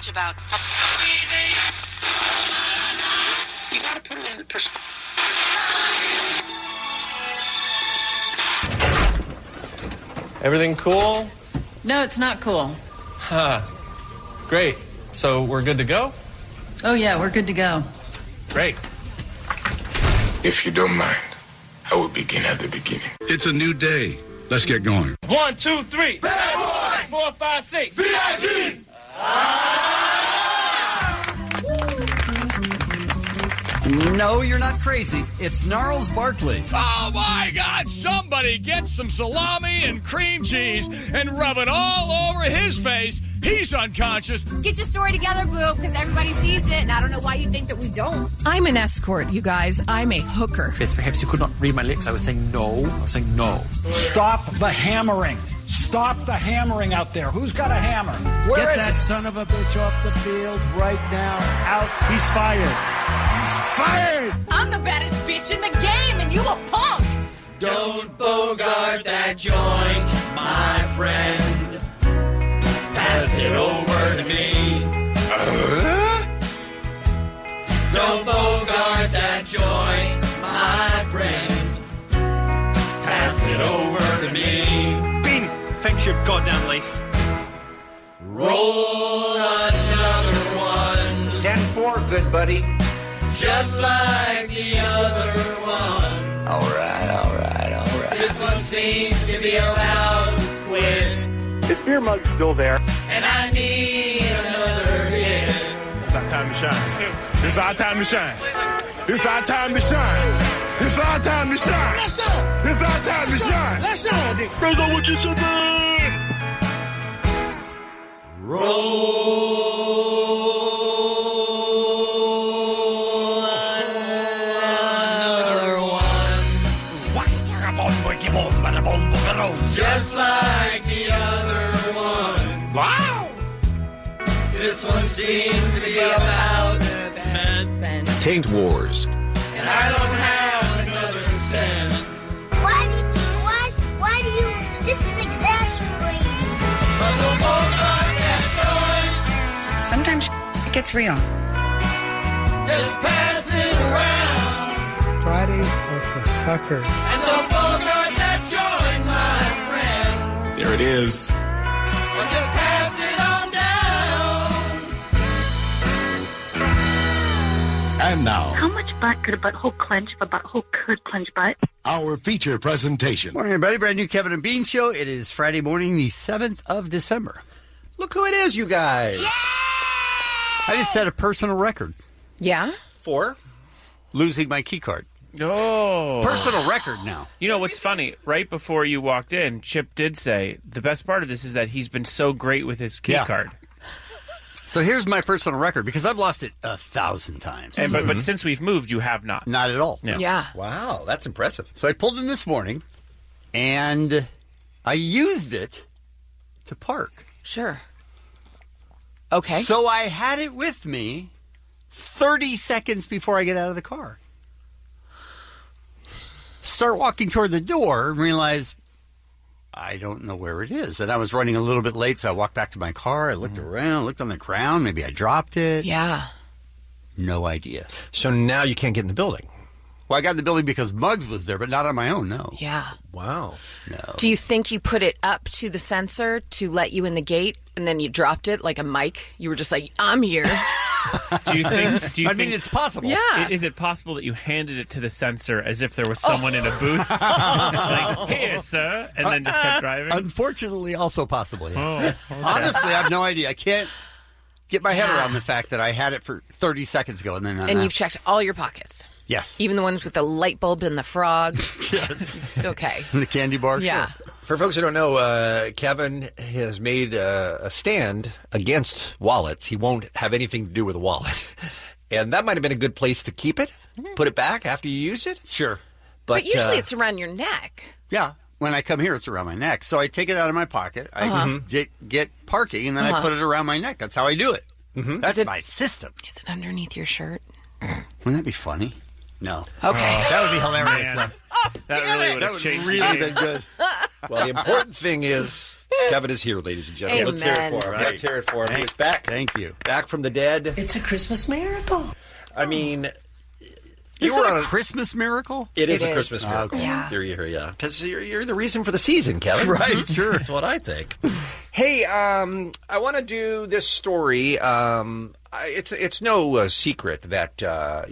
much about. You gotta put it in perspective. Everything cool? No, it's not cool. Huh. Great. So we're good to go? Oh, yeah, we're good to go. Great. If you don't mind, I will begin at the beginning. It's a new day. Let's get going. 1, 2, 3. Bad boy. 4, 5, 6. B.I.G. No, you're not crazy. It's Gnarls Barkley. Oh, my God. Somebody get some salami and cream cheese and rub it all over his face. He's unconscious. Get your story together, boo, because everybody sees it, and I don't know why you think that we don't. I'm an escort, you guys. I'm a hooker. Yes, perhaps you could not read my lips. I was saying no. I was saying no. Stop the hammering. Stop the hammering out there. Who's got a hammer? Get that son of a bitch off the field right now. Out. He's fired. He's fired. I'm the baddest bitch in the game, and you a punk. Don't bogart that joint, my friend. Pass it over to me. Don't bogart that joint, my friend. Pass it over to me. Bean, fix your goddamn life. Roll another one. 10-4, good buddy. Just like the other one. All right. This one seems to be about to quit. His beer mug's still there. And I need another hit. It's our time to shine. It's our time to shine. It's our time to shine. It's our time to shine. Let's shine. It's our time to shine. Let's shine, Dick. Rizzo, what you said? Roll another one. Just like the other one. Wow. This one seems to be about spend. Taint Wars. And I don't have another cent. Why do you, this is exasperating. But the bogart that Sometimes it gets real. joint, just pass it around. Fridays are for suckers. And the bogart that joint, my friend. There it is. Or just pass it on down. And now, How much butt could a butthole clench if a butthole could clench butt? our feature presentation. Morning, everybody. Brand new Kevin and Bean Show. It is Friday morning, the 7th of December. Look who it is, you guys. Yeah! I just set a personal record. Yeah? 4. Losing my key card. Oh. Personal record now. You know what's funny? Right before you walked in, Chip did say the best part of this is that he's been so great with his key card. So here's my personal record, because I've lost it 1,000 times. And, but since we've moved, you have not. Not at all. Yeah. Wow, that's impressive. So I pulled in this morning, and I used it to park. Sure. Okay. So I had it with me 30 seconds before I get out of the car. Start walking toward the door and realize I don't know where it is. And I was running a little bit late, so I walked back to my car. I looked around, looked on the ground. Maybe I dropped it. Yeah. No idea. So now you can't get in the building. Well, I got in the building because Muggs was there, but not on my own, no. Yeah. Wow. No. Do you think you put it up to the sensor to let you in the gate, and then you dropped it like a mic? You were just like, I'm here. Do you think? I mean, it's possible. Yeah. Is it possible that you handed it to the sensor as if there was someone in a booth? Like, here, sir, and then just kept driving? Unfortunately, also possible, yeah. Oh, okay. Honestly, I have no idea. I can't get my head around the fact that I had it for 30 seconds ago, and then And you've checked all your pockets. Yes. Even the ones with the light bulb and the frog. Yes. Okay. And the candy bar. Yeah. Sure. For folks who don't know, Kevin has made a stand against wallets. He won't have anything to do with a wallet. And that might have been a good place to keep it, put it back after you use it. Sure. But usually it's around your neck. Yeah. When I come here, it's around my neck. So I take it out of my pocket, I get parking, and then I put it around my neck. That's how I do it. That's my system. Is it underneath your shirt? Wouldn't that be funny? No. Okay. That would be hilarious. That really would have changed the really game. been good. Well, the important thing is Kevin is here, ladies and gentlemen. Amen. Let's hear it for him. Let's hear it for him. He's back. Thank you. Back from the dead. It's a Christmas miracle. I mean, Is it a Christmas miracle? It is a Christmas miracle. Okay. Yeah. There you hear, yeah. Because you're the reason for the season, Kevin. Right, sure. That's what I think. Hey, I want to do this story. It's no secret that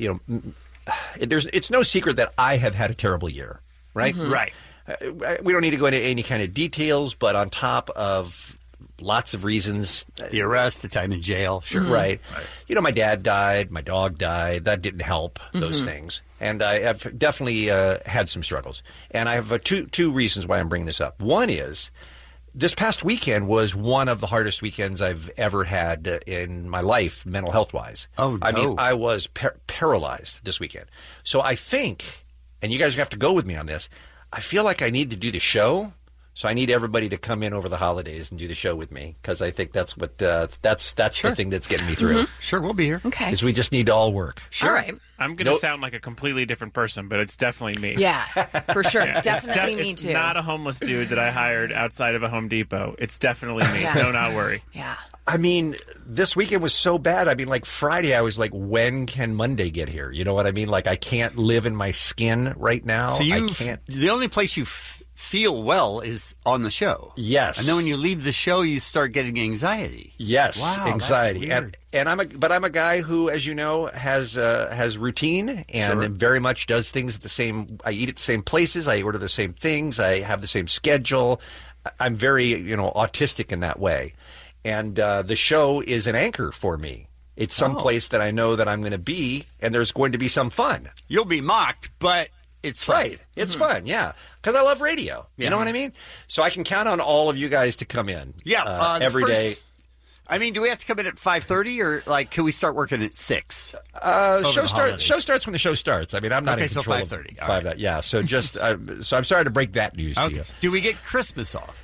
it's no secret that I have had a terrible year, right? Mm-hmm. Right. We don't need to go into any kind of details, but on top of lots of reasons, the arrest, the time in jail, sure, right. My dad died, my dog died. That didn't help those things, and I have definitely had some struggles. And I have two reasons why I'm bringing this up. One is, this past weekend was one of the hardest weekends I've ever had in my life, mental health-wise. Oh, no. I mean, I was paralyzed this weekend. So I think, and you guys have to go with me on this, I feel like I need to do the show. So I need everybody to come in over the holidays and do the show with me, because I think that's what that's Sure. the thing that's getting me through. Sure, we'll be here. Okay. Is we just need to all work. Sure. All right. I'm going to sound like a completely different person, but it's definitely me. Yeah, for sure. Yeah. Definitely me It's too. not a homeless dude that I hired outside of a Home Depot. It's definitely me. Yeah. Do not worry. Yeah. I mean, this weekend was so bad. I mean, like Friday, I was like, when can Monday get here? You know what I mean? Like, I can't live in my skin right now. So I can't. the only place you feel well is on the show. Yes. And then when you leave the show, you start getting anxiety. Yes, Wow, anxiety. that's weird. And I'm a guy who, as you know, has routine and Sure. very much does things at the same. I eat at the same places. I order the same things. I have the same schedule. I'm very, autistic in that way. And the show is an anchor for me. It's some place that I know that I'm going to be, and there's going to be some fun. You'll be mocked, but it's fun. Right. It's fun, yeah. Because I love radio. You Yeah. know what I mean? So I can count on all of you guys to come in. Yeah, every day. I mean, do we have to come in at 5:30, or can we start working at 6? Show starts when the show starts. I mean, I'm not Okay, in so control 5:30. of All right. Yeah, so just so I'm sorry to break that news to you. Do we get Christmas off?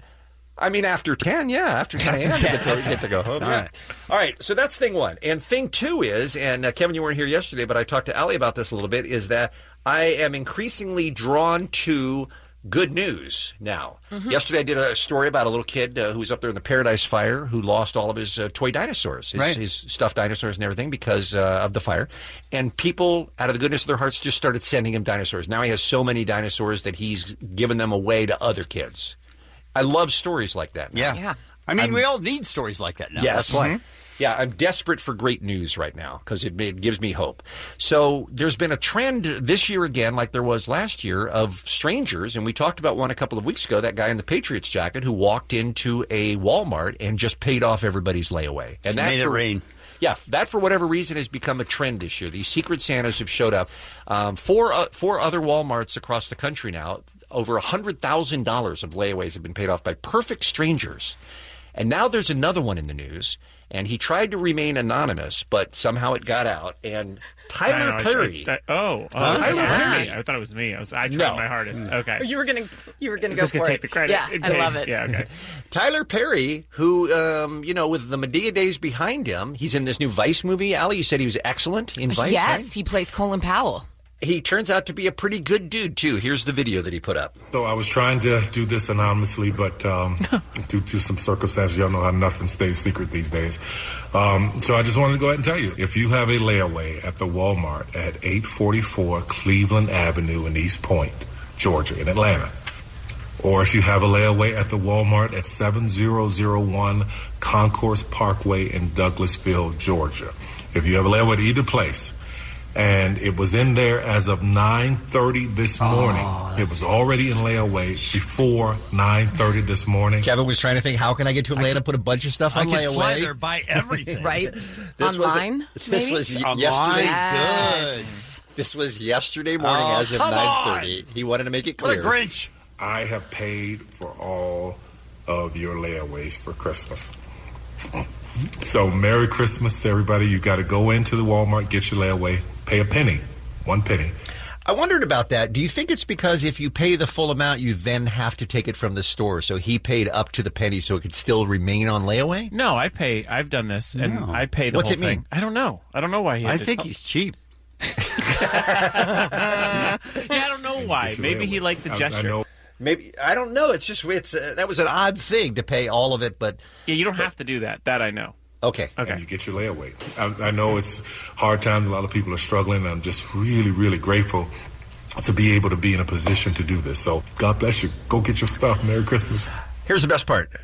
I mean, after 10, yeah, after 10 a.m. you get to go home. All yeah. right. All right, so that's thing one. And thing two is, and Kevin, you weren't here yesterday, but I talked to Allie about this a little bit, is that I am increasingly drawn to good news now. Yesterday I did a story about a little kid who was up there in the Paradise Fire who lost all of his toy dinosaurs, his stuffed dinosaurs and everything because of the fire. And people, out of the goodness of their hearts, just started sending him dinosaurs. Now he has so many dinosaurs that he's given them away to other kids. I love stories like that now. Yeah. I mean, we all need stories like that now. Yes. That's why. Yeah, I'm desperate for great news right now because it gives me hope. So there's been a trend this year again, like there was last year, of strangers, and we talked about one a couple of weeks ago, that guy in the Patriots jacket who walked into a Walmart and just paid off everybody's layaway. And that made it rain. Yeah, that for whatever reason has become a trend this year. These Secret Santas have showed up. Four other Walmarts across the country now. Over $100,000 of layaways have been paid off by perfect strangers. And now there's another one in the news, and he tried to remain anonymous, but somehow it got out. And Tyler Perry. Tyler Perry. I thought it was me. I tried my hardest. Okay. You were gonna go Just for gonna it. take the credit. Yeah, in I case. love it. Yeah, okay. Tyler Perry, who, with the Medea days behind him, he's in this new Vice movie. Allie, you said he was excellent in Vice, Yes, right? he plays Colin Powell. He turns out to be a pretty good dude, too. Here's the video that he put up. So I was trying to do this anonymously, but due to some circumstances, y'all know how nothing stays secret these days. So I just wanted to go ahead and tell you, if you have a layaway at the Walmart at 844 Cleveland Avenue in East Point, Georgia, in Atlanta, or if you have a layaway at the Walmart at 7001 Concourse Parkway in Douglasville, Georgia, if you have a layaway at either place, and it was in there as of 9:30 this morning. It was already in layaway before 9:30 this morning. Kevin was trying to think, how can I get to Atlanta, put a bunch of stuff on I layaway? could fly there, buy everything. Right? This Online, this maybe? was Online, yesterday. Yes. This was yesterday morning as of come 9:30. He wanted to make it What clear. a Grinch. I have paid for all of your layaways for Christmas. So Merry Christmas to everybody. You got to go into the Walmart, get your layaway, pay a penny, 1 penny. I wondered about that. Do you think it's because if you pay the full amount, you then have to take it from the store? So he paid up to the penny so it could still remain on layaway? No, I pay. I've done this, and No. I pay the What's whole it mean? thing. I don't know. I don't know why he. I think he's cheap. Yeah, I don't know why. Get your Maybe he layaway. liked the gesture. I know. Maybe I don't know. It's just that was an odd thing to pay all of it, but Yeah, you don't have to do that. That I know. okay. And you get your layaway. I know it's hard times. A lot of people are struggling. I'm just really, really grateful to be able to be in a position to do this. So God bless you. Go get your stuff. Merry Christmas. Here's the best part: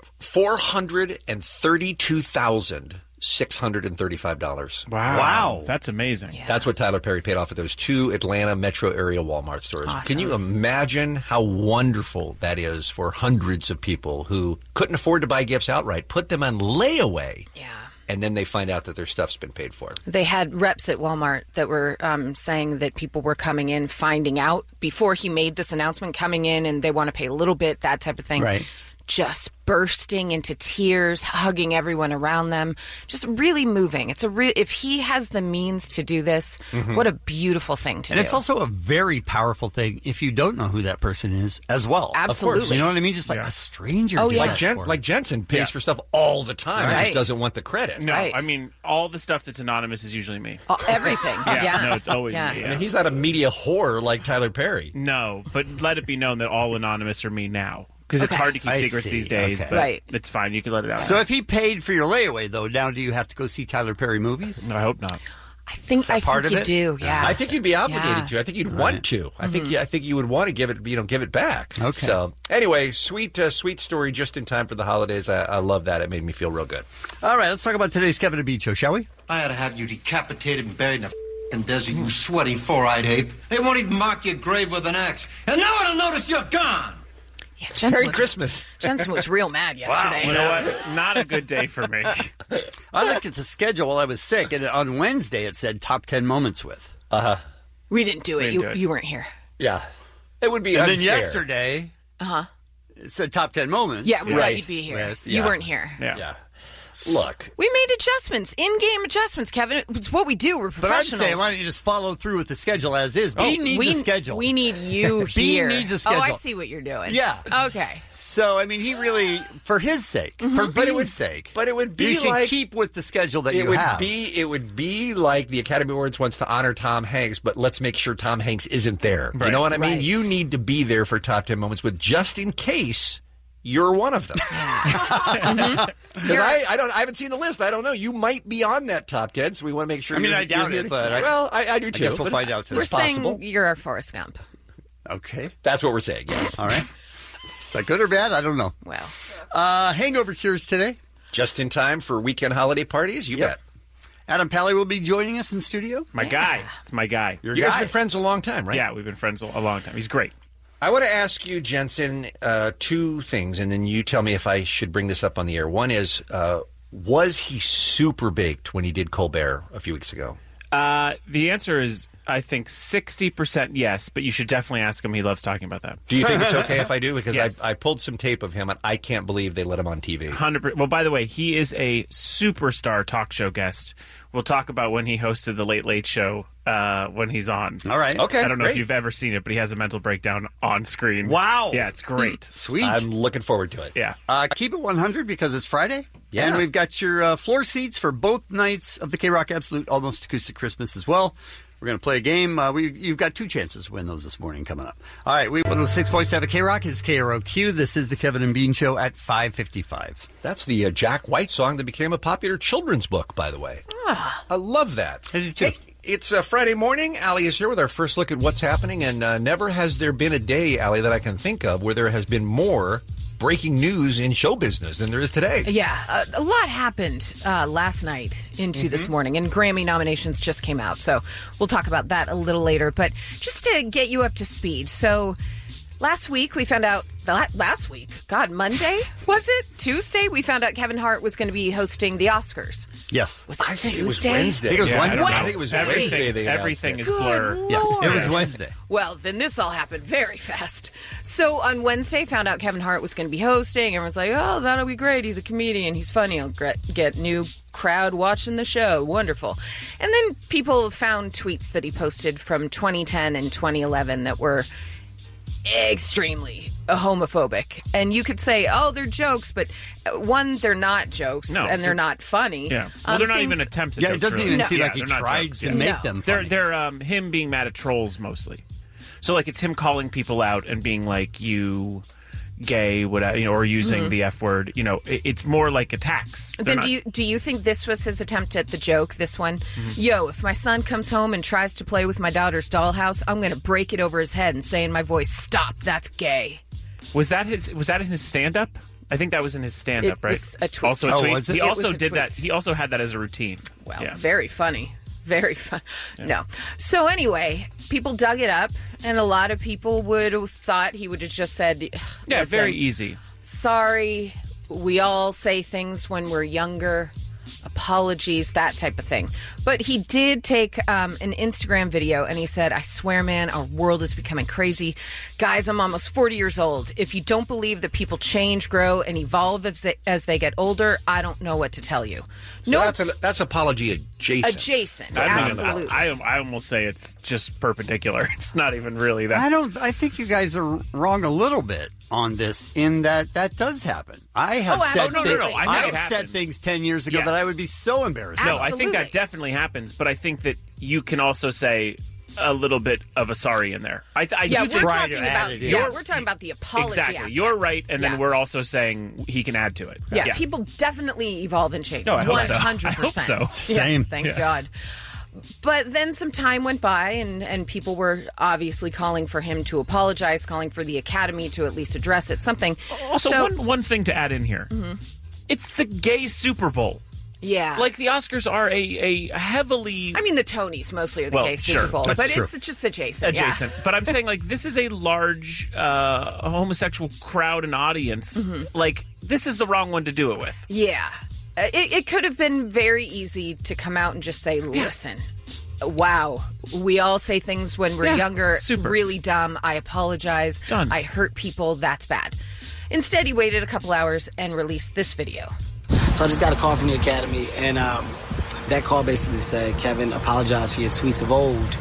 $432,635. Wow. That's amazing. That's what Tyler Perry paid off at those 2 Atlanta metro area Walmart stores. Awesome. Can you imagine how wonderful that is for hundreds of people who couldn't afford to buy gifts outright, put them on layaway, and then they find out that their stuff's been paid for? They had reps at Walmart that were saying that people were coming in, finding out before he made this announcement, coming in and they want to pay a little bit, that type of thing. Right. Just bursting into tears, hugging everyone around them, just really moving. It's if he has the means to do this, what a beautiful thing to do. And it's also a very powerful thing if you don't know who that person is as well. Absolutely. Of course. You know what I mean? Just like a stranger. Oh, did yeah. that Like Jensen pays for stuff all the time. He Right. just doesn't want the credit. No, Right. I mean, all the stuff that's anonymous is usually me. Everything. Yeah, no, it's always Yeah. me. I Yeah. mean, he's not a media whore like Tyler Perry. No, but let it be known that all anonymous are me now. Because it's Okay. hard to keep I secrets see. these days, Okay. but Right. it's fine. You can let it out. So if he paid for your layaway, though, now do you have to go see Tyler Perry movies? No, I hope not. I think part of you it? do. Yeah. I think you'd be obligated Yeah. to. I think you'd want to. I think you would want to give it back. Okay. So anyway, sweet story just in time for the holidays. I love that. It made me feel real good. All right, let's talk about today's Kevin and Bean show, shall we? I ought to have you decapitated and buried in a f***ing desert, you sweaty four-eyed ape. They won't even mark your grave with an axe. And no one will notice you're gone. Yeah, Jensen Merry was, Christmas. Jensen was real mad yesterday. You know what? Not a good day for me. I looked at the schedule while I was sick, and on Wednesday it said top 10 moments with. We didn't do it. didn't do it. You weren't here. Yeah, it would be And unfair. then yesterday it said top 10 moments. Yeah, we Right. thought you'd be here. With- You yeah. weren't here. Yeah. Look, We made adjustments, in-game adjustments, Kevin. It's what we do. We're But I'm professionals. saying, why don't you just follow through with the schedule as is? Bean needs a schedule. We need you Bean here. needs a schedule. Oh, I see what you're doing. Yeah. Okay. So, I mean, he really, for his sake, for Bean's sake, but it would be you should like- keep with the schedule that it you would have. be like the Academy Awards wants to honor Tom Hanks, but let's make sure Tom Hanks isn't there. You Right. know what I mean? Right. You need to be there for top 10 moments with, just in case you're one of them. Because I haven't seen the list. I don't know. You might be on that top 10, so we want to make sure. I mean, you're, I doubt you're it, here. but I do too. guess we'll but find it's- out today. We're It's possible. saying you're our Forrest Gump. Okay. That's what we're saying. Yes. All right. Is that good or bad? I don't know. Well, Hangover cures today. Just in time for weekend holiday parties. You bet. Adam Pally will be joining us in studio. My guy. It's my guy. Your You guys guy. have been friends a long time, right? Yeah, we've been friends a long time. He's great. I want to ask you, Jensen, 2 things, and then you tell me if I should bring this up on the air. One is, was he super baked when he did Colbert a few weeks ago? The answer is, I think, 60% yes, but you should definitely ask him. He loves talking about that. Do you think it's okay if I do? Because Yes. I pulled some tape of him, and I can't believe they let him on TV. 100%. Well, by the way, he is a superstar talk show guest. We'll talk about when he hosted the Late Late Show when he's on. All right. Okay, I don't know great. if you've ever seen it, but he has a mental breakdown on screen. Wow. Yeah, it's great. Sweet. I'm looking forward to it. Yeah. Keep it 100 because it's Friday. Yeah. And we've got your floor seats for both nights of the K-Rock Absolute Almost Acoustic Christmas as well. We're going to play a game. You've got 2 chances to win those this morning coming up. All right. We went 6 points to have a K-Rock. It's KROQ. This is the Kevin and Bean Show at 5:55. That's the Jack White song that became a popular children's book, by the way. I love that. I do too. Hey, it's Friday morning. Allie is here with our first look at what's happening, and never has there been a day, Allie, that I can think of where there has been more breaking news in show business than there is today. yeah, a lot happened last night into this morning, and Grammy nominations just came out. So we'll talk about that a little later. But just to get you up to speed, so last week we found out. Monday was it? Tuesday we found out Kevin Hart was going to be hosting the Oscars. Yes. Was it I think Tuesday? it was Wednesday. I think it was Yeah, Wednesday. I think it was Wednesday. they announced Everything it. is Good blur. Lord. Yeah, it was Wednesday. Well, then this all happened very fast. So on Wednesday, found out Kevin Hart was going to be hosting. Everyone's like, oh, that'll be great. He's a comedian. He's funny. He'll get new crowd watching the show. Wonderful. And then people found tweets that he posted from 2010 and 2011 that were extremely homophobic. And you could say, oh, they're jokes, but one, they're not jokes, No, and they're not funny. Yeah. Well, they're not even attempts at Yeah, it jokes, doesn't really. even seem Yeah, like he they're not tried jokes, to yeah. make No. them funny. They're him being mad at trolls mostly. So like it's him calling people out and being like, you gay, whatever, or using the F word. It's more like attacks. Then do you think this was his attempt at the joke, this one? Yo, if my son comes home and tries to play with my daughter's dollhouse, I'm going to break it over his head and say in my voice, stop, that's gay. Was that in his stand-up? I think that was in his stand-up, right? Was a tweet. Also a tweet. Was it? He It also was a did tweet. that. He also had that as a routine. Well, Yeah. very funny. Very fun. No. So anyway, people dug it up, and a lot of people would have thought he would have just said, Yeah, "Listen, very easy. sorry, we all say things when we're younger. Apologies, that type of thing." But he did take an Instagram video and he said, "I swear, man, our world is becoming crazy. Guys, I'm almost 40 years old. If you don't believe that people change, grow, and evolve as they get older, I don't know what to tell you." So that's apology adjacent. Adjacent, I absolutely. I almost say it's just perpendicular. It's not even really that. I think you guys are wrong a little bit on this in that does happen. I have said absolutely. No. I think it have said happens. things 10 years ago Yes. that I would be so embarrassed. No, I think that definitely happens, but I think that you can also say a little bit of a sorry in there. I do we're think talking about we're talking about the apology. exactly. aspect. You're right, and Yeah. then we're also saying he can add to it. Yeah, people definitely evolve and change. No, I hope so. 100%. I hope so. Yeah, Same. thank Yeah. God. But then some time went by, and people were obviously calling for him to apologize, calling for the Academy to at least address it. Something. Also, So- one thing to add in here. It's the gay Super Bowl. Yeah. Like, the Oscars are a heavily... I mean, the Tonys mostly are the Well, gay sure, Super Bowl, that's but true. it's just adjacent. yeah. Adjacent. But I'm saying, like, this is a large homosexual crowd and audience. Like, this is the wrong one to do it with. Yeah. It could have been very easy to come out and just say, listen, wow, we all say things when we're Yeah, younger, super. really dumb. I apologize. Done. I hurt people. That's bad. Instead, he waited a couple hours and released this video. So I just got a call from the Academy, and that call basically said, Kevin, apologize for your tweets of old,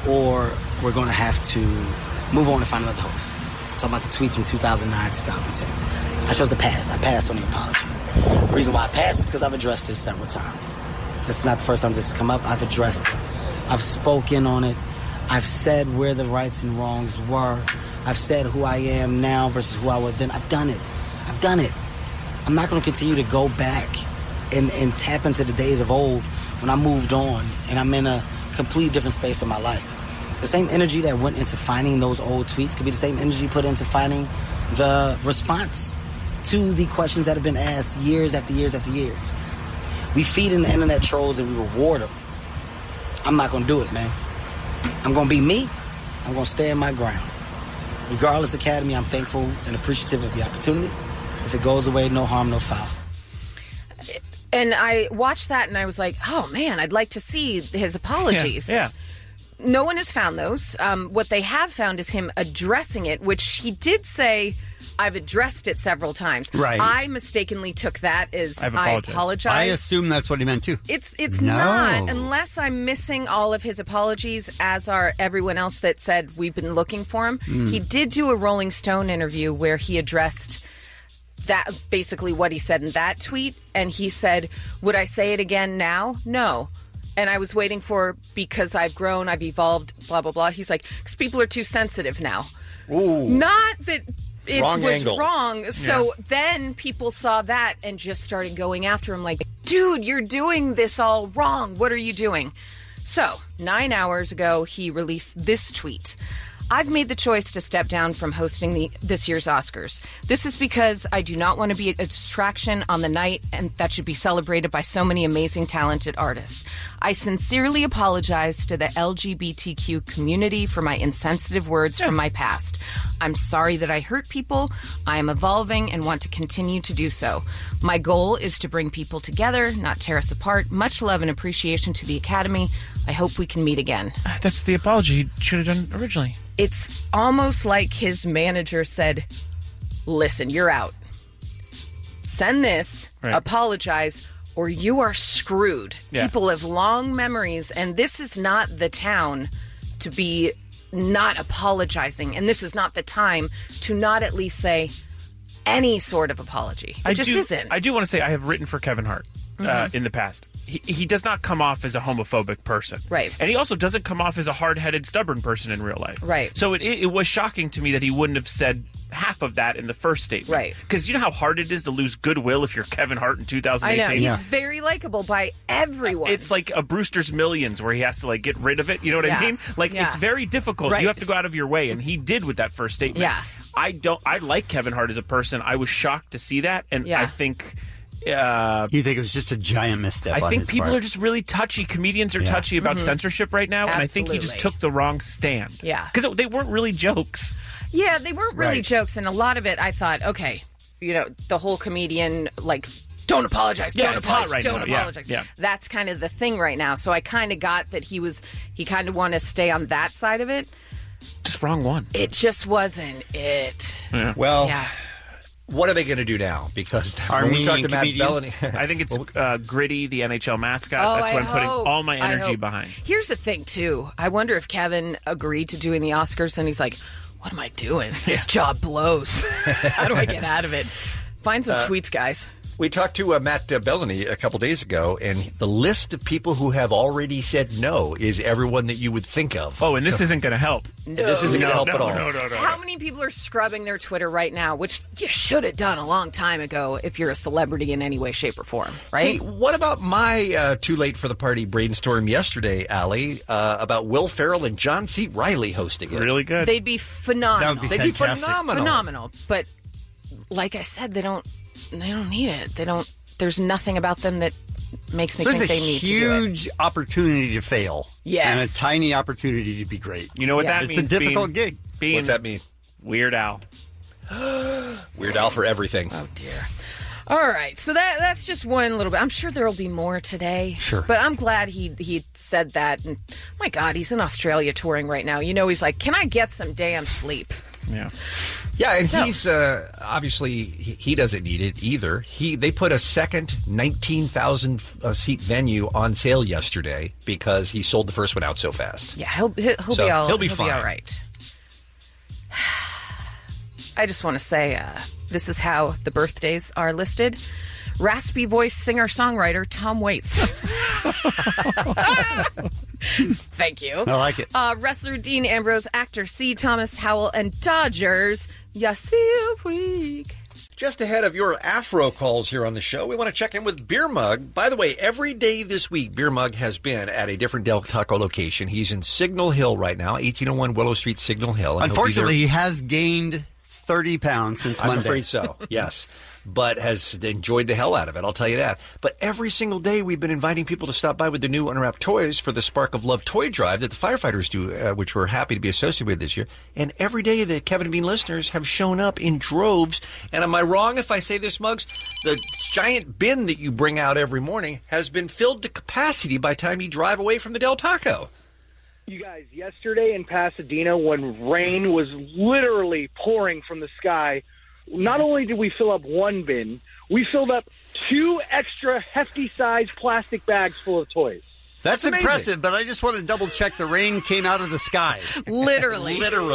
or we're going to have to move on and find another host. Talking about the tweets from 2009, 2010. I chose to pass. I passed on the apology. The reason why I passed is because I've addressed this several times. This is not the first time this has come up. I've addressed it. I've spoken on it. I've said where the rights and wrongs were. I've said who I am now versus who I was then. I've done it. I've done it. I'm not going to continue to go back and tap into the days of old when I moved on and I'm in a completely different space in my life. The same energy that went into finding those old tweets could be the same energy put into finding the response to the questions that have been asked years after years after years. We feed in the internet trolls and we reward them. I'm not going to do it, man. I'm going to be me. I'm going to stand my ground. Regardless, Academy, I'm thankful and appreciative of the opportunity. If it goes away, no harm, no foul. And I watched that and I was like, oh man, I'd like to see his apologies. Yeah. No one has found those. What they have found is him addressing it, which he did say, I've addressed it several times. Right. I mistakenly took that as I've I apologized. apologize. I assume that's what he meant too. It's No. not, unless I'm missing all of his apologies, as are everyone else that said we've been looking for him. Mm. He did do a Rolling Stone interview where he addressed that, basically what he said in that tweet, and he said, would I say it again now? No. And I was waiting for, because I've grown, I've evolved, blah, blah, blah. He's like, because people are too sensitive now. Ooh. Not that it Wrong was angle. wrong. So then people saw that and just started going after him like, dude, you're doing this all wrong. What are you doing? So 9 hours ago, he released this tweet. I've made the choice to step down from hosting this year's Oscars. This is because I do not want to be a distraction on the night, and that should be celebrated by so many amazing, talented artists. I sincerely apologize to the LGBTQ community for my insensitive words from my past. I'm sorry that I hurt people. I am evolving and want to continue to do so. My goal is to bring people together, not tear us apart. Much love and appreciation to the Academy. I hope we can meet again. That's the apology he should have done originally. It's almost like his manager said, listen, you're out. Send this, Right. apologize, or you are screwed. Yeah. People have long memories, and this is not the town to be not apologizing, and this is not the time to not at least say any sort of apology. It just isn't. I do want to say I have written for Kevin Hart Mhm. in the past. he does not come off as a homophobic person. Right. And he also doesn't come off as a hard-headed, stubborn person in real life. Right. So it was shocking to me that he wouldn't have said half of that in the first statement. Right. Because you know how hard it is to lose goodwill if you're Kevin Hart in 2018? I know. He's very likable by everyone. It's like a Brewster's Millions where he has to like get rid of it. You know what I mean? Like it's very difficult. Right. You have to go out of your way, and he did with that first statement. Yeah. I like Kevin Hart as a person. I was shocked to see that, and I think. You think it was just a giant misstep? I on think his people part. are just really touchy. Comedians are touchy about censorship right now, and I think he just took the wrong stand. Yeah. Because they weren't really jokes. Yeah, they weren't really Right. jokes, and a lot of it I thought, okay, the whole comedian, like, don't apologize, Yeah, don't it's hot apologize, right don't now. Yeah, apologize. yeah. That's kind of the thing right now. So I kind of got that he kind of wanted to stay on that side of it. Just wrong one. It just wasn't it. Yeah. Well, what are they going to do now? Because when we talked to Matt Bellany, I think it's Gritty, the NHL mascot. Oh, That's what I'm putting hope. all my I energy hope. behind. Here's the thing, too. I wonder if Kevin agreed to doing the Oscars, and he's like, what am I doing? This job blows. How do I get out of it? Find some tweets, guys. we talked to Matt Bellany a couple days ago, and the list of people who have already said no is everyone that you would think of. Oh, and this isn't going to help. This isn't going to help at all. No. How many people are scrubbing their Twitter right now, which you should have done a long time ago if you're a celebrity in any way, shape, or form, right? Hey, what about my Too Late for the Party brainstorm yesterday, Allie, about Will Ferrell and John C. Reilly hosting it? Really good. They'd be phenomenal. That would be They'd be fantastic. Phenomenal. Phenomenal. But like I said, they don't need it. There's nothing about them that makes me There's think they need to do it. a huge opportunity to fail. Yes. And a tiny opportunity to be great. You know what that means? It's a difficult gig. What's that mean? Weird Al. Weird Al for everything. Oh, dear. All right, so that's just one little bit. I'm sure there will be more today. Sure. But I'm glad he said that. And my God, he's in Australia touring right now. You know, he's like, can I get some damn sleep? Yeah. Yeah, and he's obviously he doesn't need it either. They put a second 19,000 seat venue on sale yesterday because he sold the first one out so fast. Yeah, he'll be fine. all right. I just want to say this is how the birthdays are listed. Raspy voice singer-songwriter Tom Waits. Thank you. I like it. Wrestler Dean Ambrose, actor C. Thomas Howell, and Dodgers Yasiel Puig. Just ahead of your Afro calls here on the show, we want to check in with Beer Mug. By the way, every day this week, Beer Mug has been at a different Del Taco location. He's in Signal Hill right now, 1801 Willow Street, Signal Hill. And unfortunately, he has gained 30 pounds since Monday. I'm afraid so, yes. But has enjoyed the hell out of it, I'll tell you that. But every single day we've been inviting people to stop by with the new Unwrapped Toys for the Spark of Love toy drive that the firefighters do, which we're happy to be associated with this year. And every day the Kevin and Bean listeners have shown up in droves. And am I wrong if I say this, Muggs? The giant bin that you bring out every morning has been filled to capacity by the time you drive away from the Del Taco. You guys, yesterday in Pasadena, when rain was literally pouring from the sky, not only did we fill up one bin, we filled up 2 extra hefty-sized plastic bags full of toys. That's impressive, but I just want to double-check the rain came out of the sky. Literally.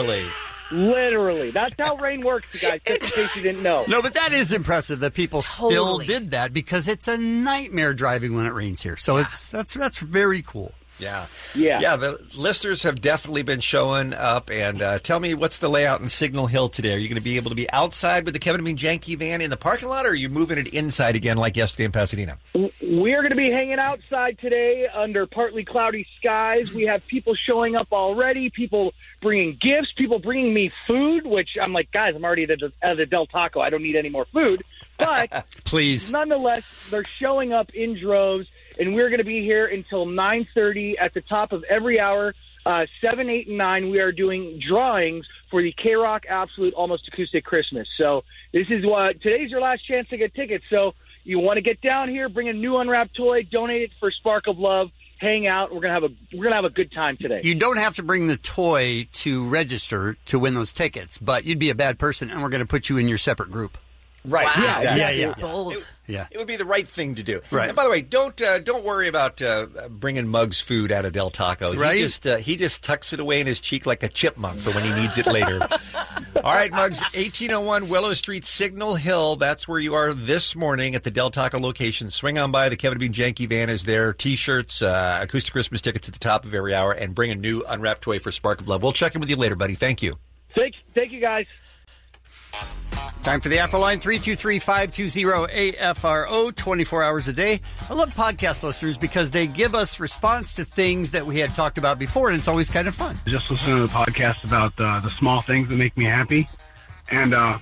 Literally. That's how rain works, you guys, just in case you didn't know. No, but that is impressive that people still Totally. did that because it's a nightmare driving when it rains here. So that's very cool. Yeah. Yeah. The listeners have definitely been showing up. And tell me, what's the layout in Signal Hill today? Are you going to be able to be outside with the Kevin and Bean Janky van in the parking lot, or are you moving it inside again like yesterday in Pasadena? We're going to be hanging outside today under partly cloudy skies. We have people showing up already, people bringing gifts, people bringing me food, which I'm like, guys, I'm already at the Del Taco. I don't need any more food. But please, nonetheless, they're showing up in droves, and we're going to be here until 9:30 at the top of every hour. 7, 8, and 9, we are doing drawings for the K-Rock Absolute Almost Acoustic Christmas. So this is today's your last chance to get tickets. So you want to get down here, bring a new unwrapped toy, donate it for Spark of Love, hang out. We're gonna have a good time today. You don't have to bring the toy to register to win those tickets, but you'd be a bad person, and we're going to put you in your separate group. Right. Wow. Exactly. Yeah. Bold. It would be the right thing to do. Right. And by the way, don't worry about bringing Muggs food out of Del Taco. Right. He just tucks it away in his cheek like a chipmunk for when he needs it later. All right, Muggs, 1801 Willow Street, Signal Hill. That's where you are this morning at the Del Taco location. Swing on by. The Kevin Bean Janky van is there. T-shirts, Acoustic Christmas tickets at the top of every hour, and bring a new unwrapped toy for Spark of Love. We'll check in with you later, buddy. Thank you. Thank you, guys. Time for the Apple line, 323-520-AFRO, 24 hours a day. I love podcast listeners because they give us response to things that we had talked about before, and it's always kind of fun. Just listening to the podcast about the small things that make me happy. And, All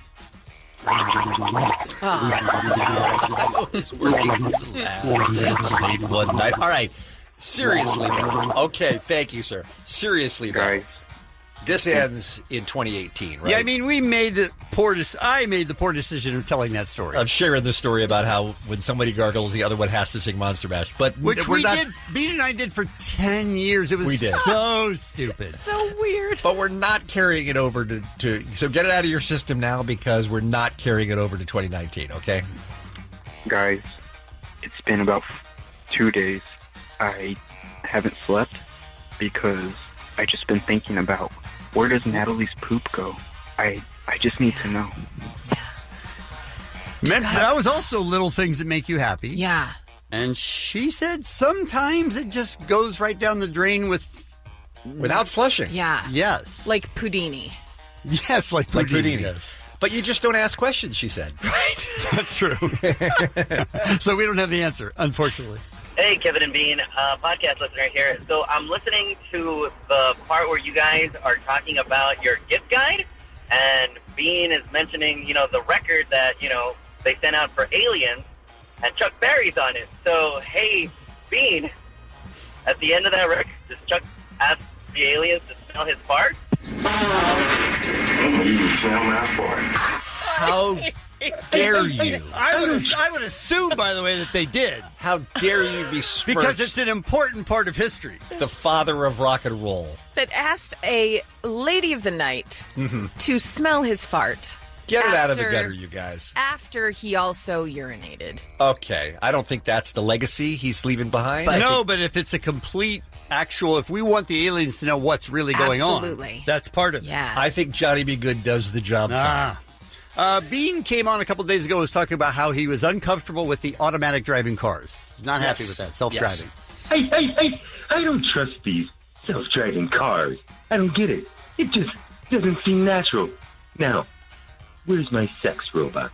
right. Seriously, though. Okay, thank you, sir. Seriously, though. This ends in 2018, right? Yeah, I mean, I made the poor decision of telling that story. Of sharing the story about how when somebody gargles, the other one has to sing Monster Mash. But Which we did. Bean and I did for 10 years. It was so stupid. So weird. But we're not carrying it over to... So get it out of your system now because we're not carrying it over to 2019, okay? Guys, it's been about 2 days. I haven't slept because I just been thinking about where does Natalie's poop go? I just need to know. That was also little things that make you happy. Yeah. And she said sometimes it just goes right down the drain without flushing. Yeah. Yes. Like Pudini. Yes, like Pudini. Yes. But you just don't ask questions, she said. Right. That's true. So we don't have the answer, unfortunately. Hey, Kevin and Bean, podcast listener here. So I'm listening to the part where you guys are talking about your gift guide, and Bean is mentioning, the record that, they sent out for Aliens, and Chuck Berry's on it. So, hey, Bean, at the end of that record, does Chuck ask the aliens to smell his fart? You can smell my fart. How dare you? I would assume, by the way, that they did. How dare you be smirched? Because it's an important part of history. The father of rock and roll. That asked a lady of the night to smell his fart. Get it out of the gutter, you guys. After he also urinated. Okay. I don't think that's the legacy he's leaving behind. But if it's a complete actual, if we want the aliens to know what's really going on, that's part of it. Yeah. I think Johnny B. Good does the job. Bean came on a couple days ago, was talking about how he was uncomfortable with the automatic driving cars. He's not happy with that, self-driving. Hey, I don't trust these self-driving cars. I don't get it. It just doesn't seem natural. Now, where's my sex robot?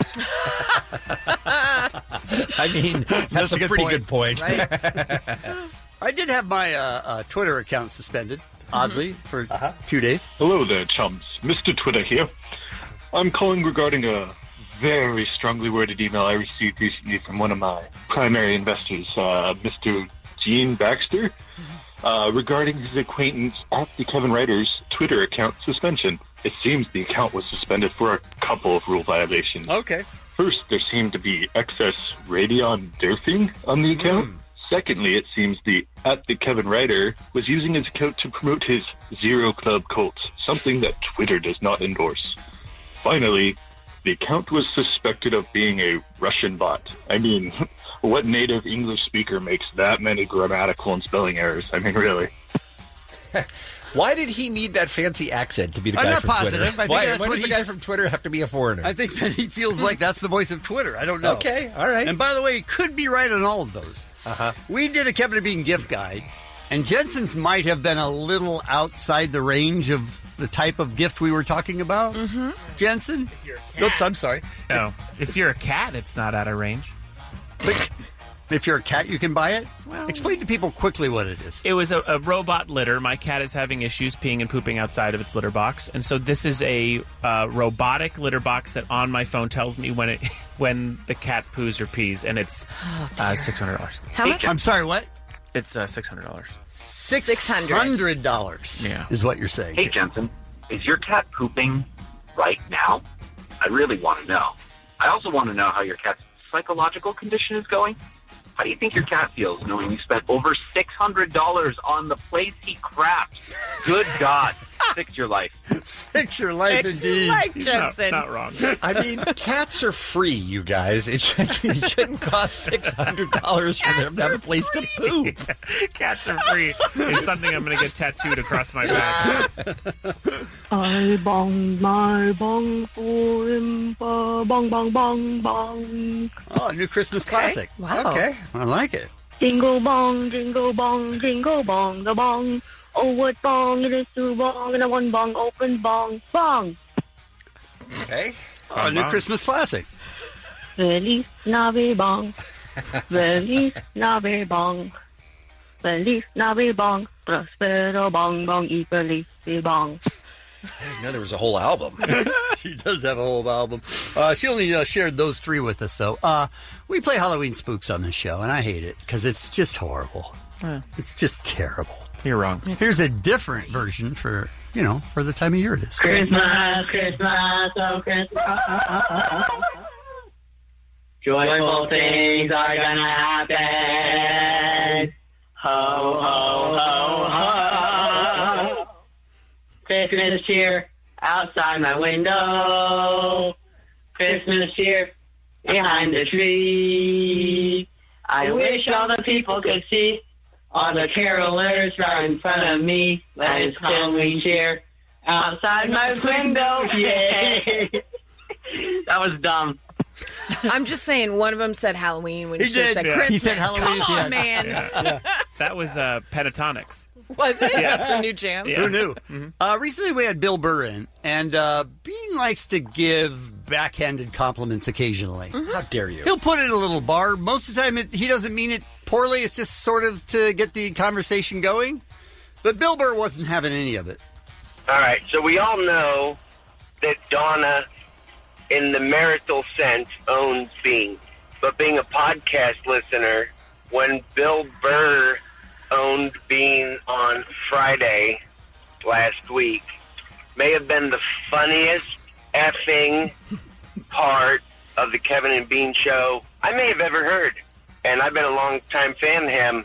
I mean, that's a pretty good point. Right? I did have my Twitter account suspended, oddly, for 2 days. Hello there, chums. Mr. Twitter here. I'm calling regarding a very strongly worded email I received recently from one of my primary investors, Mr. Gene Baxter, regarding his acquaintance at the Kevin Writers Twitter account suspension. It seems the account was suspended for a couple of rule violations. Okay. First, there seemed to be excess Radeon derfing on the account. Secondly, it seems the Kevin Writer was using his account to promote his Zero Club cult, something that Twitter does not endorse. Finally, the account was suspected of being a Russian bot. I mean, what native English speaker makes that many grammatical and spelling errors? I mean, really. Why did he need that fancy accent to be the I'm guy not from positive. Twitter? I think Why that's does what the guy from Twitter have to be a foreigner? I think that he feels like that's the voice of Twitter. I don't know. Okay, all right. And by the way, he could be right on all of those. We did a Kevin and Bean gift guide, and Jensen's might have been a little outside the range of the type of gift we were talking about. Jensen? Oops, I'm sorry. No, if you're a cat, it's not out of range. But if you're a cat, you can buy it? Well, explain to people quickly what it is. It was a robot litter. My cat is having issues peeing and pooping outside of its litter box, and so this is a robotic litter box that on my phone tells me when the cat poos or pees, and it's $600. How much? I'm sorry, what? It's $600. $600 is what you're saying. Hey, Jensen, is your cat pooping right now? I really want to know. I also want to know how your cat's psychological condition is going. How do you think your cat feels knowing you spent over $600 on the place he crapped? Good God. fix your life. Fix your life, indeed. He's not wrong. I mean, cats are free, you guys. It shouldn't cost $600 for them to have a place to poop. Cats are free is something I'm going to get tattooed across my back. I bong my bong for him, bong bong bong bong. Oh, a new Christmas classic. Wow. Okay, I like it. Jingle bong, jingle bong, the bong. Oh, what bong it is to bong, and a one bong open bong, bong. Okay. Oh, a new Christmas classic. Feliz Navidad, Feliz Navidad, Feliz Navidad, Prospero bong bong y feliz bong. I didn't know there was a whole album. She does have a whole album. She only shared those 3 with us, though. We play Halloween Spooks on this show, and I hate it because it's just horrible. It's just terrible. You're wrong. Here's a different version for the time of year it is. Christmas, Christmas, oh Christmas. Joyful things are gonna happen. Ho, ho, ho, ho. Christmas cheer outside my window. Christmas cheer behind the tree. I wish all the people could see all the carolers right in front of me. Let's Halloween cheer outside my window. Yay! That was dumb. I'm just saying, one of them said Halloween when he should have said Yeah. Christmas. He said Halloween. Come on, Yeah. man. Yeah. That was Pentatonics. Was it? Yeah. That's your new jam? Yeah. Who knew? Recently we had Bill Burr in, and Bean likes to give backhanded compliments occasionally. How dare you? He'll put it in a little bar. Most of the time he doesn't mean it poorly. It's just sort of to get the conversation going. But Bill Burr wasn't having any of it. All right, so we all know that Donna, in the marital sense, owns Bean. But being a podcast listener, when Bill Burr owned Bean on Friday last week, may have been the funniest effing part of the Kevin and Bean show I may have ever heard. And I've been a long-time fan of him.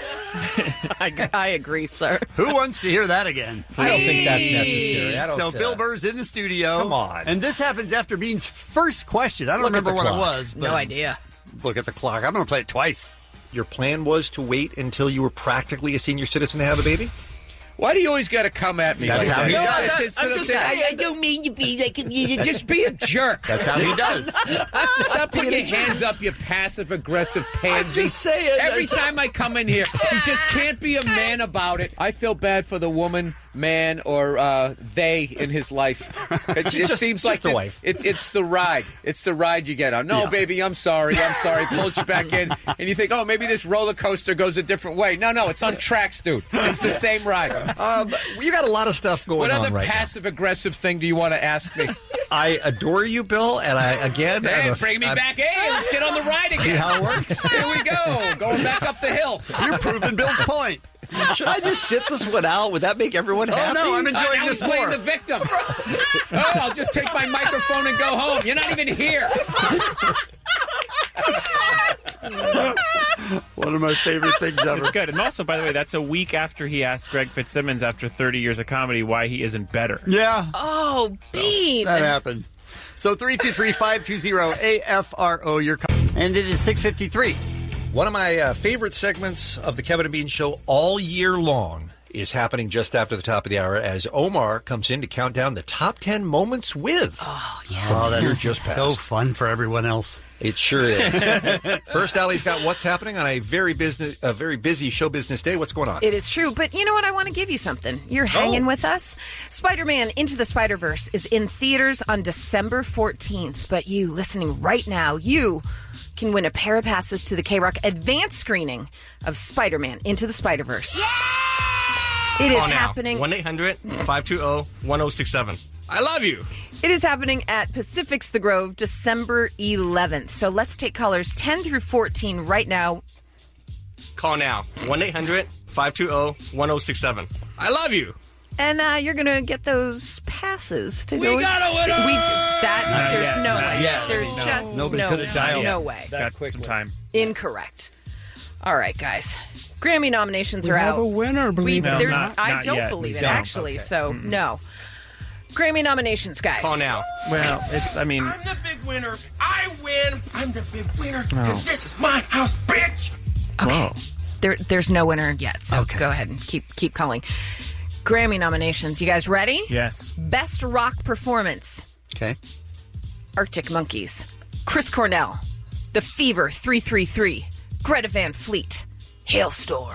I agree, sir. Who wants to hear that again? I don't think that's necessary. So Bill Burr's in the studio. Come on. And this happens after Bean's first question. I don't Look at remember the what clock. it was. But No idea. Look at the clock. I'm going to play it twice. Your plan was to wait until you were practically a senior citizen to have a baby? Why do you always got to come at me That's like how that? he No, does. that's his I'm little just thing. saying. I don't mean to be like you just be a jerk. That's how he does. Stop putting your hands up, you passive-aggressive pansy. I'm just saying. Every time I come in here, you just can't be a man about it. I feel bad for the woman, man, or they in his life. It seems like the wife. it's the ride. It's the ride you get on. No, baby, I'm sorry. Pulls you back in, and you think, oh, maybe this roller coaster goes a different way. No, it's on tracks, dude. It's the same ride. You got a lot of stuff going What on other right now. passive-aggressive thing do you want to ask me? I adore you, Bill, and Hey, bring me back. Hey, let's get on the ride again. See how it works? Here we go. Going back up the hill. You're proving Bill's point. Should I just sit this one out? Would that make everyone happy? no, I'm enjoying now this he's playing more. the victim. I'll just take my microphone and go home. You're not even here. One of my favorite things ever. It's good. And also, by the way, that's a week after he asked Greg Fitzsimmons after 30 years of comedy why he isn't better. Yeah. Oh, Bean. That happened. So 323-520-AFRO, your call. And it is 6:53. One of my favorite segments of the Kevin and Bean Show all year long is happening just after the top of the hour as Omar comes in to count down the top 10 moments with. Oh, yes. Oh, You're that's just so passed. fun for everyone else. It sure is. First, Allie's got what's happening on a very busy show business day. What's going on? It is true, but you know what? I want to give you something. You're hanging with us. Spider-Man Into the Spider-Verse is in theaters on December 14th, but you listening right now, you can win a pair of passes to the K-Rock advanced screening of Spider-Man Into the Spider-Verse. It is happening. 1-800-520-1067. I love you. It is happening at Pacific's The Grove, December 11th. So let's take callers 10 through 14 right now. Call now. 1-800-520-1067. I love you. And you're going to get those passes to We go. got a winner! There's no way. yet. There's No. just Nobody no, could have dialed no it. way. Got some time. Incorrect. All right, guys. Grammy nominations We are have out. a winner, believe it or there's- not. I Not don't yet. believe We it, don't. actually. Okay. So, no. Grammy nominations, guys. Call now. Well, it's, I mean... I'm the big winner. I win. I'm the big winner No. because this is my house, bitch. Whoa. There's no winner yet, so go ahead and keep calling. Grammy nominations. You guys ready? Yes. Best rock performance. Okay. Arctic Monkeys. Chris Cornell. The Fever 333. Greta Van Fleet. Hailstorm.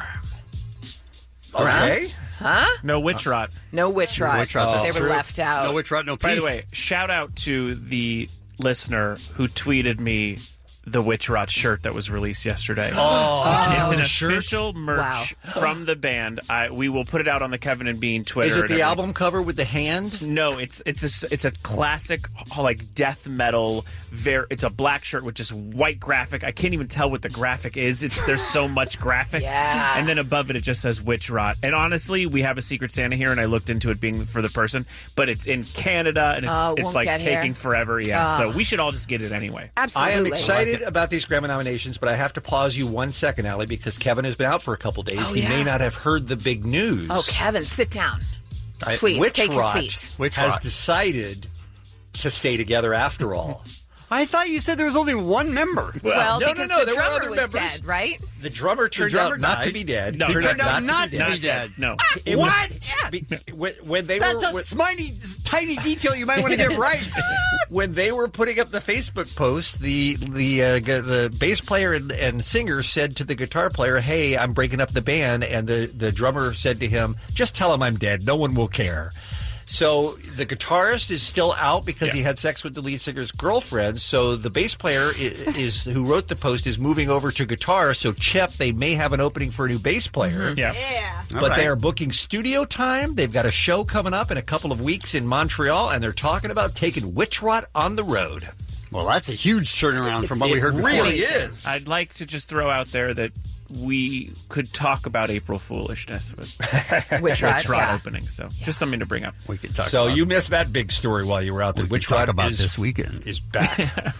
Okay. Huh? No Witch Rot. No Witch Rot. Witch Rot, They that's were true. left out. No Witch Rot, no By the peace. way, shout out to the listener who tweeted me the Witch Rot shirt that was released yesterday. Oh, it's an shirt? official merch from the band. We will put it out on the Kevin and Bean Twitter. Is it and the everything. album cover with the hand? No, it's a classic like death metal. It's a black shirt with just white graphic. I can't even tell what the graphic is. There's so much graphic. Yeah. And then above it just says Witch Rot. And honestly, we have a Secret Santa here, and I looked into it being for the person, but it's in Canada, and it's won't like get taking here. forever. Yeah, Oh. so we should all just get it anyway. Absolutely. I am excited about these Grammy nominations, but I have to pause you 1 second, Allie, because Kevin has been out for a couple days. Oh, He yeah. may not have heard the big news. Oh, Kevin, sit down. Please, Witch take your Rot seat. Witch has Rot. decided to stay together after all. I thought you said there was only one member. Well, no, because no, the there were drummer other was members. dead, right? The drummer turned drummer out not died. to be dead. No, He turned out not to be dead. No. It was- What? when they That's were a tiny detail you might want to get right. when they were putting up the Facebook post, the bass player and singer said to the guitar player, "Hey, I'm breaking up the band," and the drummer said to him, "Just tell him I'm dead. No one will care." So the guitarist is still out because he had sex with the lead singer's girlfriend. So the bass player is who wrote the post is moving over to guitar. So Chep, they may have an opening for a new bass player. Yeah. But they are booking studio time. They've got a show coming up in a couple of weeks in Montreal, and they're talking about taking Witch Rot on the road. Well, that's a huge turnaround from what we heard before. It really is. I'd like to just throw out there that we could talk about April Foolishness with Witch Rot, yeah. opening. So just something to bring up. We could talk So about you missed that big story while you were out there. we Witch could talk Rot about is, this weekend. is back.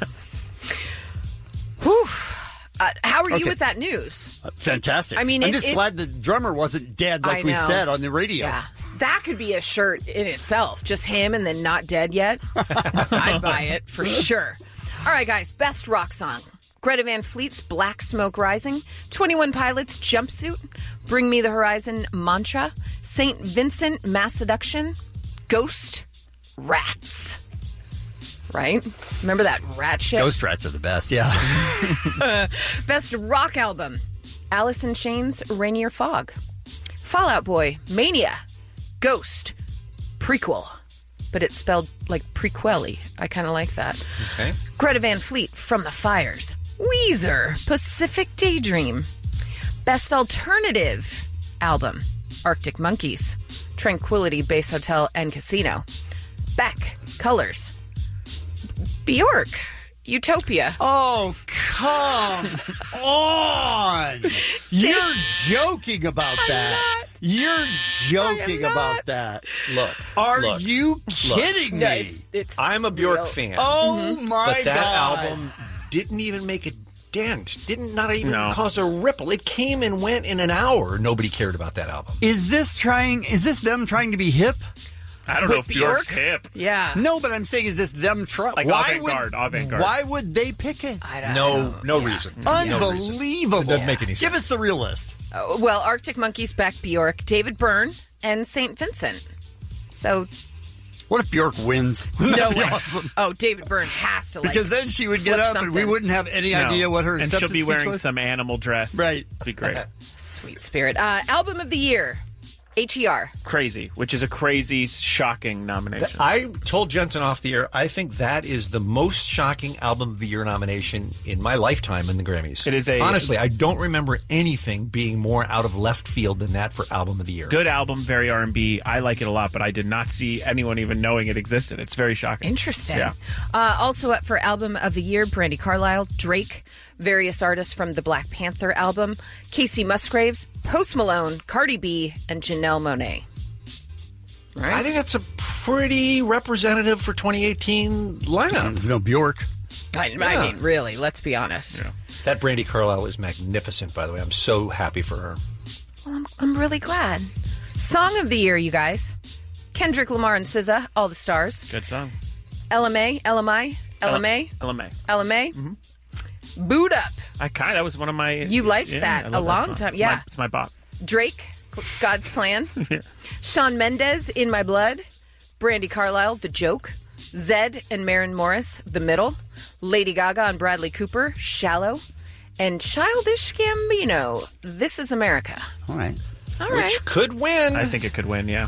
Whew. How are you Okay. with that news? Fantastic. I mean, I'm it- just it- glad the drummer wasn't dead I like we know. said on the radio. Yeah. That could be a shirt in itself. Just him and then not dead yet. I'd buy it for sure. All right, guys. Best rock song. Greta Van Fleet's Black Smoke Rising. 21 Pilots Jumpsuit. Bring Me the Horizon Mantra. St. Vincent Mass Seduction. Ghost Rats. Right? Remember that rat shit? Ghost Rats are the best, yeah. Best rock album. Alice in Chains, Rainier Fog. Fall Out Boy, Mania. Ghost, prequel. But it's spelled like prequel-y. I kind of like that. Okay. Greta Van Fleet, From the Fires. Weezer, Pacific Daydream. Best alternative album. Arctic Monkeys. Tranquility Base Hotel and Casino. Beck, Colors. Bjork, Utopia. Oh, come on. You're joking about that. You're joking about that. Look. Are you kidding No, me? it's I'm a Bjork real. fan. Oh, my But that God. album didn't even make a dent. Didn't not even No. cause a ripple. It came and went in an hour. Nobody cared about that album. Is this them trying to be hip? I don't know if With Bjork's Bjork? hip. Yeah. No, but I'm saying, is this them trying? Like avant-garde. Why would they pick it? I don't No know. reason. Unbelievable. It doesn't make any sense. Give us the real list. Well, Arctic Monkeys, Beck, Bjork, David Byrne, and St. Vincent. So, What if Bjork wins? Wouldn't no that be way. awesome? Oh, David Byrne has to, like, Because then she would get flip up and we something. wouldn't have any No. idea what her and acceptance she'll be wearing speech was. some animal dress. Right. Be great. Sweet spirit. Album of the year, HER. Crazy, which is a crazy, shocking nomination. I told Jensen off the air, I think that is the most shocking album of the year nomination in my lifetime in the Grammys. It is Honestly, I don't remember anything being more out of left field than that for album of the year. Good album, very R&B. I like it a lot, but I did not see anyone even knowing it existed. It's very shocking. Interesting. Yeah. Also up for album of the year, Brandi Carlile, Drake, various artists from the Black Panther album, Casey Musgraves, Post Malone, Cardi B, and Janelle Monáe. Right? I think that's a pretty representative for 2018 lineup. There's no Bjork. I mean, really, let's be honest. That Brandy Carlisle is magnificent, by the way. I'm so happy for her. Well, I'm really glad. Song of the year, you guys. Kendrick Lamar and SZA, All the Stars. Good song. LMA. Boot Up. That was one of my... You liked that a long time. Yeah. It's my bop. Drake, God's Plan. Yeah. Shawn Mendes, In My Blood. Brandy Carlisle, The Joke. Zed and Maren Morris, The Middle. Lady Gaga and Bradley Cooper, Shallow. And Childish Gambino, This Is America. All right. Which could win. I think it could win, yeah.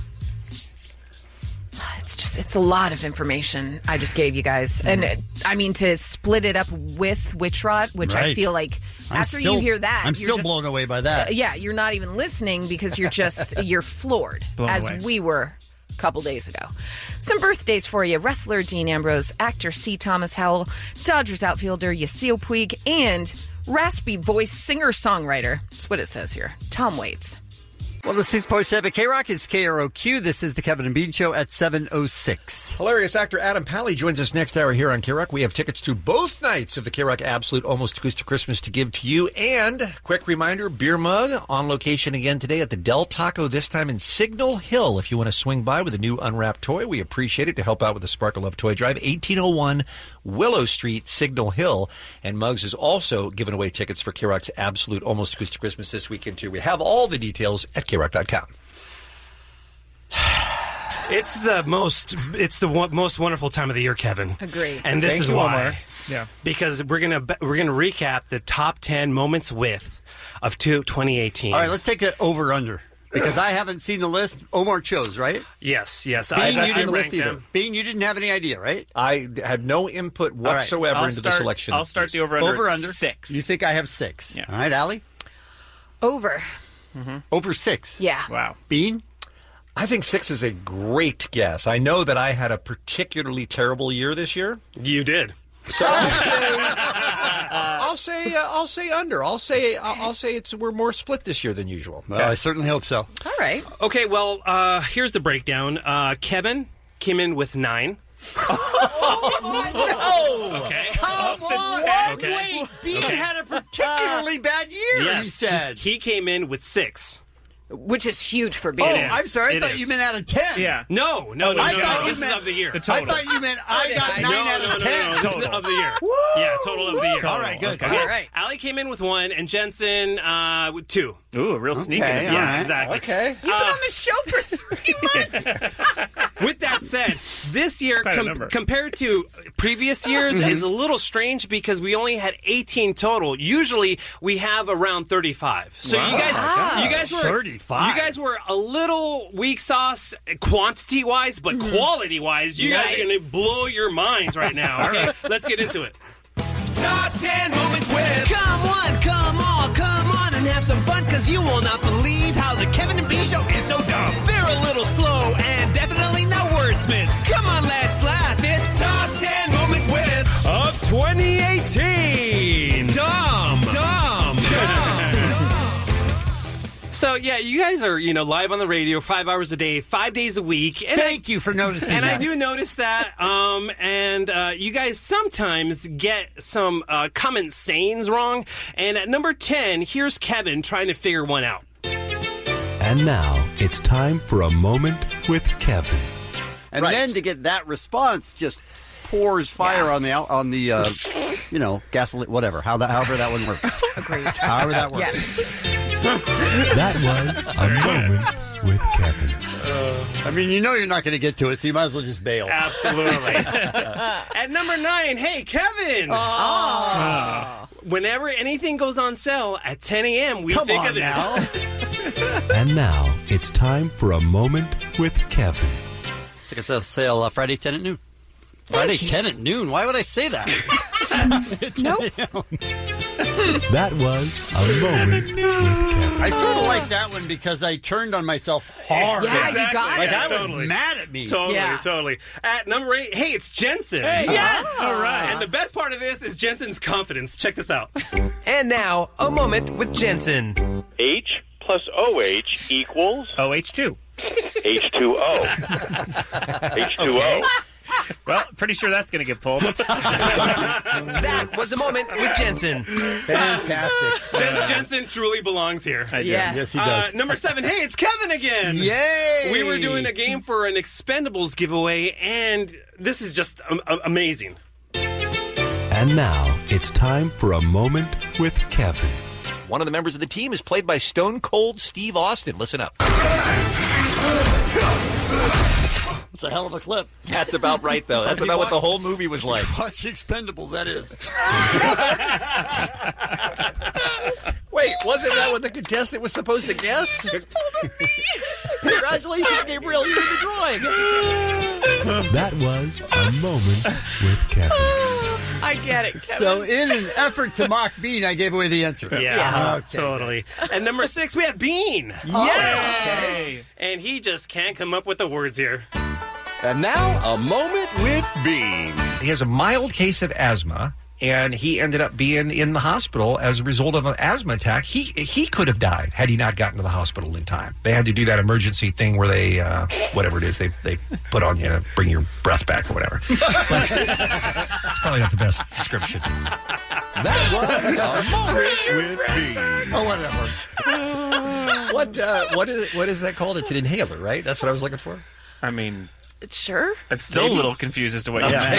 It's a lot of information I just gave you guys. And I mean, to split it up with Witch Rot, which I feel like you hear that, I'm still blown away by that. Yeah, you're not even listening because you're just, you're floored, Blown as away. we were a couple days ago. Some birthdays for you. Wrestler Dean Ambrose, actor C. Thomas Howell, Dodgers outfielder Yasiel Puig, and raspy voice singer-songwriter, that's what it says here, Tom Waits. 106.7 K-Rock is KROQ. This is the Kevin and Bean Show at 7:06. Hilarious actor Adam Pally joins us next hour here on K-Rock. We have tickets to both nights of the K-Rock Absolute Almost Acoustic Christmas to give to you. And, quick reminder, Beer Mug on location again today at the Del Taco, this time in Signal Hill. If you want to swing by with a new unwrapped toy, we appreciate it to help out with the Sparkle Love Toy Drive, 1801 Willow Street, Signal Hill. And Muggs is also giving away tickets for K-Rock's Absolute Almost Acoustic Christmas this weekend, too. We have all the details at KROC.com. It's the most wonderful time of the year, Kevin. Agreed. And this is why. Omar. Yeah. Because we're gonna recap the top 10 moments of 2018. All right, let's take it over under. Because I haven't seen the list. Omar chose, right? Yes. Bean, I you didn't ranked them. Bean, you didn't have any idea, right? I had no input whatsoever into the selection. I'll start the over-under. Over-under. 6. You think I have 6. Yeah. All right, Allie? Over. Over 6. Yeah. Wow. Bean? I think 6 is a great guess. I know that I had a particularly terrible year this year. You did. So I'll say under. I'll say we're more split this year than usual. Well, I certainly hope so. All right. Okay, well, here's the breakdown. Kevin came in with 9. Oh, no! Okay. Come on! Okay. Wait, Bean had a particularly bad year, Yes. you said. He came in with 6. Which is huge for Oh, Bean. I'm sorry. I thought you meant out of 10. Yeah. No. I thought you This meant is of the year. The total. I thought you meant I got 9 out of 10. No, this is of the year. Yeah, total of the year. All right, good. Okay. All right. Allie came in with 1, and Jensen with 2. Ooh, a real sneaky. Okay, Yeah, all right. exactly. Okay. You've been on the show for 3 months. With that said, this year Quite a number. compared to previous years is a little strange because we only had 18 total. Usually we have around 35. So Wow. you guys were 35. You guys were a little weak sauce quantity wise, but quality wise, you guys are going to blow your minds right now. Okay, let's get into it. Top 10 moments with. Come on, and have some fun, because you will not believe how the Kevin and Bean Show is so dumb. They're a little slow and definitely no wordsmiths. Come on, let's laugh. It's Top 10 moments with. Of 2018. Dumb. So yeah, you guys are live on the radio 5 hours a day, 5 days a week. And Thank you for noticing And that. I do notice that. And you guys sometimes get some common sayings wrong. And at number 10, here's Kevin trying to figure one out. And now it's time for a moment with Kevin. And then to get that response, just pours fire on the gasoline, whatever. However that one works. Agreed. However that works. Yes. That was a moment with Kevin. I mean, you're not going to get to it, so you might as well just bail. Absolutely. At number 9, hey, Kevin. Whenever anything goes on sale at 10 a.m., we Come think on of this. And now it's time for a moment with Kevin. Tickets on sale Friday 10 at noon. Friday 10 at noon? Why would I say that? Nope. That was a moment with Kevin. I sort of like that one because I turned on myself hard. Yeah, you got Like it. I Totally. was mad at me. Totally. At number 8, hey, it's Jensen. Hey. Yes! All right. And the best part of this is Jensen's confidence. Check this out. And now, a moment with Jensen. H plus OH equals OH2. H2O. H2O. Well, pretty sure that's going to get pulled. That was a moment with Jensen. Fantastic. Jensen truly belongs here. I do. Yeah. Yes, he does. Number 7. Hey, it's Kevin again. Yay! We were doing a game for an Expendables giveaway, and this is just amazing. And now it's time for a moment with Kevin. One of the members of the team is played by Stone Cold Steve Austin. Listen up. It's a hell of a clip. That's about right, though. That's about what the whole movie was like. Watch Expendables, that is. Wait, wasn't that what the contestant was supposed to guess? Just pulled a me. Congratulations, Gabriel. You did the drawing. That was a moment with Kevin. I get it, Kevin. So in an effort to mock Bean, I gave away the answer. Yeah, Okay. totally. And number 6, we have Bean. Yes! Okay. And he just can't come up with the words here. And now, a moment with Bean. He has a mild case of asthma, and he ended up being in the hospital as a result of an asthma attack. He could have died had he not gotten to the hospital in time. They had to do that emergency thing where they, whatever it is, they put on you to bring your breath back or whatever. But it's probably not the best description. That was a moment with Bean. Oh, whatever. What is that called? It's an inhaler, right? That's what I was looking for. I mean, Sure. I'm still a little confused as to what you meant.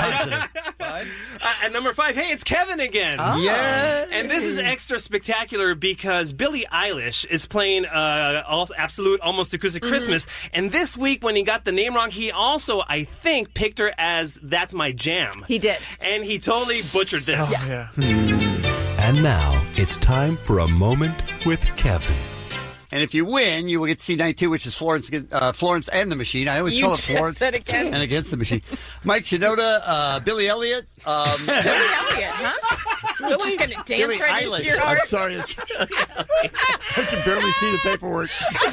At number 5, hey, it's Kevin again. Oh. Yeah. And this is extra spectacular because Billie Eilish is playing Absolute Almost Acoustic Christmas. And this week, when he got the name wrong, he also, I think, picked her as That's My Jam. He did. And he totally butchered this. Oh, yeah. And now it's time for a moment with Kevin. And if you win, you will get to see night 2, which is Florence and the Machine. I always call it Florence and Against the Machine. Mike Shinoda, Billy Elliot. Billy Elliot, huh? You're just going to dance Billie right Eilish. into your heart? I'm sorry. I can barely see the paperwork.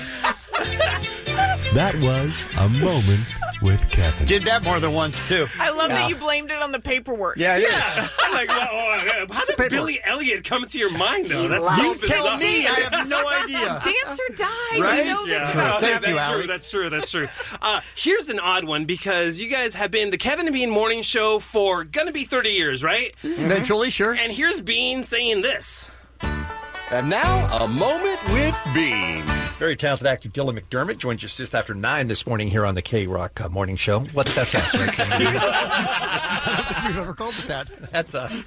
That was a moment with Kevin. Did that more than once, too. I love that you blamed it on the paperwork. Yeah, I'm like, how does Billy Elliot come into your mind, though? That's You so tell bizarre. me. I have no idea. Dance or die. Right? You know this. Yeah, Thank you, that's Allie. true. That's true. Here's an odd one because you guys have been the Kevin and Bean morning show for gonna be 30 years, right? Eventually, sure. And here's Bean saying this. And now, a moment with Bean. Very talented actor Dylan McDermott joins us just after 9 this morning here on the K-Rock Morning Show. What's that sound like? I don't think we've ever called it that. That's us.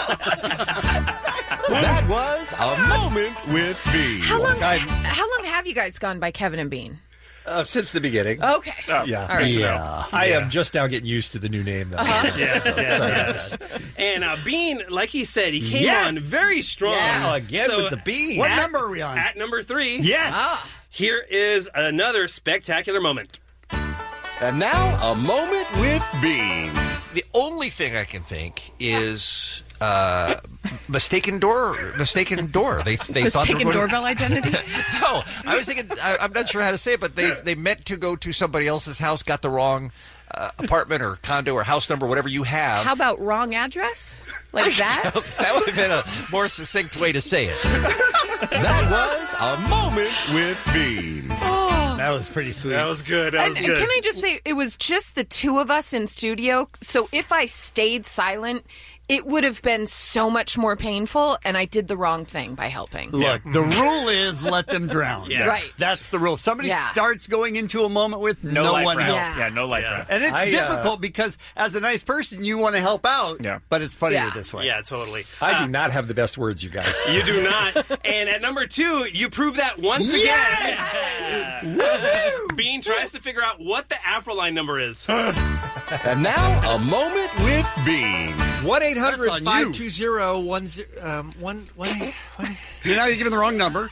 That was a moment with Bean. How long have you guys gone by Kevin and Bean? Since the beginning. Okay. Yeah. All right. Yeah. I am just now getting used to the new name, though. Yes. And Bean, like he said, he came on very strong. Yeah, again with the Bean. What number are we on? At number 3. Yes. Here is another spectacular moment. And now, a moment with Bean. The only thing I can think is mistaken door. They Mistaken thought they were going doorbell identity? No, I was thinking. I'm not sure how to say it, but they meant to go to somebody else's house, got the wrong apartment or condo or house number, whatever you have. How about wrong address? Like that? That would have been a more succinct way to say it. That was a moment with Bean. Oh. That was pretty sweet. That was good. And can I just say, it was just the two of us in studio, so if I stayed silent, it would have been so much more painful, and I did the wrong thing by helping. Look, the rule is let them drown. Yeah. Right. That's the rule. If somebody starts going into a moment with no life one raft. help. Yeah, no life raft. And it's difficult because as a nice person, you want to help out, but it's funnier this way. Yeah, totally. I do not have the best words, you guys. You do not. And at number 2, you prove that once again. Yes! Bean tries to figure out what the Afroline number is. And now, a moment with Bean. 1-800-520-10... You're not giving the wrong number.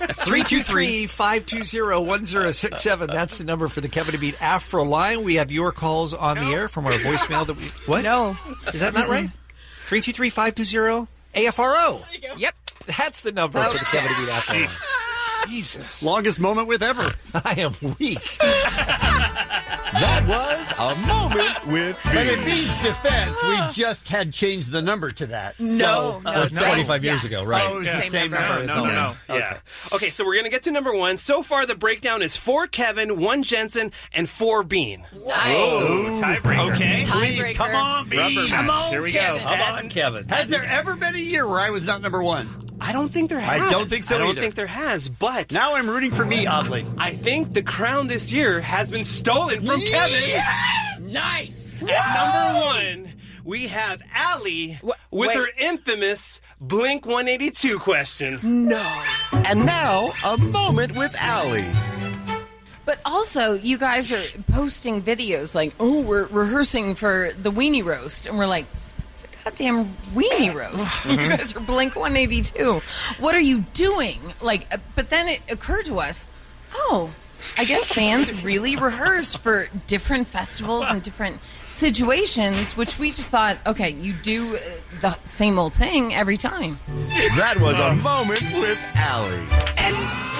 323-520-1067. That's the number for the Kevin and Bean Afro line. We have your calls on the air from our voicemail. That we What? No. Is that not right? 323-520-AFRO. Yep. That's the number for the Kevin and Bean Afro line. Jesus. Longest moment with ever. I am weak. That was a moment with But in Bean's defense, we just had changed the number to that. No, so, no, 25 years ago, right? Oh, it was the same number. No. Yeah. Okay, so we're going to get to number one. So far, the breakdown is 4 Kevin, 1 Jensen, and 4 Bean. Whoa, tiebreaker. Okay. Please, come on, Bean. Come on, Here we Kevin. go. Come on, Kevin. Has there ever been a year where I was not number one? I don't think there has. I don't think so I don't either. think there has, but Now I'm rooting for me, oddly. I think the crown this year has been stolen from Kevin. Nice. At number one, we have Allie with wait. her infamous Blink 182 question. No. And now, a moment with Allie. But also, you guys are posting videos like, oh, we're rehearsing for the weenie roast. And we're like, it's a goddamn weenie roast. You guys are Blink 182. What are you doing? Like, but then it occurred to us, oh, I guess bands really rehearse for different festivals and different situations, which we just thought, okay, you do the same old thing every time. That was a moment with Allie. And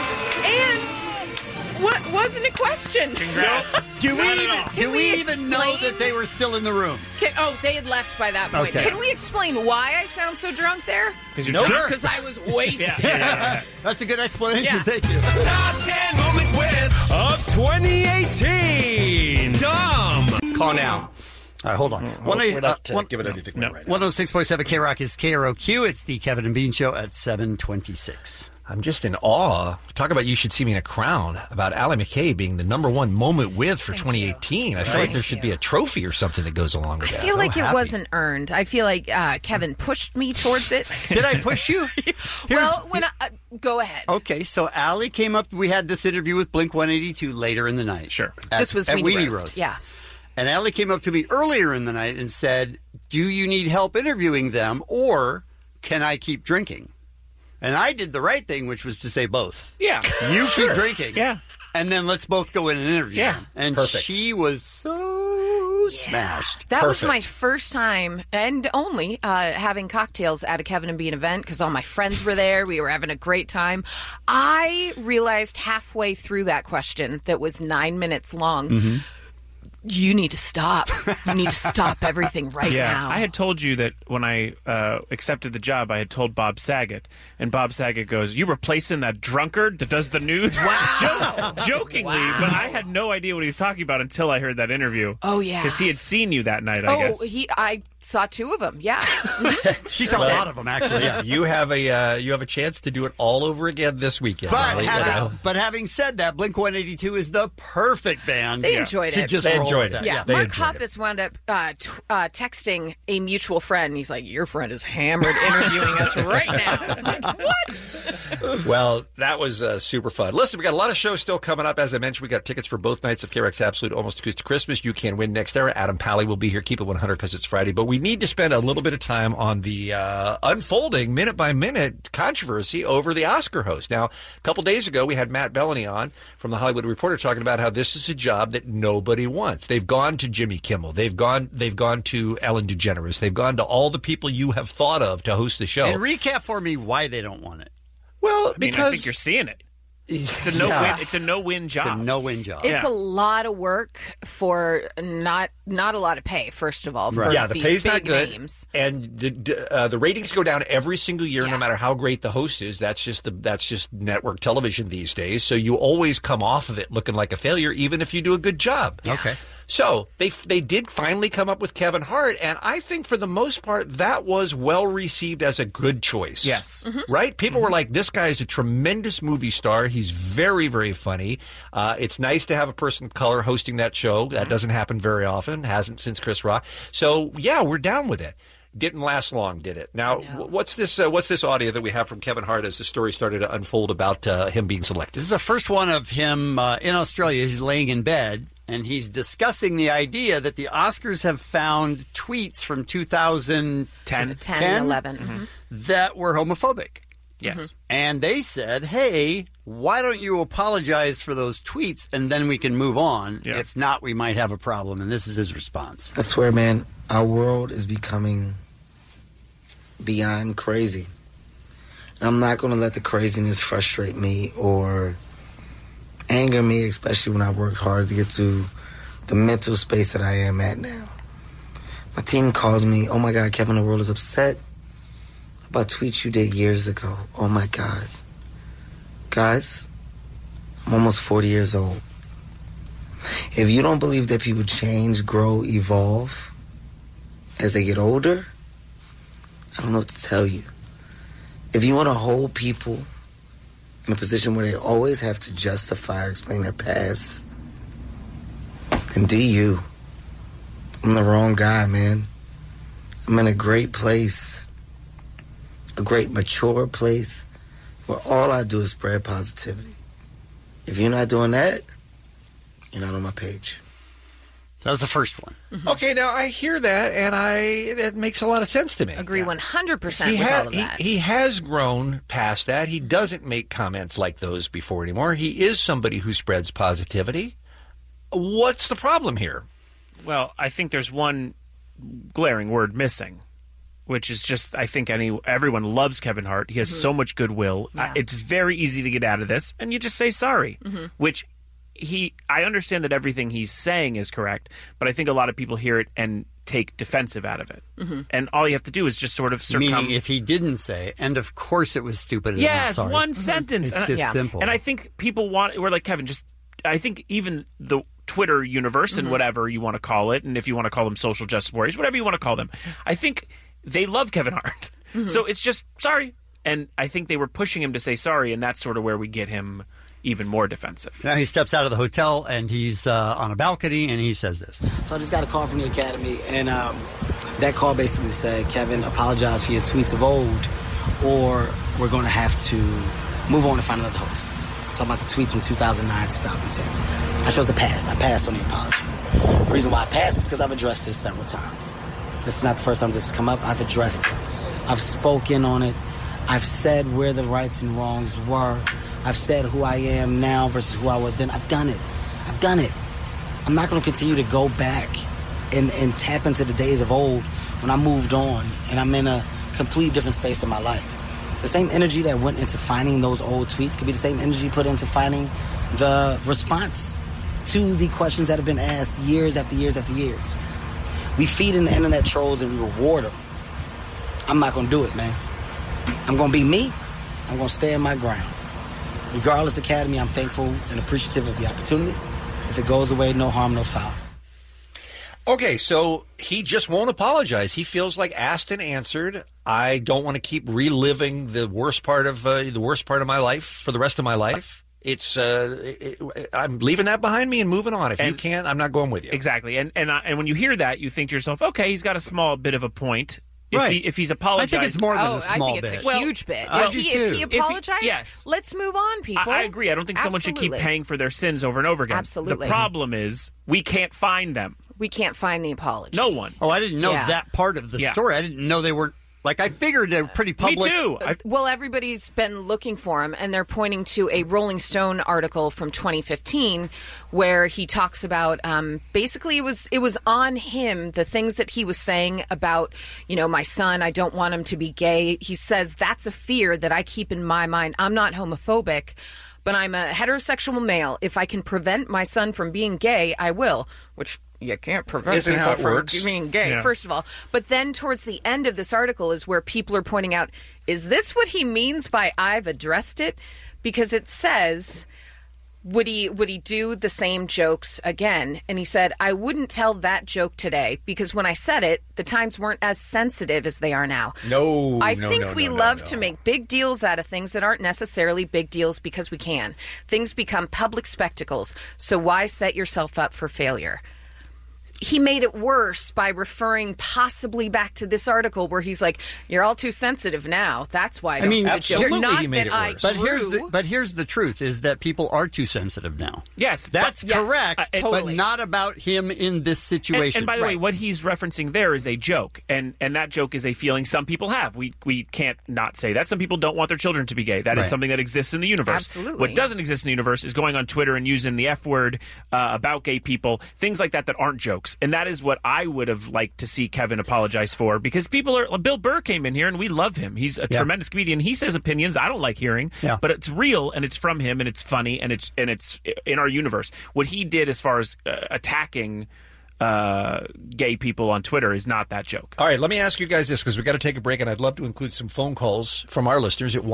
what wasn't a question? Congrats. Do we even know explain? that they were still in the room? They had left by that point. Okay. Can we explain why I sound so drunk there? Because you're drunk. Because I was wasted. Yeah. That's a good explanation. Yeah. Thank you. Top 10 moments with Of 2018. Dumb. Call now. All right, hold on. We're not giving anything away right now. 106.7 K-Rock is KROQ. It's the Kevin and Bean Show at 7:26. I'm just in awe. Talk about You Should See Me in a Crown, about Allie McKay being the number one moment with for 2018. I feel like there should be a trophy or something that goes along with I that. feel like it happy. wasn't earned. I feel like Kevin pushed me towards it. Did I push you? Go ahead. Okay, so Allie came up. We had this interview with Blink 182 later in the night. Sure. This was at Weenie Roast. Yeah. And Allie came up to me earlier in the night and said, do you need help interviewing them or can I keep drinking? And I did the right thing, which was to say both. Yeah. You keep drinking. Yeah. And then let's both go in and interview them. And Perfect. she was so smashed. That was my first time and only having cocktails at a Kevin and Bean event because all my friends were there. We were having a great time. I realized halfway through that question that was 9 minutes long, you need to stop. You need to stop everything right now. I had told you that when I accepted the job, I had told Bob Saget, and Bob Saget goes, "You replacing that drunkard that does the news?" Wow. Jokingly, but I had no idea what he was talking about until I heard that interview. Oh, yeah. Because he had seen you that night, I guess. I saw 2 of them, yeah. She saw a lot of them, actually. Yeah. You have a chance to do it all over again this weekend. But having said that, Blink 182 is the perfect band. They enjoyed to it. just They roll enjoyed with that. it. Yeah, they Mark enjoyed it. Hoppus wound up texting a mutual friend. He's like, your friend is hammered interviewing us right now. I'm like, what? Well, that was super fun. Listen, we got a lot of shows still coming up. As I mentioned, we got tickets for both nights of KROQ's Absolute Almost Acoustic Christmas. You can win next hour. Adam Pally will be here. Keep it 100 because it's Friday. But we need to spend a little bit of time on the unfolding minute-by-minute controversy over the Oscar host. Now, a couple days ago, we had Matt Bellany on from the Hollywood Reporter talking about how this is a job that nobody wants. They've gone to Jimmy Kimmel. They've gone to Ellen DeGeneres. They've gone to all the people you have thought of to host the show. And recap for me why they don't want it. Well, I mean, I think you're seeing it. It's a no-win. It's a no-win job. It's a no-win job. It's a lot of work for not a lot of pay. First of all, for yeah, the these pay's big not good, names. and the ratings go down every single year, no matter how great the host is. That's just network television these days. So you always come off of it looking like a failure, even if you do a good job. Yeah. Okay. So they did finally come up with Kevin Hart, and I think for the most part that was well received as a good choice. Yes. Right? People were like, this guy is a tremendous movie star. He's very, very funny. It's nice to have a person of color hosting that show. That doesn't happen very often. Hasn't since Chris Rock. So, yeah, we're down with it. Didn't last long, did it? Now, what's this audio that we have from Kevin Hart as the story started to unfold about him being selected? This is the first one of him in Australia. He's laying in bed, and he's discussing the idea that the Oscars have found tweets from 2010, 11 that were homophobic. Yes. And they said, hey, why don't you apologize for those tweets, and then we can move on. Yeah. If not, we might have a problem. And this is his response. I swear, man, our world is becoming beyond crazy. And I'm not going to let the craziness frustrate me or anger me, especially when I worked hard to get to the mental space that I am at now. My team calls me, oh my God, Kevin, the world is upset about tweets you did years ago. Oh my God. Guys, I'm almost 40 years old. If you don't believe that people change, grow, evolve as they get older, I don't know what to tell you. If you want to hold people in a position where they always have to justify or explain their past, then do you. I'm the wrong guy, man. I'm in a great place, a great mature place, where all I do is spread positivity. If you're not doing that, you're not on my page. That was the first one. Mm-hmm. Okay, now I hear that, and that makes a lot of sense to me. Agree 100% with all of that. He has grown past that. He doesn't make comments like those before anymore. He is somebody who spreads positivity. What's the problem here? Well, I think there's one glaring word missing, which is just, I think everyone loves Kevin Hart. He has so much goodwill. Yeah. It's very easy to get out of this, and you just say sorry, which I understand that everything he's saying is correct, but I think a lot of people hear it and take defensive out of it. And all you have to do is just sort of succumb. Meaning if he didn't say, and of course it was stupid. And Yeah, I'm it's sorry. one sentence. It's just simple. And I think people we're like, Kevin, I think even the Twitter universe and whatever you want to call it, and if you want to call them social justice warriors, whatever you want to call them, I think they love Kevin Hart. So it's just, sorry. And I think they were pushing him to say sorry, and that's sort of where we get him even more defensive. Now he steps out of the hotel, and he's on a balcony, and he says this. So I just got a call from the Academy, and that call basically said, Kevin, apologize for your tweets of old, or we're going to have to move on and find another host. Talking about the tweets from 2009, 2010. I chose to pass. I passed on the apology. The reason why I passed is because I've addressed this several times. This is not the first time this has come up. I've addressed it. I've spoken on it. I've said where the rights and wrongs were. I've said who I am now versus who I was then. I've done it. I've done it. I'm not going to continue to go back and tap into the days of old when I moved on and I'm in a completely different space in my life. The same energy that went into finding those old tweets could be the same energy put into finding the response to the questions that have been asked years after years after years. We feed in the internet trolls and we reward them. I'm not going to do it, man. I'm going to be me. I'm going to stay in my ground. Regardless, Academy, I'm thankful and appreciative of the opportunity. If it goes away, no harm, no foul. Okay, so he just won't apologize. He feels like asked and answered. I don't want to keep reliving the worst part of my life for the rest of my life. I'm leaving that behind me and moving on. If you can't, I'm not going with you. Exactly. And when you hear that, you think to yourself, okay, he's got a small bit of a point. If he's apologized, I think it's more than a small bit. I think it's a huge bit. I If do he too. apologized, yes. let's move on, people. I agree. I don't think someone should keep Absolutely. paying for their sins over and over again. Absolutely. The problem is we can't find them. We can't find the apology. No one. Oh, I didn't know Yeah. that part of the Yeah. story. I didn't know they were... Like, I figured they're pretty public. Me too. Well, everybody's been looking for him, and they're pointing to a Rolling Stone article from 2015 where he talks about basically it was on him, the things that he was saying about, my son, I don't want him to be gay. He says that's a fear that I keep in my mind. I'm not homophobic, but I'm a heterosexual male. If I can prevent my son from being gay, I will, which... You can't prevent Isn't people how it from works. being gay, Yeah. first of all. But then towards the end of this article is where people are pointing out, is this what he means by I've addressed it? Because it says, would he do the same jokes again? And he said, I wouldn't tell that joke today because when I said it, the times weren't as sensitive as they are now. I think we love to make big deals out of things that aren't necessarily big deals because we can. Things become public spectacles. So why set yourself up for failure? He made it worse by referring possibly back to this article where he's like, "You're all too sensitive now. That's why I don't do the joke." absolutely Not he made that it I worse. But here's the truth: is that people are too sensitive now. Yes, That's but- correct, Yes, but totally. not about him in this situation. And by the way, what he's referencing there is a joke, and that joke is a feeling some people have. We can't not say that. Some people don't want their children to be gay. That is Right. something that exists in the universe. Absolutely. What doesn't exist in the universe is going on Twitter and using the F word about gay people, things like that aren't jokes. jokes. And that is what I would have liked to see Kevin apologize for, because Bill Burr came in here and we love him. He's a tremendous comedian. He says opinions I don't like hearing, but it's real and it's from him and it's funny and it's in our universe. What he did as far as attacking gay people on Twitter is not that joke. All right, let me ask you guys this, because we've got to take a break, and I'd love to include some phone calls from our listeners at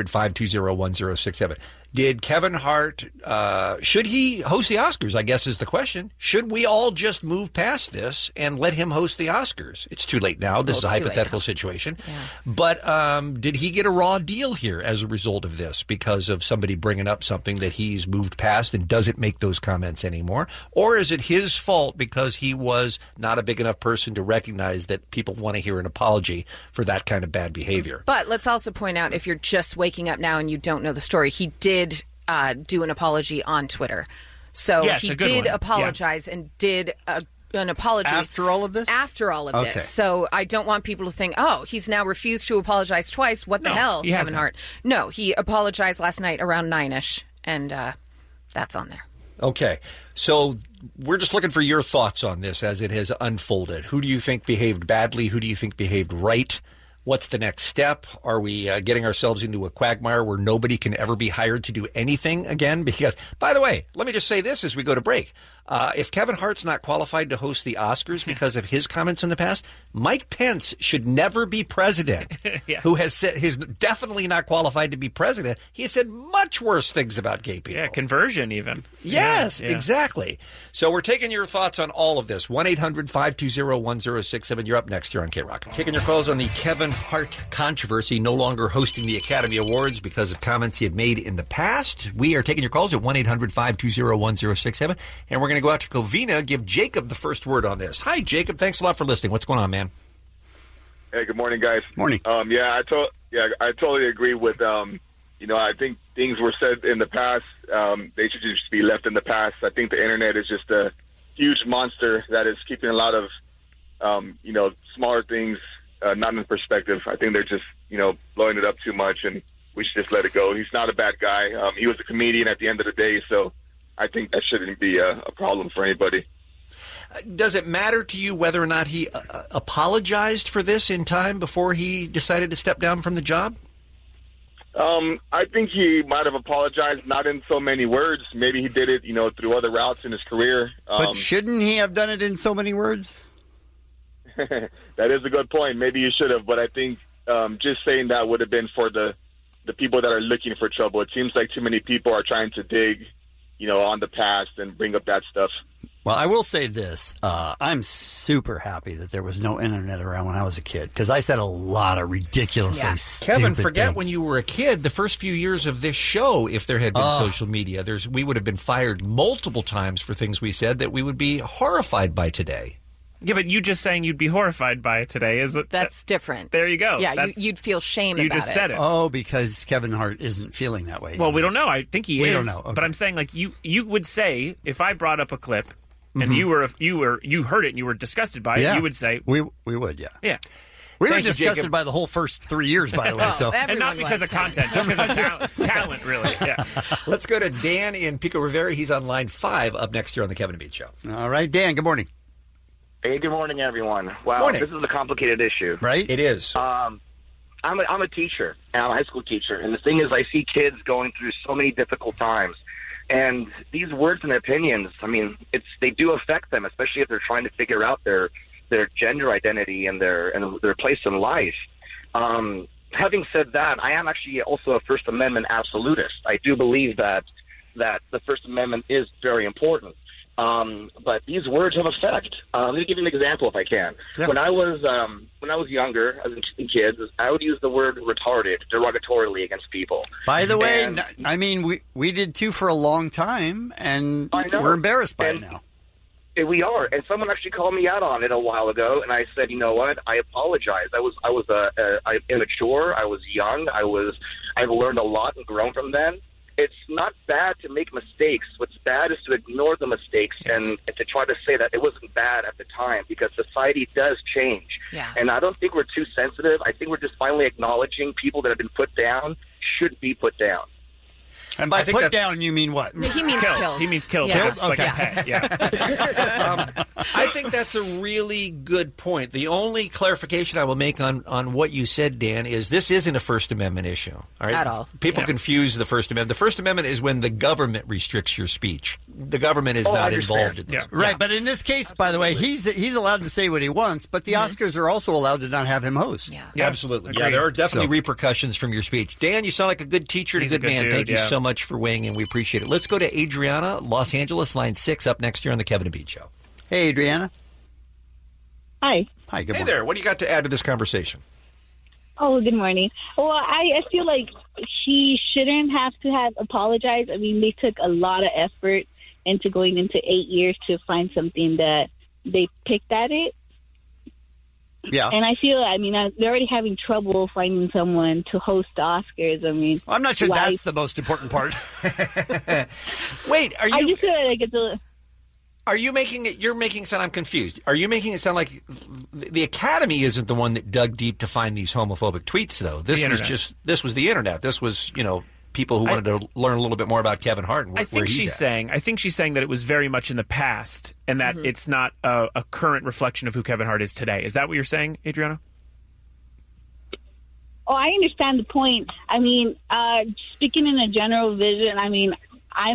1-800-520-1067. Did Kevin Hart, should he host the Oscars, I guess is the question. Should we all just move past this and let him host the Oscars? It's too late now. This is a hypothetical situation. Yeah. But did he get a raw deal here as a result of this, because of somebody bringing up something that he's moved past and doesn't make those comments anymore? Or is it his fault because he was not a big enough person to recognize that people want to hear an apology for that kind of bad behavior? But let's also point out, if you're just waking up now and you don't know the story, he did do an apology on Twitter. So he did apologize and did an apology. After all of this? After all of this. So I don't want people to think, oh, he's now refused to apologize twice. What the hell, Kevin Hart? No, he apologized last night around 9-ish, and that's on there. Okay. So we're just looking for your thoughts on this as it has unfolded. Who do you think behaved badly? Who do you think behaved right? What's the next step? Are we getting ourselves into a quagmire where nobody can ever be hired to do anything again? Because, by the way, let me just say this as we go to break. If Kevin Hart's not qualified to host the Oscars because of his comments in the past, Mike Pence should never be president, who has said he's definitely not qualified to be president. He has said much worse things about gay people. Yeah, conversion even. Yes, exactly. So we're taking your thoughts on all of this. 1-800-520-1067. You're up next here on K-Rock. Taking your calls on the Kevin Hart controversy, no longer hosting the Academy Awards because of comments he had made in the past. We are taking your calls at 1-800-520-1067. And we're going to go out to Covina, give Jacob the first word on this. Hi, Jacob. Thanks a lot for listening. What's going on, man? Hey, good morning, guys. Morning. I totally agree with, I think things were said in the past. They should just be left in the past. I think the internet is just a huge monster that is keeping a lot of, smaller things not in perspective. I think they're just, blowing it up too much, and we should just let it go. He's not a bad guy. He was a comedian at the end of the day, so I think that shouldn't be a problem for anybody. Does it matter to you whether or not he apologized for this in time before he decided to step down from the job? I think he might have apologized, not in so many words. Maybe he did it, through other routes in his career. But shouldn't he have done it in so many words? That is a good point. Maybe he should have, but I think just saying that would have been for the people that are looking for trouble. It seems like too many people are trying to dig on the past and bring up that stuff. Well, I will say this. I'm super happy that there was no internet around when I was a kid, because I said a lot of ridiculously stupid Kevin, forget things. when you were a kid, the first few years of this show, if there had been social media, we would have been fired multiple times for things we said that we would be horrified by today. Yeah, but you just saying you'd be horrified by it today, is it? That's different. There you go. Yeah, you'd feel shame about it. You just said it. Oh, because Kevin Hart isn't feeling that way. Well, we don't know. I think he is. We don't know. Okay. But I'm saying, like, you would say, if I brought up a clip and you heard it and you were disgusted by it, you would say... We would, yeah. Yeah. We were disgusted by the whole first 3 years, by the way. And not because of content, just because of talent, really. Yeah. Let's go to Dan in Pico Rivera. He's on line 5 up next here on the Kevin and Bean Show. All right, Dan, good morning. Hey, good morning, everyone. Wow, morning. This is a complicated issue. Right? It is. I'm a teacher, and I'm a high school teacher, and the thing is I see kids going through so many difficult times. And these words and opinions, I mean, they do affect them, especially if they're trying to figure out their gender identity and their place in life. Having said that, I am actually also a First Amendment absolutist. I do believe that the First Amendment is very important. But these words have effect. Let me give you an example if I can. Yeah. When I was younger, as a kid, I would use the word retarded derogatorily against people. By the way, I mean, we did too for a long time, and we're embarrassed by it now. We are, and someone actually called me out on it a while ago, and I said, you know what? I apologize. I was immature. I was young. I've learned a lot and grown from them. It's not bad to make mistakes. What's bad is to ignore the mistakes and to try to say that it wasn't bad at the time, because society does change. Yeah. And I don't think we're too sensitive. I think we're just finally acknowledging people that have been put down should be put down. And by I think put that- down, you mean what? He means killed. He means killed. Yeah. Like Okay. a pet. Yeah. I think that's a really good point. The only clarification I will make on what you said, Dan, is this isn't a First Amendment issue. All right? At all. People Yeah. confuse the First Amendment. The First Amendment is when the government restricts your speech. The government is I not understand. involved in this. Yeah. Right, but in this case, by the way, he's allowed to say what he wants, but the Oscars are also allowed to not have him host. Yeah. Absolutely. Yeah, Agreed. there are definitely repercussions from your speech. Dan, you sound like a good teacher and He's a a good good man. dude, Thank you yeah. so much for weighing in. We appreciate it. Let's go to Adriana, Los Angeles, line 6, up next here on the Kevin and Bean Show. Hey, Adriana. Hi. Hi, good Hey morning. there. What do you got to add to this conversation? Oh, good morning. Well, I feel like he shouldn't have to have apologized. I mean, they took a lot of effort into going into 8 years to find something that they picked at it. Yeah. And I feel, I mean, they're already having trouble finding someone to host the Oscars. I mean, I'm not sure why- that's the most important part. Wait, are I you just feel like it's a... are you making it? You're making it sound. I'm confused. Are you making it sound like the Academy isn't the one that dug deep to find these homophobic tweets, though? This The was internet. this was the internet. This was people who wanted to learn a little bit more about Kevin Hart and I where think he's she's at. saying. I think she's saying that it was very much in the past, and that it's not a current reflection of who Kevin Hart is today. Is that what you're saying, Adriana? Oh, I understand the point. I mean, speaking in a general vision, I mean, I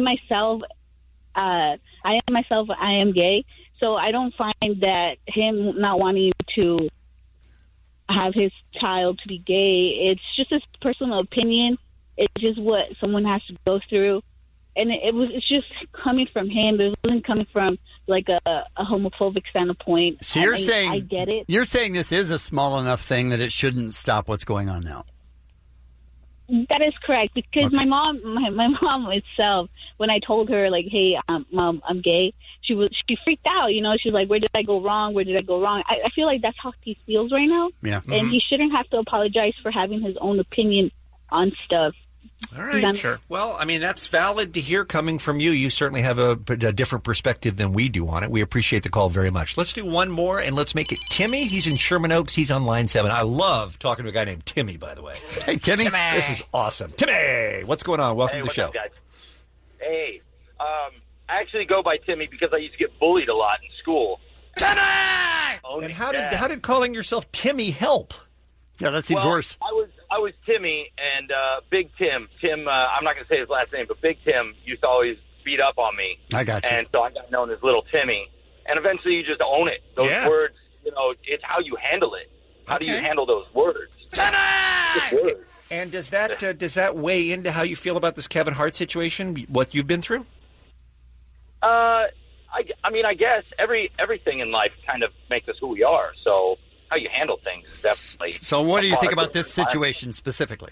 am gay, so I don't find that him not wanting to have his child to be gay, it's just his personal opinion. It's just what someone has to go through. And it's just coming from him. It wasn't coming from like a homophobic standpoint. So you're saying I get it. You're saying this is a small enough thing that it shouldn't stop what's going on now. That is correct, because my mom itself, when I told her like, "Hey, Mom, I'm gay," she freaked out. You know, she was like, "Where did I go wrong? Where did I go wrong?" I feel like that's how he feels right now, Yeah. and he shouldn't have to apologize for having his own opinion on stuff. All right, sure. Well, I mean, that's valid to hear coming from you. You certainly have a different perspective than we do on it. We appreciate the call very much. Let's do one more, and let's make it Timmy. He's in Sherman Oaks. He's on line 7. I love talking to a guy named Timmy, by the way. Hey, Timmy. This is awesome. Timmy, what's going on? Welcome Hey, to the what's show. up, guys? Hey, I actually go by Timmy because I used to get bullied a lot in school. Timmy! And how did calling yourself Timmy help? Yeah, that seems worse. I was Timmy, and Big Tim. I'm not going to say his last name, but Big Tim used to always beat up on me. I got you. And so I got known as Little Timmy. And eventually you just own it. Those words, it's how you handle it. How do you handle those words? Timmy! And does that weigh into how you feel about this Kevin Hart situation, what you've been through? I mean, I guess everything in life kind of makes us who we are. So how you handle things is definitely. So what do you think a about part of this your life. situation specifically?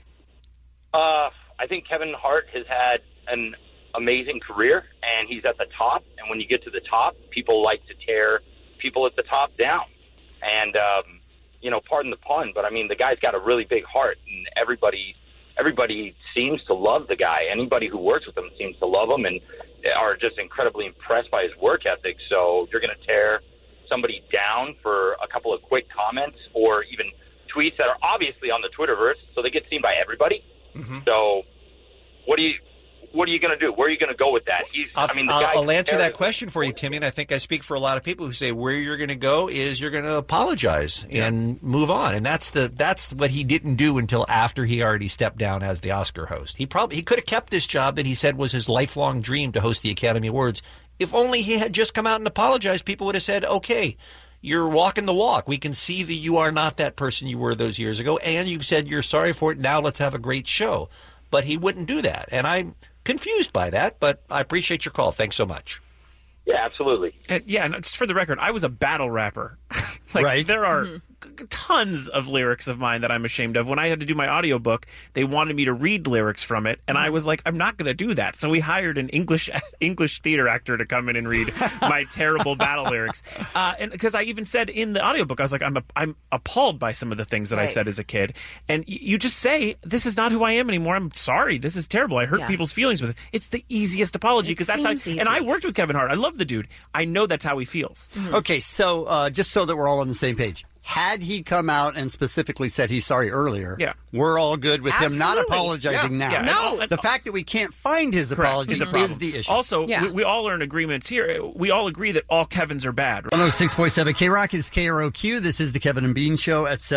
I think Kevin Hart has had an amazing career, and he's at the top. And when you get to the top, people like to tear people at the top down. And, pardon the pun, but I mean, the guy's got a really big heart, and everybody seems to love the guy. Anybody who works with him seems to love him and are just incredibly impressed by his work ethic. So you're going to tear somebody down for a couple of quick comments or even tweets that are obviously on the Twitterverse, so they get seen by everybody. Mm-hmm. So what are you going to do? Where are you going to go with that? I'll answer that question for you, Timmy, and I think I speak for a lot of people who say where you're going to go is you're going to apologize and move on, and that's what he didn't do until after he already stepped down as the Oscar host. He could have kept this job that he said was his lifelong dream to host the Academy Awards. If only he had just come out and apologized, people would have said, okay, you're walking the walk. We can see that you are not that person you were those years ago, and you've said you're sorry for it. Now let's have a great show. But he wouldn't do that, and I'm confused by that, but I appreciate your call. Thanks so much. Yeah, absolutely. And just for the record, I was a battle rapper. There are tons of lyrics of mine that I'm ashamed of. When I had to do my audiobook, they wanted me to read lyrics from it, and I was like, I'm not going to do that. So we hired an English theater actor to come in and read my terrible battle lyrics. And because I even said in the audiobook, I was like, I'm appalled by some of the things that I said as a kid. And you just say, this is not who I am anymore. I'm sorry. This is terrible. I hurt people's feelings with it. It's the easiest apology because that's how. seems And I easy. worked with Kevin Hart. I love the dude. I know that's how he feels. Okay, so just so that we're all on the same page, had he come out and specifically said he's sorry earlier, we're all good with him not apologizing now. No. The fact that we can't find his apology is the issue. Also, we all are in agreements here. We all agree that all Kevins are bad. 106.7 K-Rock is KROQ. This is the Kevin and Bean Show at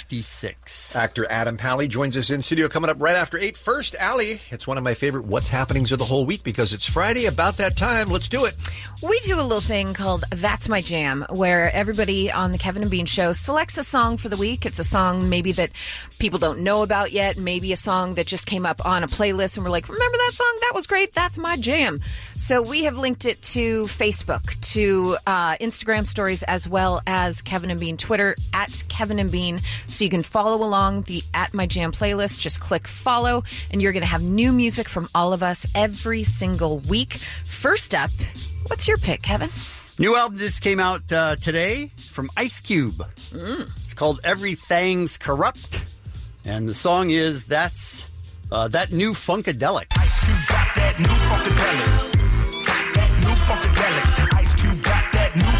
7:56. Actor Adam Pally joins us in studio coming up right after 8. First, Allie, it's one of my favorite What's Happenings of the whole week because it's Friday about that time. Let's do it. We do a little thing called That's My Jam, where everybody on the Kevin and Bean Show selects a song for the week. It's a song maybe that people don't know about yet, maybe a song that just came up on a playlist and we're like, remember that song? That was great. That's my jam. So we have linked it to Facebook, to Instagram stories, as well as Kevin and Bean Twitter, at Kevin and Bean. So you can follow along the At My Jam playlist. Just click follow, and you're going to have new music from all of us every single week. First up, what's your pick, Kevin? New album just came out today from Ice Cube. It's called Everything's Corrupt. And the song is That's That New Funkadelic. Ice Cube got that new funkadelic. That new funkadelic. Ice Cube got that new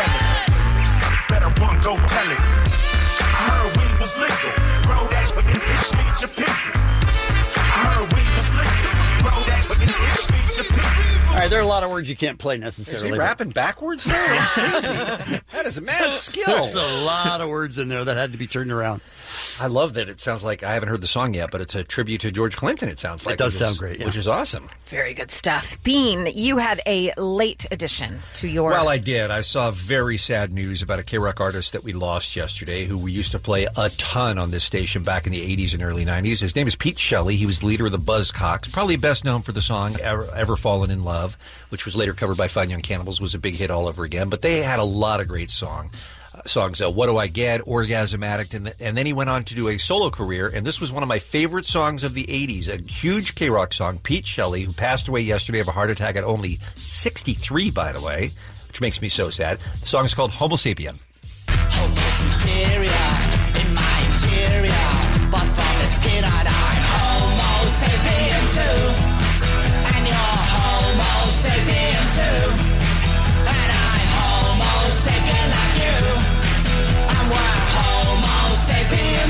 funkadelic. Better run, go tell it. I heard weed was legal. Bro, that's fucking bitch, feed your people. I heard weed was legal. Bro, that's fucking bitch, feed your people. All right, there are a lot of words you can't play necessarily. Is he rapping backwards there? That's crazy. That is a mad skill. There's a lot of words in there that had to be turned around. I love that it sounds like, I haven't heard the song yet, but it's a tribute to George Clinton, it sounds like. It does sound great, Which is awesome. Very good stuff. Bean, you had a late addition to your... Well, I did. I saw very sad news about a K-Rock artist that we lost yesterday, who we used to play a ton on this station back in the 80s and early 90s. His name is Pete Shelley. He was the leader of the Buzzcocks, probably best known for the song Ever Fallen in Love, which was later covered by Fine Young Cannibals, was a big hit all over again. But they had a lot of great songs. What Do I Get, Orgasm Addict, and then he went on to do a solo career, and this was one of my favorite songs of the 80s, a huge K-Rock song, Pete Shelley, who passed away yesterday of a heart attack at only 63, by the way, which makes me so sad. The song is called Homo Sapien. Homo superior in my interior, but from the skin I'm Homo sapien too, and you're Homo sapien too, and I'm Homo sapien like you. Homo sapien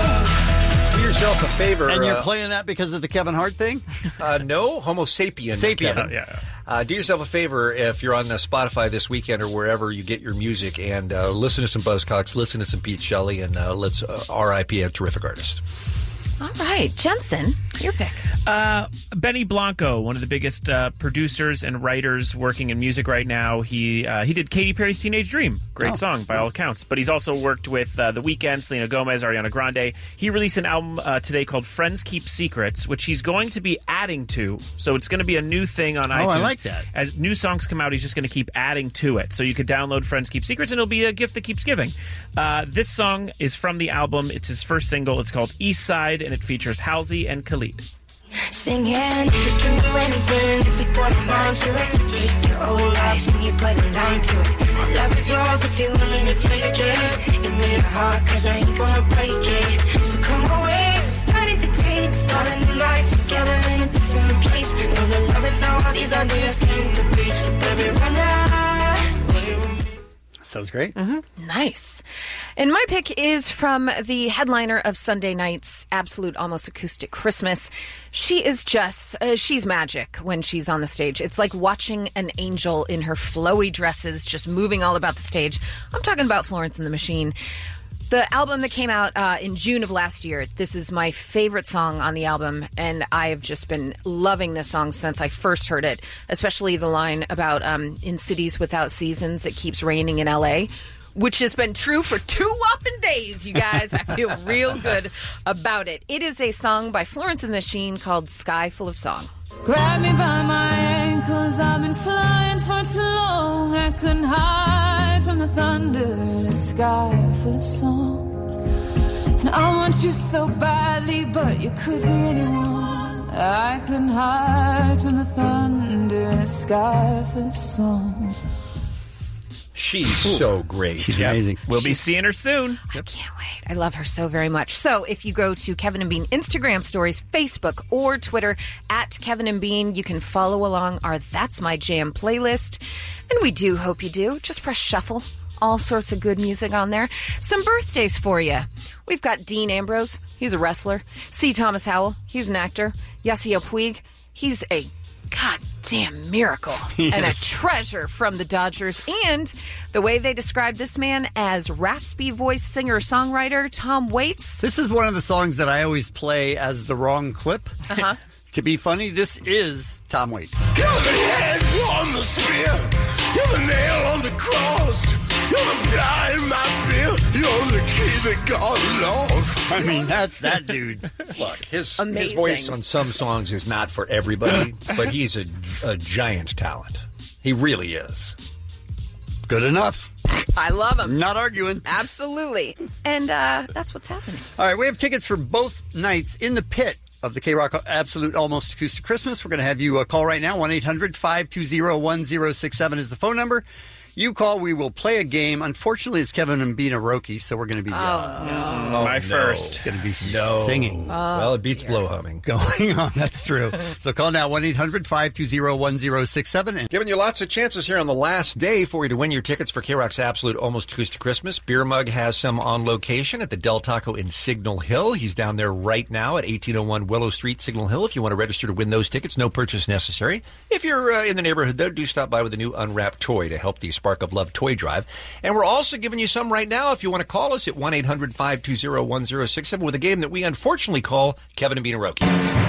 too. Do yourself a favor. And you're playing that because of the Kevin Hart thing? No, Homo sapien. Sapien. Do yourself a favor if you're on Spotify this weekend or wherever you get your music and listen to some Buzzcocks, listen to some Pete Shelley, and let's RIP a terrific artist. All right, Jensen, your pick. Benny Blanco, one of the biggest producers and writers working in music right now. He did Katy Perry's Teenage Dream. Great song by all accounts. But he's also worked with The Weeknd, Selena Gomez, Ariana Grande. He released an album today called Friends Keep Secrets, which he's going to be adding to. So it's going to be a new thing on iTunes. Oh, I like that. As new songs come out, he's just going to keep adding to it. So you could download Friends Keep Secrets, and it'll be a gift that keeps giving. This song is from the album. It's his first single. It's called East Side, and it features Halsey and Khalid. Singing, we can do anything if we put our mind to it. Take your whole life and you put a line to it. My love is yours if you're willing to take it. Give me your heart cause I ain't gonna break it. So come away, starting to taste. Start a new life together in a different place. Know the love is how all these ideas came to be. So baby run away with me. Sounds great. Mm-hmm. Nice. And my pick is from the headliner of Sunday night's Absolute Almost Acoustic Christmas. She is just, she's magic when she's on the stage. It's like watching an angel in her flowy dresses just moving all about the stage. I'm talking about Florence and the Machine. The album that came out in June of last year, this is my favorite song on the album, and I have just been loving this song since I first heard it, especially the line about in cities without seasons, it keeps raining in L.A., which has been true for 2 whopping days, you guys. I feel real good about it. It is a song by Florence and the Machine called Sky Full of Song. Grab me by my ankles, I've been flying for too long. I couldn't hide from the thunder in a sky full of song. And I want you so badly, but you could be anyone. I couldn't hide from the thunder in a sky full of song. She's so great. She's amazing. We'll be seeing her soon. I can't wait. I love her so very much. So if you go to Kevin and Bean Instagram stories, Facebook, or Twitter at Kevin and Bean, you can follow along our That's My Jam playlist. And we do hope you do. Just press shuffle. All sorts of good music on there. Some birthdays for you. We've got Dean Ambrose. He's a wrestler. C. Thomas Howell. He's an actor. Yasiel Puig. He's a goddamn miracle and a treasure from the Dodgers. And the way they describe this man as raspy voice singer-songwriter Tom Waits. This is one of the songs that I always play as the wrong clip. Uh-huh. To be funny, this is Tom Waits. You're the head on the spear. You're the nail on the cross. You're the fly in my beer. You're the key that got lost. I mean, that's that dude. Look, his voice on some songs is not for everybody, but he's a giant talent. He really is. Good enough. I love him. Not arguing. Absolutely. And that's what's happening. All right, we have tickets for both nights in the pit of the K-Rock Absolute Almost Acoustic Christmas. We're going to have you call right now. 1-800-520-1067 is the phone number. You call, we will play a game. Unfortunately, it's Kevin and Bean Aroki, so we're going to be... My first. It's going to be some singing. Well, it beats blow humming. Going on, that's true. So call now, 1-800-520-1067. And giving you lots of chances here on the last day for you to win your tickets for K-Rock's Absolute Almost Acoustic Christmas. Beer Mug has some on location at the Del Taco in Signal Hill. He's down there right now at 1801 Willow Street, Signal Hill. If you want to register to win those tickets, no purchase necessary. If you're in the neighborhood, though, do stop by with a new unwrapped toy to help the Spark of Love toy drive. And we're also giving you some right now if you want to call us at 1-800-520-1067 with a game that we unfortunately call Kevin and Bean Aroki.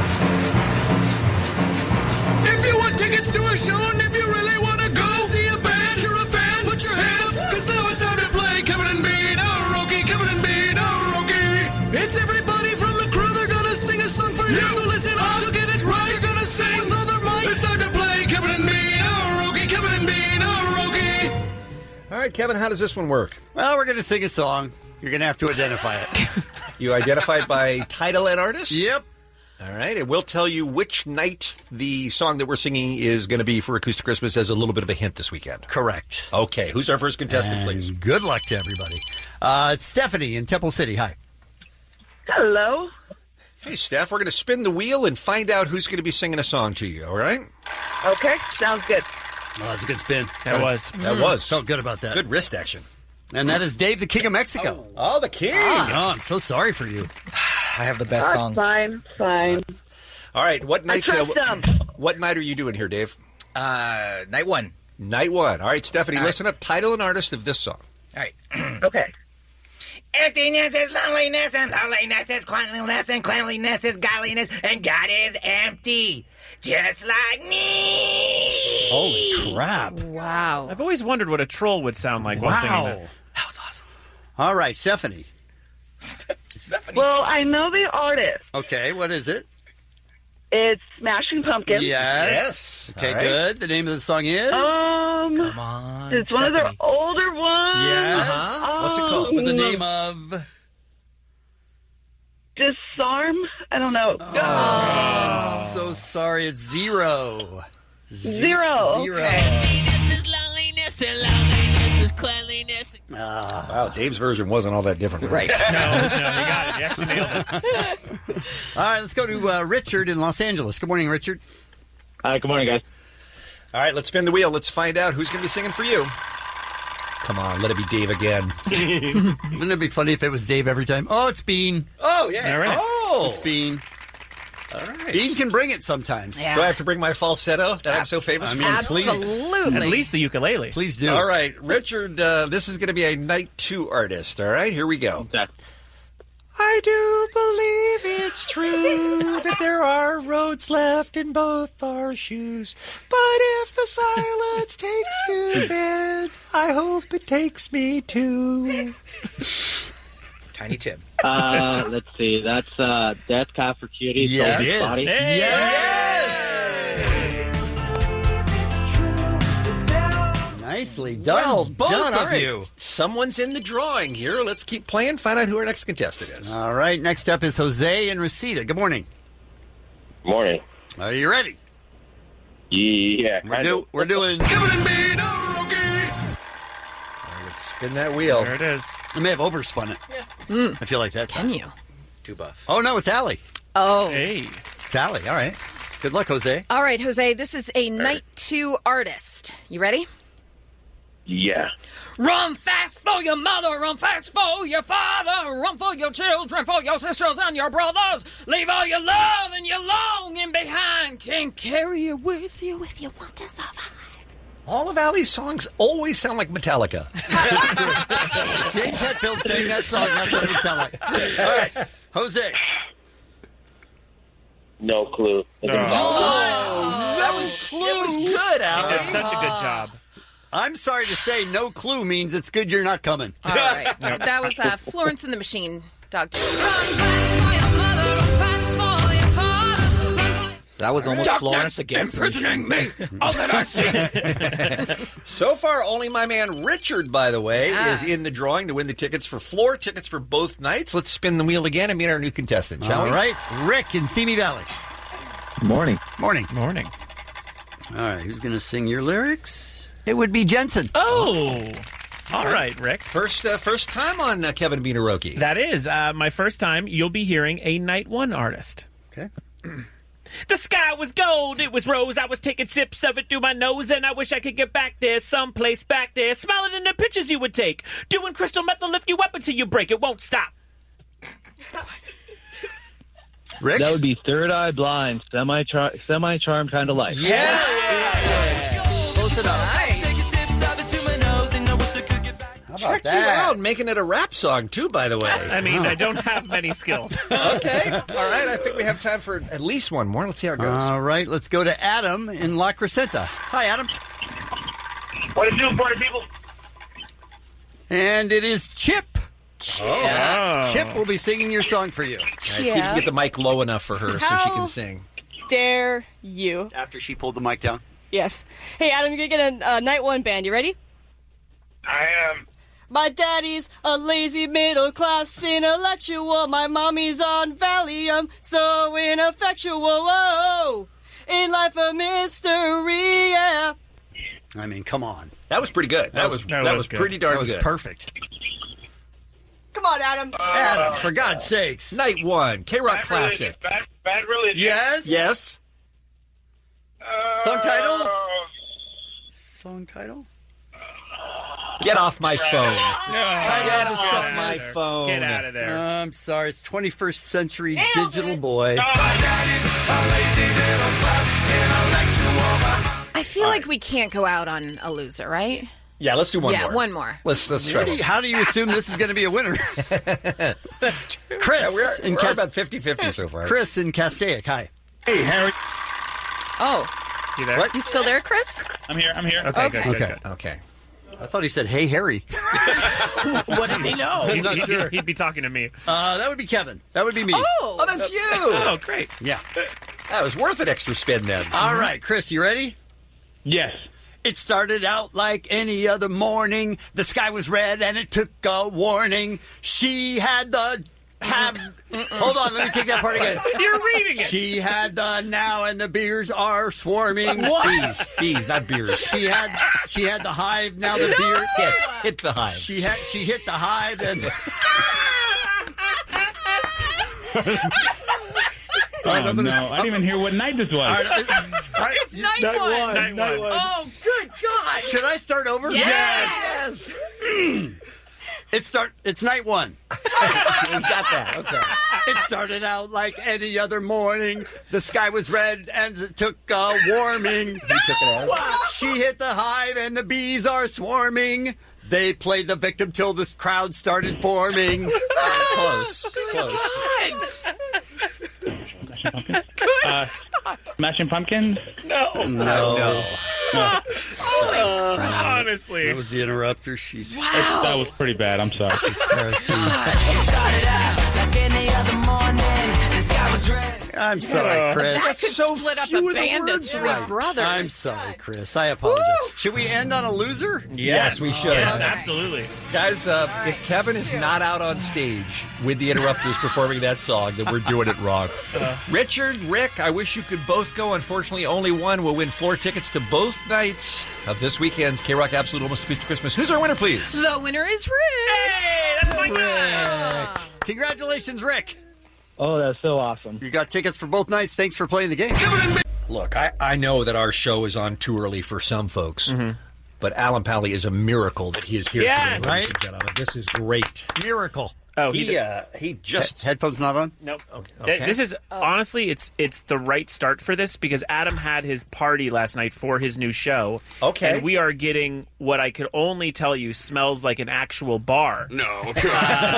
If you want tickets to a show and if you really want to go see a band, you're a fan, put your hands up, because now it's time to play Kevin and Bean Aroki, Kevin and Bean Aroki. It's everybody from the crew, they're going to sing a song for you. So listen up to get it right, you're going to sing with other mics. It's time to play Kevin and Bean Aroki, Kevin and Bean Aroki. All right, Kevin, how does this one work? Well, we're going to sing a song. You're going to have to identify it. You identify it by title and artist? Yep. All right, and we'll tell you which night the song that we're singing is going to be for Acoustic Christmas as a little bit of a hint this weekend. Correct. Okay, who's our first contestant, please? Good luck to everybody. It's Stephanie in Temple City. Hi. Hello. Hey, Steph, we're going to spin the wheel and find out who's going to be singing a song to you, all right? Okay, sounds good. Oh, that's a good spin. That was. That was. Felt good about that. Good wrist action. And that is Dave, the King of Mexico. Oh, the king. Oh, I'm so sorry for you. I have the best songs. Fine. All right, what night? I trust them. What night are you doing here, Dave? Night one. Night one. All right, Stephanie, listen up. Title and artist of this song. All right. Okay. Emptiness is loneliness, and loneliness is cleanliness, and cleanliness is godliness, and God is empty, just like me. Holy crap. Wow. I've always wondered what a troll would sound like while singing that. That was awesome. All right, Stephanie. Well, I know the artist. Okay, what is it? It's Smashing Pumpkins. Yes. Okay, All right. good. The name of the song is? Come on. It's one of their older ones. Yes. What's it called? With the name of? Disarm? I don't know. I'm so sorry. It's Zero. Zero. Zero. Okay. Emptiness is loneliness, and loneliness is cleanliness. Wow, Dave's version wasn't all that different. Right. No, you got it. You actually nailed it. All right, let's go to Richard in Los Angeles. Good morning, Richard. Hi, good morning, guys. All right, let's spin the wheel. Let's find out who's going to be singing for you. Come on, let it be Dave again. Wouldn't it be funny if it was Dave every time? Oh, it's Bean. Oh, yeah. All right. Oh, It's Bean. all right. Bean can bring it sometimes. Yeah. Do I have to bring my falsetto that I'm so famous for? Absolutely. At least the ukulele. Please do. All right, Richard, this is going to be a night two artist. All right, here we go. Okay. I do believe it's true that there are roads left in both our shoes. But if the silence takes you, then I hope it takes me too. Tiny Tim. Let's see. That's Death Cab for Cutie. Yes. Soul's Yes. Body. Nicely done. Well both done, of all right. you. Someone's in the drawing here. Let's keep playing, find out who our next contestant is. All right, next up is Jose and Reseda. Good morning. Morning. Are you ready? Yeah. We're doing... Kevin and Bean Aroki. Spin that wheel. There it is. I may have overspun it. Mm. I feel like that. Can you? Too buff. Oh, no, it's Allie. Oh. Hey. It's Allie. All right. Good luck, Jose. All right, Jose, this is a night 2 artist. You ready? Yeah. Run fast for your mother, run fast for your father, run for your children, for your sisters and your brothers. Leave all your love and your longing behind. Can carry it with you if you want to survive. All of Allie's songs always sound like Metallica. James Hetfield sang that song. That's what it would sound like. All right. Jose. No clue. That was clue. It was good, Allie. You did such a good job. I'm sorry to say no clue means it's good you're not coming. All right. That was Florence and the Machine, Dog. That was almost Florence against imprisoning me. All that I see. So far, only my man Richard, by the way, is in the drawing to win the tickets for Floor, tickets for both nights. Let's spin the wheel again and meet our new contestant, shall we? All right. Rick in Simi Valley. Morning. Morning. Morning. All right. Who's going to sing your lyrics? It would be Jensen. Oh. All right, Rick. First time on Kevin Beaneroki. That is my first time. You'll be hearing a Night 1 artist. Okay. The sky was gold, it was rose. I was taking sips of it through my nose, and I wish I could get back there, someplace back there, smiling in the pictures you would take. Doing crystal meth will lift you up until you break. It won't stop. Rick? That would be Third Eye Blind, semi-charmed kind of life. Yes! Close enough. How about Check that? you out, making it a rap song, too, by the way. I mean, I don't have many skills. Okay. All right. I think we have time for at least one more. Let's see how it goes. All right. Let's go to Adam in La Crescenta. Hi, Adam. What it do, party people? And it is Chip. Oh. Chip will be singing your song for you. All right, see if you can get the mic low enough for her so she can sing. Dare you? After she pulled the mic down? Yes. Hey, Adam, you're going to get a Night 1 band. You ready? I am. My daddy's a lazy middle-class intellectual. My mommy's on Valium, so ineffectual. Whoa, in life a mystery, yeah. I mean, come on. That was pretty good. That was good. pretty darn That was good. perfect. Come on, Adam. Adam, for God's sakes. Night 1, K-Rock Classic. Bad religion. Yes? Yes. Song title? Song title? Get off my phone. Get off my phone. Get out of there. I'm sorry. It's 21st Century Digital Boy. I feel like we can't go out on a loser, right? Yeah, let's do one more. Yeah, one more. Let's try. How do you assume this is going to be a winner? That's true. Chris. Yeah, we're about 50-50 so far. Chris in Castaic. Hi. Hey, Harry. Oh. You there? What? You still there, Chris? I'm here. Okay, Okay. good. Okay. I thought he said, hey, Harry. What does he know? I'm not sure. He'd be talking to me. That would be Kevin. That would be me. Oh, that's you. Oh, great. Yeah. That was worth an extra spin then. All right, Chris, you ready? Yes. It started out like any other morning. The sky was red and it took a warning. She had the... Hold on, let me take that part again. You're reading it. She had the now and the beers are swarming. What? Bees, not beers. She had the hive, now the beer hit the hive. She hit the hive and Oh, no. I didn't even hear what night this was. It's night one. Night one. Oh, good God. Should I start over? Yes. It's night one. We got that. Okay. It started out like any other morning. The sky was red and it took a warming. He took it as. She hit the hive and the bees are swarming. They played the victim till this crowd started forming. Close. Smashing Pumpkins? No. Honestly. That was the interrupter. She's That was pretty bad. I'm sorry. heresy. It started out like any other morning. The sky was was red. I'm sorry, Chris. I could split up a band of three brothers. I'm sorry, Chris. I apologize. Should we end on a loser? Yes, we should. Yes, absolutely. Guys, if Kevin is not out on stage with the Interrupters performing that song, then we're doing it wrong. Richard, Rick, I wish you could both go. Unfortunately, only one will win floor tickets to both nights of this weekend's K-Rock Absolute Almost Acoustic Christmas. Who's our winner, please? The winner is Rick. Hey, that's my guy. Congratulations, Rick. Oh, that's so awesome. You got tickets for both nights. Thanks for playing the game. Look, I know that our show is on too early for some folks, but Alan Pally is a miracle that he is here Yes. today, ladies and gentlemen. This is great. Miracle. Oh, he just... Headphones not on? Nope. Okay. This is honestly, it's the right start for this because Adam had his party last night for his new show. Okay. And we are getting what I could only tell you smells like an actual bar. No, come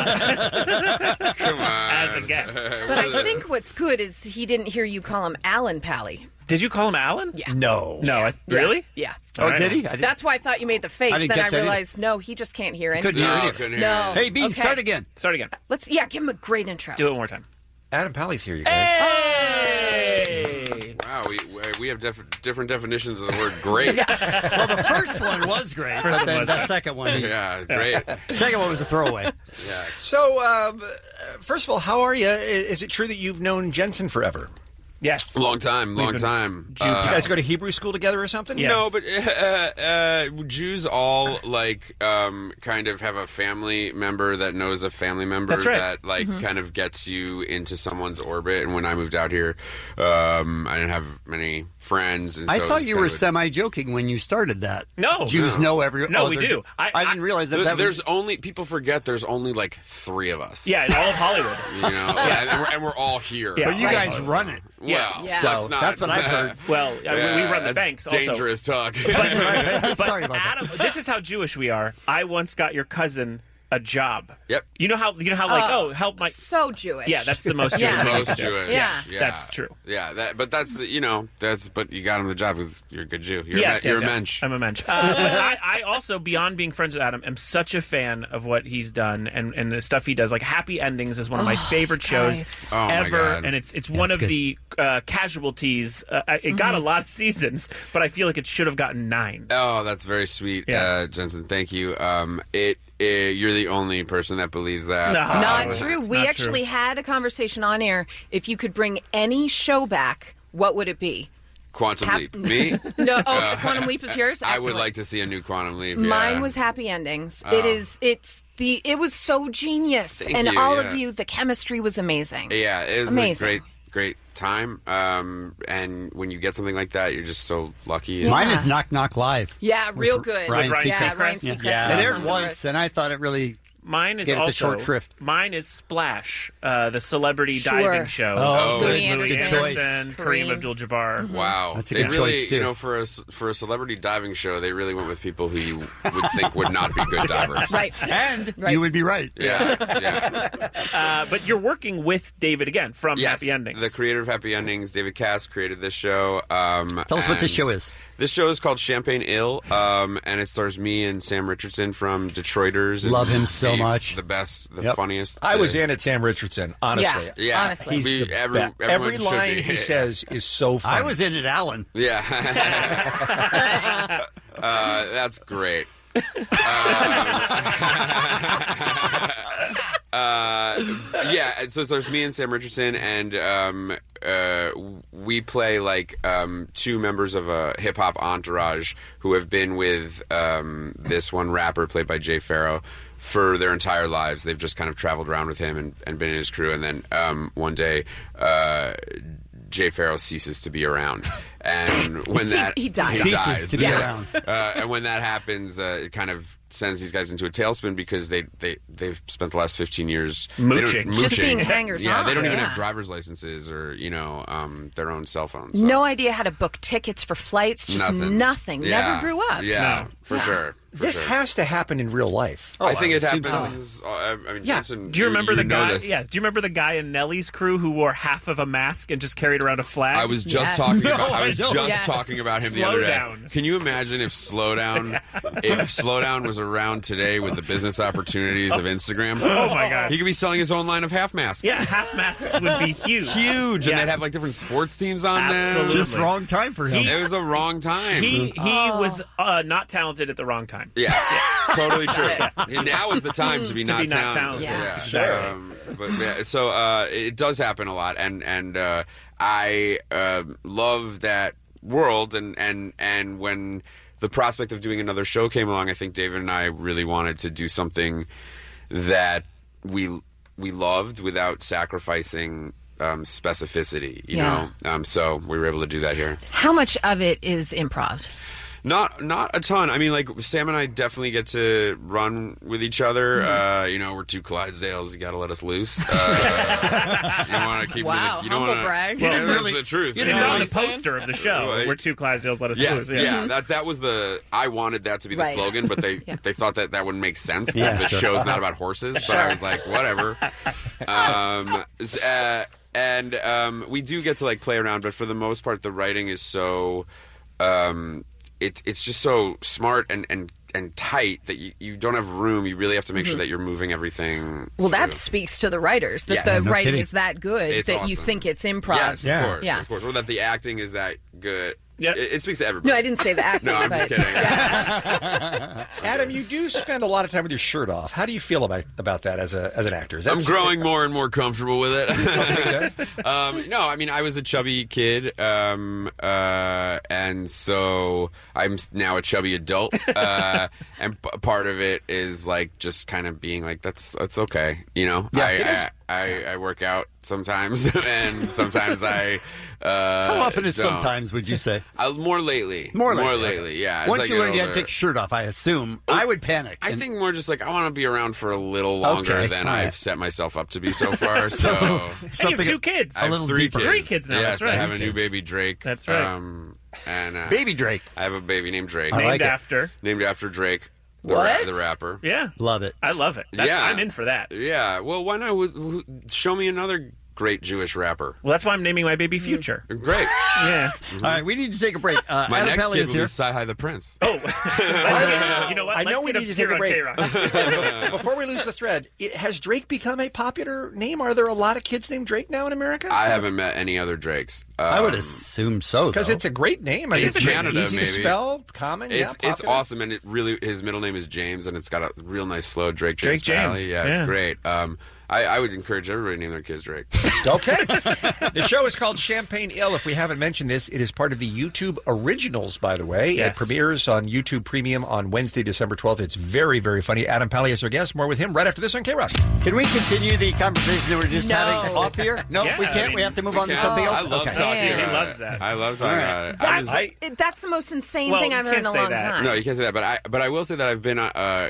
on. Come on. As a guest. But I think what's good is he didn't hear you call him Alan Pally. Did you call him Alan? Yeah. No. No. Really? Yeah. Oh, All right. did he? That's why I thought you made the face. I didn't Then I catch that either. realized, no, he just can't hear anything. Couldn't hear No, it. couldn't hear No. it. Hey, Bean, Okay. start again. Start again. Give him a great intro. Do it one more time. Adam Pally's here, you guys. Hey! Wow, we have different definitions of the word great. Well, the first one was great, First but then one was the great. second one, Yeah, great. second one was a throwaway. Yeah. So, first of all, how are you? Is it true that you've known Jensen forever? Yes. Long time. You guys go to Hebrew school together or something? Yes. No, but Jews all kind of have a family member that knows a family member That's right. that kind of gets you into someone's orbit. And when I moved out here, I didn't have many friends. And I so thought it's you kind were of a- semi-joking when you started that. No. Jews know everyone. No, we do. I didn't realize that There's only people forget. There's only like 3 of us. Yeah, in all of Hollywood. You know, yeah, and we're all here. Yeah. But you guys run it. Well, Yes. let's not. That's what I've heard. Well, we run the that's banks also. dangerous talk. But Sorry about Adam, this is how Jewish we are. I once got your cousin a job. Yep. You know how help my So Jewish. Yeah, that's the most Jewish. Yeah. thing Most to do. Jewish. Yeah. That's true. Yeah, but that's but you got him the job because you're a good Jew. You're Yes, you're yes. a mensch. I'm a mensch. But I also, beyond being friends with Adam, am such a fan of what he's done and the stuff he does. Like Happy Endings is one of my favorite shows nice. Oh, my ever, God. and it's one of the casualties. It got a lot of seasons, but I feel like it should have gotten 9. Oh, that's very sweet, Yeah. Jensen. Thank you. You're the only person that believes that. No. Not true. We Not actually true. had a conversation on air. If you could bring any show back, what would it be? Quantum Hap- Leap. Me? No, the Quantum Leap is yours. I would Excellent. like to see a new Quantum Leap. Yeah. Mine was Happy Endings. Oh. It was so genius, Thank and you, all yeah. of you, the chemistry was amazing. Yeah, it was Amazing. a great time. And when you get something like that, you're just so lucky. Mine is Knock Knock Live. Yeah, real good. Ryan Ryan yeah, Seacrest. Ryan Yeah. Seacrest. It was aired on the once, list. and I thought it really Mine is gave it the also short shrift. Mine is Splash, the celebrity Sure. diving show. Oh, with Louis Louis Anderson. Anderson, Kareem. Kareem Abdul-Jabbar. Wow, That's a they good really, choice, too. for a celebrity diving show, they really went with people who you would think would not be good divers. Right. And Right. you would be right. Yeah. But you're working with David again from Yes, Happy Endings. the creator of Happy Endings, David Cass, created this show. Tell us what this show is. This show is called Champagne Ill, and it stars me and Sam Richardson from Detroiters. And Love him so much. The best, the Yep. funniest. I was in at Sam Richardson, honestly. Yeah, honestly. He's We- the every- best. everyone Every should line be. he says is so funny. I was in it, Alan. Yeah. That's great. Yeah, and so there's me and Sam Richardson, and we play like 2 members of a hip hop entourage who have been with this one rapper played by Jay Farrow for their entire lives. They've just kind of traveled around with him and been in his crew, and then one day Jay Farrow ceases to be around, and when that He dies. Ceases to be Yes. around. and when that happens, it kind of sends these guys into a tailspin because they've spent the last 15 years Mooching. Just being hangers Yeah, on. they don't even Yeah. have driver's licenses or their own cell phones. So. No idea how to book tickets for flights. Just nothing. Yeah. Never grew up. Yeah, No. for sure. This has to happen in real life. I think it assume so. happens. I mean, Yeah. Jensen, Do you remember the know guy? this. Yeah. Do you remember the guy in Nelly's crew who wore half of a mask and just carried around a flag? I was just talking about. No, I was just Yes. talking about him the other day. Slowdown. Can you imagine if Slowdown, was around today with the business opportunities of Instagram? Oh my God. He could be selling his own line of half masks. Yeah, half masks would be huge. Huge, Yeah. and they'd have like different sports teams on Absolutely. them. Just wrong time for him. It was a wrong time. He was not talented at the wrong time. Yeah, totally true. And now is the time to be not not talented. talented. Yeah. Sure. But yeah, so it does happen a lot, and I love that world. And when the prospect of doing another show came along, I think David and I really wanted to do something that we loved without sacrificing specificity. You know, so we were able to do that here. How much of it is improv? Not a ton. I mean, like, Sam and I definitely get to run with each other. You know, we're two Clydesdales. You got to let us loose. You don't want to keep. Wow, you don't humble wanna, brag. Well, that's the truth. It's on the poster of the show. We're two Clydesdales, let us Yes, lose. yeah. That was the. I wanted that to be the Right. slogan, but they thought that wouldn't make sense because Yeah, the sure. show's not about horses. But I was like, whatever. And we do get to like play around, but for the most part, the writing is so. It's just so smart and tight that you don't have room. You really have to make sure that you're moving everything. Well, that through. speaks to the writers that Yes. the No writing kidding. is that good It's that you awesome. think it's improv. Yes, Yeah. of course. Or that the acting is that good. Yep. It speaks to everybody. No, I didn't say the acting. No, I'm but just kidding. Adam, you do spend a lot of time with your shirt off. How do you feel about that as an actor? Is that I'm growing more and more comfortable with it. No, I mean, I was a chubby kid, and so I'm now a chubby adult, and part of it is like just kind of being like, that's okay, you know. Yeah, I work out sometimes, and sometimes I. How often is don't. sometimes, would you say? More lately. More lately, yeah. As Once I you get learned you had to older. take your shirt off, I assume, I would panic. I And- think more just like I want to be around for a little longer Okay, than all right. I've set myself up to be so far. so And you have something two kids. I have a little three deeper. kids. 3 kids now, Yes, that's right. I have a new Kids. baby Drake. That's right. And Baby Drake. I have a baby named Drake. I Named like it. after. Named after Drake, the, What? the rapper. Yeah. Love it. I love it. Yeah. I'm in for that. Yeah. Well, why not? Show me another great Jewish rapper. Well, that's why I'm naming my baby Future. Great. Yeah. All right, we need to take a break. My Adam next Pelly kid is will here. be Sci-Hi the Prince. You know what? I know Let's we get need to take obscure a break. on K-Rock. Before we lose the thread, has Drake become a popular name? Are there a lot of kids named Drake now in America? I haven't met any other Drakes. I would assume so, Because though. it's a great name. I mean, In it's Canada, easy to maybe. spell, common. It's popular. awesome, and it really his middle name is James, and it's got a real nice flow. Drake Drake James. James. Yeah, it's Yeah. great. I would encourage everybody to name their kids Drake. Okay. The show is called Champagne Ill. If we haven't mentioned this, it is part of the YouTube Originals, by the way. Yes. It premieres on YouTube Premium on Wednesday, December 12th. It's very, very funny. Adam Pally is our guest. More with him right after this on K-Rock. Can we continue the conversation that we're just No. having off here? No, Yeah, we can't. I mean, we have to move We on to can. something else. I love Okay. talking Yeah. about He loves it. that. I love talking about it. That's the most insane Well, thing I've you heard in a can't say long that. time. No, you can't say that. But I will say that I've been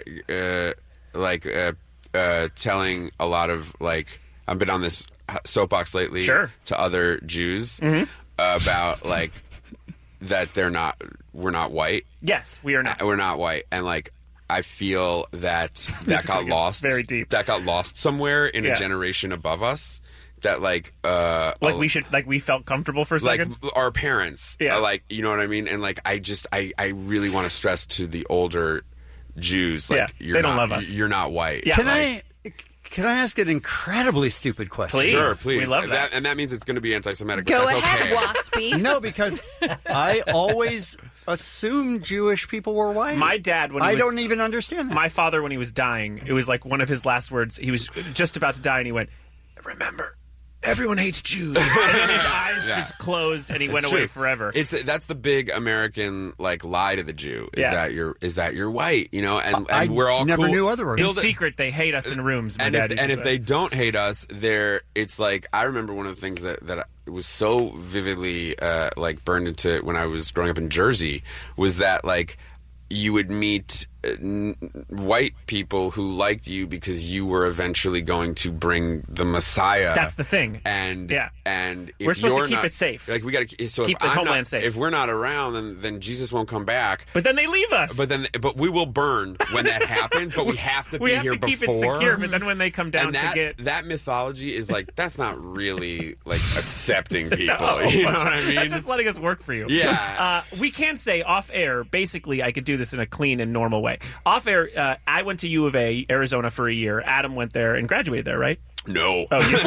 telling a lot of like I've been on this soapbox lately Sure. to other Jews about like that we're not white. Yes, we are not. We're not white, and like I feel that This got is lost. very deep. That got lost somewhere in Yeah. a generation above us. That like we felt comfortable for a like second. our parents, Yeah. like you know what I mean, and like I really want to stress to the older Jews, like Yeah, you're they don't not, love us. You're not white. Yeah. Can I ask an incredibly stupid question? Please. Sure, please. We love that. And that means it's going to be anti-Semitic. Go but that's ahead, okay. Waspy. No, because I always assumed Jewish people were white. My dad, when he I was, don't even understand that. my father, when he was dying, it was like one of his last words. He was just about to die, and he went, "Remember, everyone hates Jews." And then his eyes Yeah. just closed, and he went It's away true. forever. That's the big American like lie to the Jew is Yeah. that you're white, you know, and I we're all never cool. knew otherwise. in Build it- secret, they hate us in rooms. My and dad used to if say. they don't hate us, it's like I remember one of the things that was so vividly like burned into when I was growing up in Jersey was that like you would meet white people who liked you because you were eventually going to bring the Messiah. That's the thing. And if we're supposed you're to keep not, it safe. Like we got to. So keep if the I'm homeland not, safe. if we're not around, then Jesus won't come back. But then they leave us. But we will burn when that happens. But we have to be here before. We have to keep it secure. But then when they come down and that, to get that mythology is like that's not really like accepting people. No. You know what I mean? That's just letting us work for you. Yeah. We can say off air. Basically, I could do this in a clean and normal way. Off air, I went to U of A, Arizona, for a year. Adam went there and graduated there, right? No.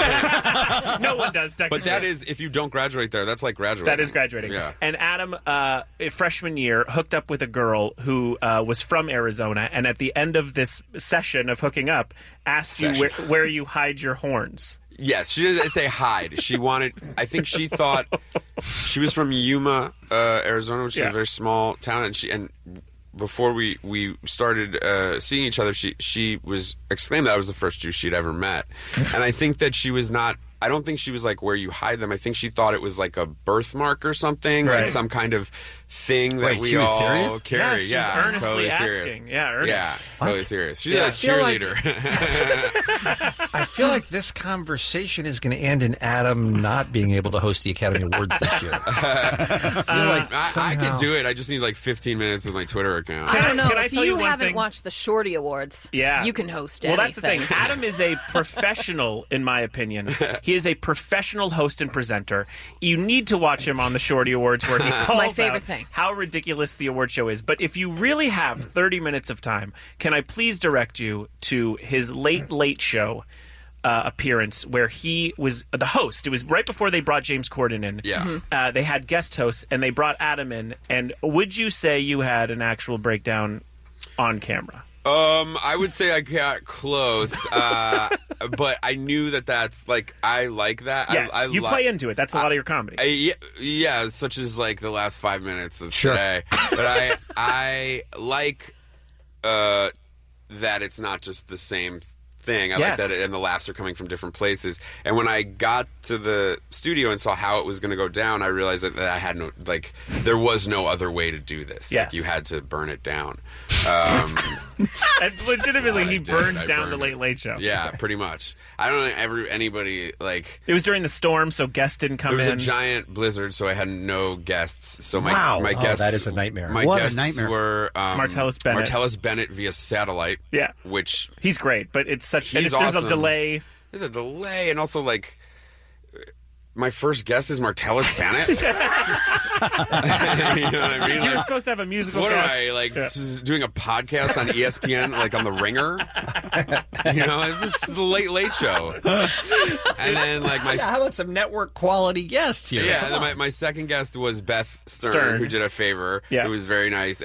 Oh, no one does, technically. But that is, if you don't graduate there, that's like graduating. That is graduating. Yeah. And Adam, freshman year, hooked up with a girl who was from Arizona, and at the end of this session of hooking up, asked you where you hide your horns. Yes, she didn't say hide. She wanted, I think she thought, she was from Yuma, Arizona, which is a very small town, and before we started seeing each other, she was exclaimed that I was the first Jew she'd ever met. And I think that she was not, I don't think she was like where you hide them. I think she thought it was like a birthmark or something, like some kind of thing that we all serious? carry. She's Yeah, totally asking. serious. Yeah, earnest. Yeah, totally serious. She's Yeah, a I feel like- cheerleader. I feel like this conversation is going to end in Adam not being able to host the Academy Awards this year. I feel like I could do it. I just need like 15 minutes with my Twitter account. I don't know. Can I If tell you you one haven't thing? watched the Shorty Awards, you can host Well, anything. that's the thing. Adam is a professional, in my opinion. He is a professional host and presenter. You need to watch him on the Shorty Awards where he calls my favorite out thing. how ridiculous the award show is. But if you really have 30 minutes of time, can I please direct you to his Late Show appearance where he was the host. It was right before they brought James Corden in. Yeah. They had guest hosts, and they brought Adam in. And would you say you had an actual breakdown on camera? I would say I got close, but I knew that's like I like that. Yes, I you play into it. That's a lot of your comedy. Yeah, such as like the last 5 minutes of today. But I like that it's not just the same thing. I like that, and the laughs are coming from different places. And when I got to the studio and saw how it was going to go down, I realized that I had no, like, there was no other way to do this. Yes. Like, you had to burn it down. And legitimately, he burns I down the burned it. Late Show. Yeah, pretty much. I don't think anybody, like... It was during the storm, so guests didn't come in. There was a giant blizzard, so I had no guests. So my guests... that is a nightmare. My guests were... Martellus Bennett via satellite. Yeah. Which... He's great, but it's such... He's There's awesome. a delay. There's a delay, and also, like... My first guest is Martellus Bennett. You know what I mean? You were Like, supposed to have a musical what guest. am I, like, just doing a podcast on ESPN, like on The Ringer? You know, this is the Late Show. And then, like, how about some network quality guests here? Yeah, and then my second guest was Beth Stern, who did a favor. Yeah. It was very nice.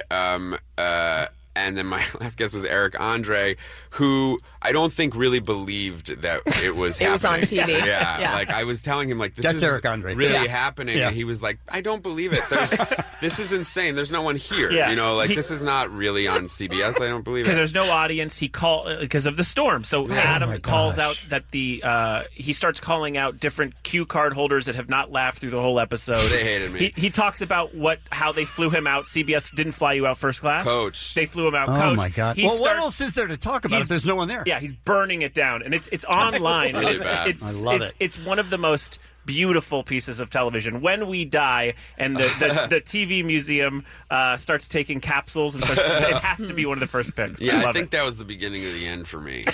And then my last guest was Eric Andre, who I don't think really believed that it was happening. It was on TV. Yeah. Like, I was telling him, like, this That's is Eric Andre. really Yeah. happening. Yeah. And he was like, I don't believe it. This is insane. There's no one here. Yeah. You know, like, this is not really on CBS. I don't believe it. Because there's no audience, because of the storm. So Adam my calls gosh. out that he starts calling out different cue card holders that have not laughed through the whole episode. They hated me. He talks about how they flew him out. CBS didn't fly you out first class. Coach. They flew him out. Oh, Coach. my God. He Well, what starts- else is there to talk about he's- if there's no one there? Yeah, he's burning it down, and it's online. It's really and bad. It's, I love it's, it. It's one of the most beautiful pieces of television. When we die, and the TV museum starts taking capsules, and it has to be one of the first picks. Yeah, I love think it. that was the beginning of the end for me.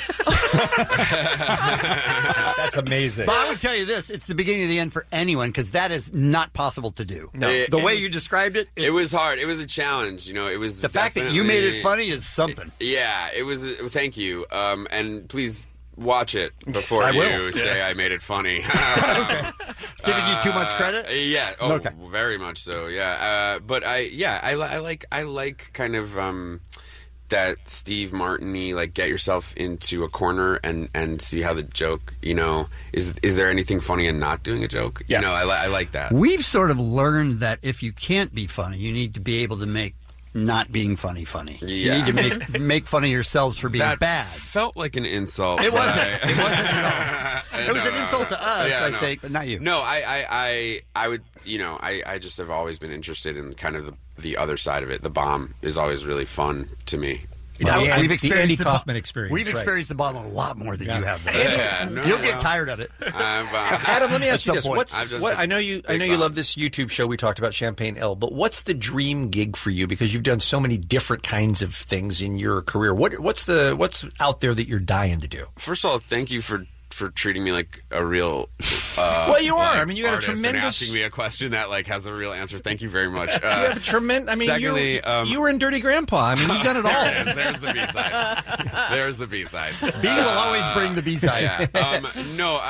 That's amazing. But I would tell you this, it's the beginning of the end for anyone because that is not possible to do. No. The way you described it, It was hard. It was a challenge. You know, it was the fact that you made it funny is something. Yeah, it was. Thank you. And please watch it before I you will. say I made it funny. Giving you too much credit? Yeah. Oh, Okay. very much so. Yeah. But I like kind of that Steve Martin-y, like, get yourself into a corner and see how the joke. You know, is there anything funny in not doing a joke? Yeah. You know, I like that. We've sort of learned that if you can't be funny, you need to be able to make not being funny. Yeah. You need to make fun of yourselves for being That bad. felt like an insult. It wasn't. It wasn't at all. It was an insult to us, Yeah, I think, but not you. No, I would, I just have always been interested in kind of the other side of it. The bomb is always really fun to me. We've experienced Andy the Kaufman experience. We've right. experienced the bomb a lot more than you have. Yeah, You'll get tired of it. Adam, let me ask you this: I know you bomb. love this YouTube show. We talked about Champagne L, but what's the dream gig for you? Because you've done so many different kinds of things in your career. What's out there that you're dying to do? First of all, thank you for treating me like a real. Well, you are. Like, I mean, you got a artist and tremendous. asking me a question that has a real answer. Thank you very much. You have a tremendous. I mean, secondly, you were in Dirty Grandpa. I mean, you've done it all. There's the B side. There's the B side. B will always bring the B side. Yeah. No,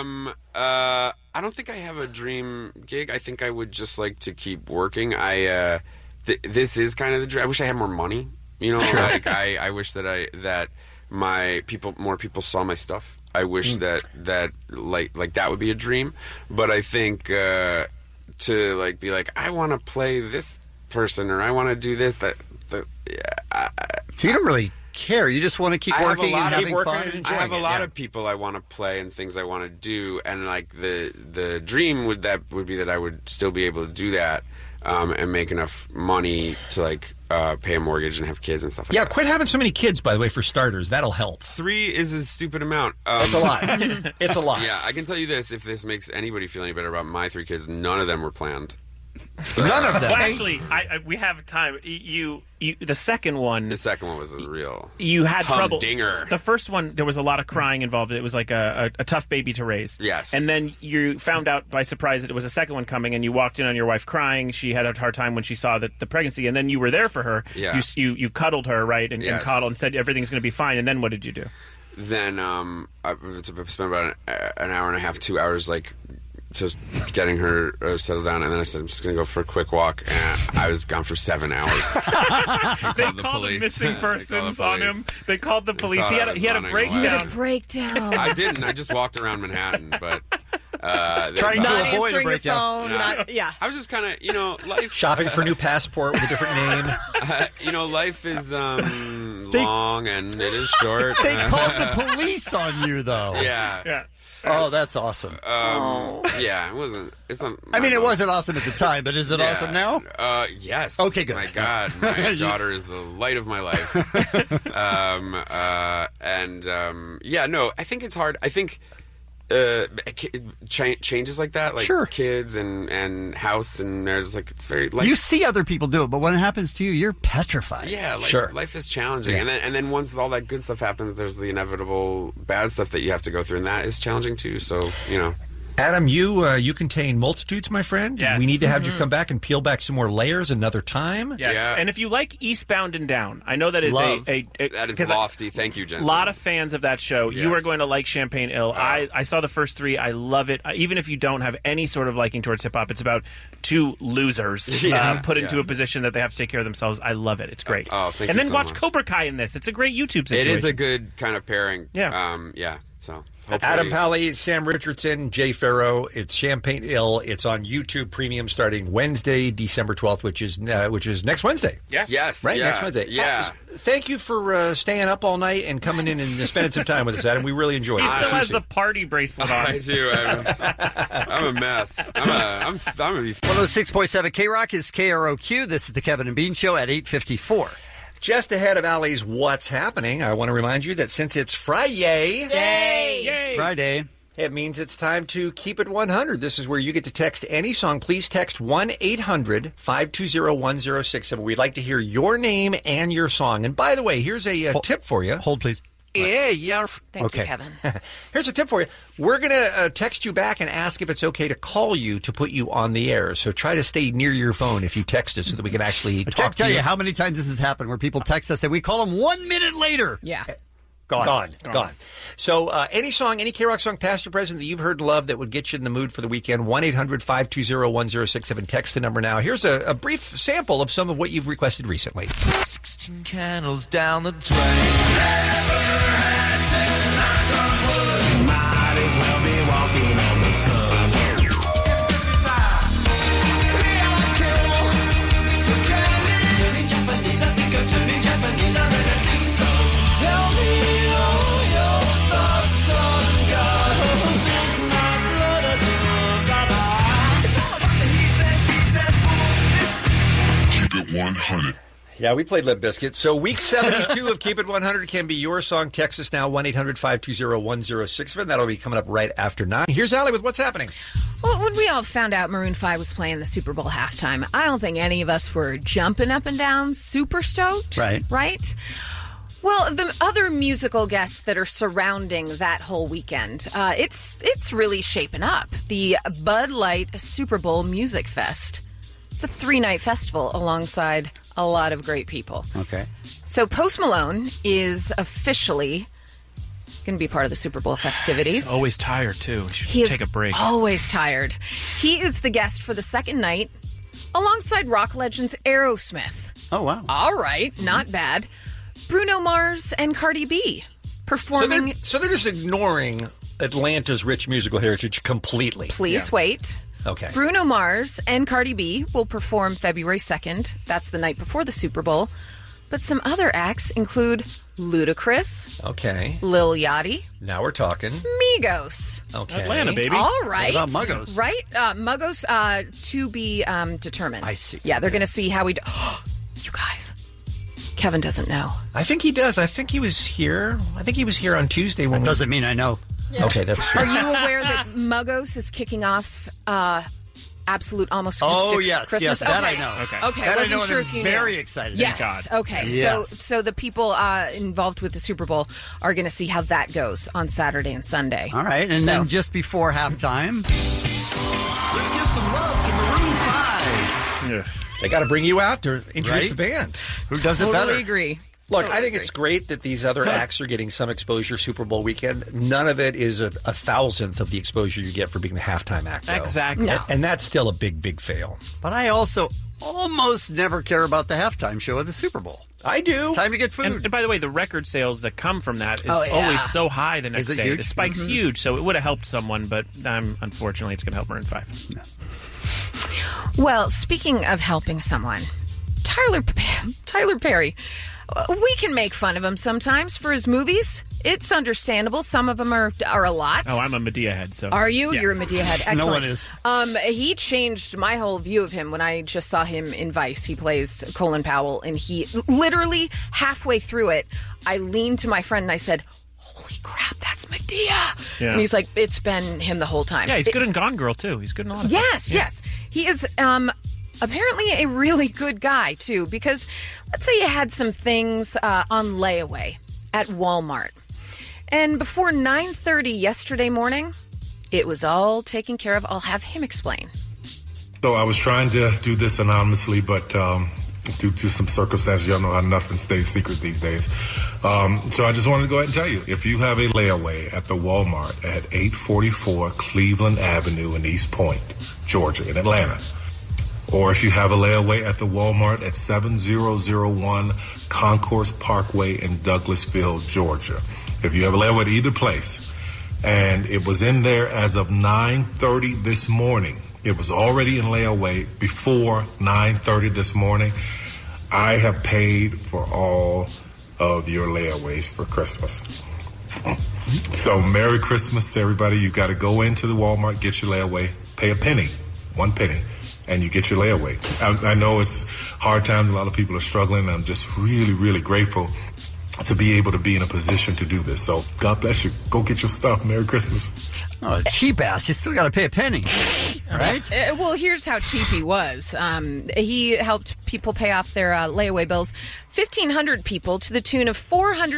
I don't think I have a dream gig. I think I would just like to keep working. This is kind of the dream. I wish I had more money. Sure. Like I wish that more people saw my stuff. I wish that that would be a dream, but I think to be like I want to play this person or I want to do this so you don't really care. You just want to keep working and having fun. I have a lot of people I want to play and things I want to do, and like the dream would be that I would still be able to do that and make enough money to pay a mortgage and have kids and stuff like that. Yeah, quit having so many kids, by the way, for starters. That'll help. 3 is a stupid amount. It's a lot. It's a lot. Yeah, I can tell you this, if this makes anybody feel any better about my 3 kids, none of them were planned. None of them. Well, actually, we have time. The second one was a real you had trouble. Humdinger. The first one, there was a lot of crying involved. It was like a tough baby to raise. Yes. And then you found out by surprise that it was a second one coming, and you walked in on your wife crying. She had a hard time when she saw the pregnancy, and then you were there for her. Yeah. You cuddled her, right, and coddled and said everything's going to be fine. And then what did you do? Then I spent about an hour and a half, 2 hours, just getting her settled down, and then I said, I'm just going to go for a quick walk, and I was gone for 7 hours. They called the police. Missing persons on him. They called the police. He had a breakdown. I didn't. I just walked around Manhattan, but trying to avoid a breakdown. I was just kind of, life. Shopping for a new passport with a different name. Life is long and it is short. They called the police on you, though. Yeah. Oh, that's awesome. Yeah, it wasn't. It's not. I mean, it wasn't awesome at the time, but is it awesome now? Yes. Okay, good. My God, my daughter is the light of my life. No, I think it's hard. I think changes like that, kids and house and marriage, it's very. You see other people do it, but when it happens to you, you're petrified. Yeah, life is challenging, and then once all that good stuff happens, there's the inevitable bad stuff that you have to go through, and that is challenging too. So Adam, you contain multitudes, my friend. Yes. We need to have you come back and peel back some more layers another time. Yes. Yeah. And if you like Eastbound and Down, I know that is that is lofty. Thank you, Jen. A lot of fans of that show. Yes. You are going to like Champagne Ill. I saw the first 3. I love it. Even if you don't have any sort of liking towards hip hop, it's about 2 losers put into a position that they have to take care of themselves. I love it. It's great. Thank you. And then so watch much. Cobra Kai in this. It's a great YouTube situation. It is a good kind of pairing. Yeah. So. Hopefully. Adam Pally, Sam Richardson, Jay Farrow. It's Champagne Ill. It's on YouTube Premium starting Wednesday, December 12th, which is next Wednesday. Yeah. Yes. Right? Yeah. Next Wednesday. Yeah. Thank you for staying up all night and coming in and spending some time with us, Adam. We really enjoyed it. He still has the party bracelet on. I do. I'm a mess. I'm a 106.7 K-Rock is KROQ. This is the Kevin and Bean Show at 8:54. Just ahead of Allie's What's Happening, I want to remind you that since it's Friday, Friday, it means it's time to keep it 100. This is where you get to text any song. Please text 1-800-520-1067. We'd like to hear your name and your song. And by the way, here's a tip for you. Hold, please. Thank you, Kevin. Here's a tip for you. We're going to text you back and ask if it's okay to call you to put you on the air. So try to stay near your phone if you text us so that we can actually talk to you. I can't tell you how many times this has happened where people text us and we call them 1 minute later. Yeah. Gone. So any song, any K-Rock song, past or present, that you've heard and loved that would get you in the mood for the weekend, 1-800-520-1067. Text the number now. Here's a brief sample of some of what you've requested recently. 16 candles down the drain. Never had to knock on wood. Might as well be walking on the sun. Clear kill, so Kelly, 100. Yeah, we played Limp Bizkit. So week 72 of Keep It 100 can be your song. Text us now, 1-800-520-1067. That'll be coming up right after 9. Here's Allie with What's Happening. Well, when we all found out Maroon 5 was playing the Super Bowl halftime, I don't think any of us were jumping up and down, super stoked. Right. Right? Well, the other musical guests that are surrounding that whole weekend, it's really shaping up. The Bud Light Super Bowl Music Fest. It's a 3-night festival alongside a lot of great people. Okay. So Post Malone is officially going to be part of the Super Bowl festivities. Always tired, too. Should He is take a break. Always tired. He is the guest for the second night alongside rock legends Aerosmith. Oh, wow. All right. Not bad. Bruno Mars and Cardi B performing. So they're just ignoring Atlanta's rich musical heritage completely. Please wait. Okay. Bruno Mars and Cardi B will perform February 2nd. That's the night before the Super Bowl. But some other acts include Ludacris, Okay. Lil Yachty, Now we're talking. Migos. Okay. Atlanta, baby. All right. What about Muggos? Right? Muggos to be determined. I see. Yeah, they're going to see how we do. You guys, Kevin doesn't know. I think he does. I think he was here. I think he was here on Tuesday when Doesn't mean I know. Okay, that's true. Are you aware that Muggos is kicking off Absolute Almost Acoustic yes, Christmas? yes, that I know. Okay, That I wasn't know, and sure I'm if you very knew. excited. Yes. Thank God. Okay. Yes. So the people involved with the Super Bowl are going to see how that goes on Saturday and Sunday. All right, and then just before halftime, Let's give some love to Maroon 5. They got to bring you out to introduce Right? the band. Who does it Totally better? agree. Look, Totally I think agree. it's great that these other acts are getting some exposure Super Bowl weekend. None of it is a thousandth of the exposure you get for being the halftime act, though. Exactly. No. And that's still a big, big fail. But I also almost never care about the halftime show of the Super Bowl. I do. It's time to get food. And by the way, the record sales that come from that is Oh, yeah. always so high the next it day. huge? The spike's huge, so it would have helped someone, but unfortunately, it's going to help Maroon 5. Well, speaking of helping someone, Tyler Perry. We can make fun of him sometimes for his movies. It's understandable. Some of them are a lot. Oh, I'm a Medea head, so. Are you? Yeah. You're a Medea head. Excellent. No one is. He changed my whole view of him when I just saw him in Vice. He plays Colin Powell, and he literally halfway through it, I leaned to my friend and I said, "Holy crap, that's Medea!" Yeah. And he's like, "It's been him the whole time." Yeah, he's good in Gone Girl, too. He's good in a lot of stuff. Yes. He is apparently a really good guy, too, because let's say you had some things on layaway at Walmart. And before 9:30 yesterday morning, it was all taken care of. I'll have him explain. So I was trying to do this anonymously, but due to some circumstances, y'all know how nothing stays secret these days. So I just wanted to go ahead and tell you, if you have a layaway at the Walmart at 844 Cleveland Avenue in East Point, Georgia, in Atlanta, or if you have a layaway at the Walmart at 7001 Concourse Parkway in Douglasville, Georgia, if you have a layaway at either place, and it was in there as of 9:30 this morning, it was already in layaway before 9:30 this morning, I have paid for all of your layaways for Christmas. So Merry Christmas to everybody. You got to go into the Walmart, get your layaway, pay a penny, 1 penny, and you get your layaway. I know it's hard times. A lot of people are struggling. I'm just really, really grateful to be able to be in a position to do this. So God bless you. Go get your stuff. Merry Christmas. Oh, cheap ass. You still got to pay a penny, right? Well, here's how cheap he was. He helped people pay off their layaway bills. 1,500 people to the tune of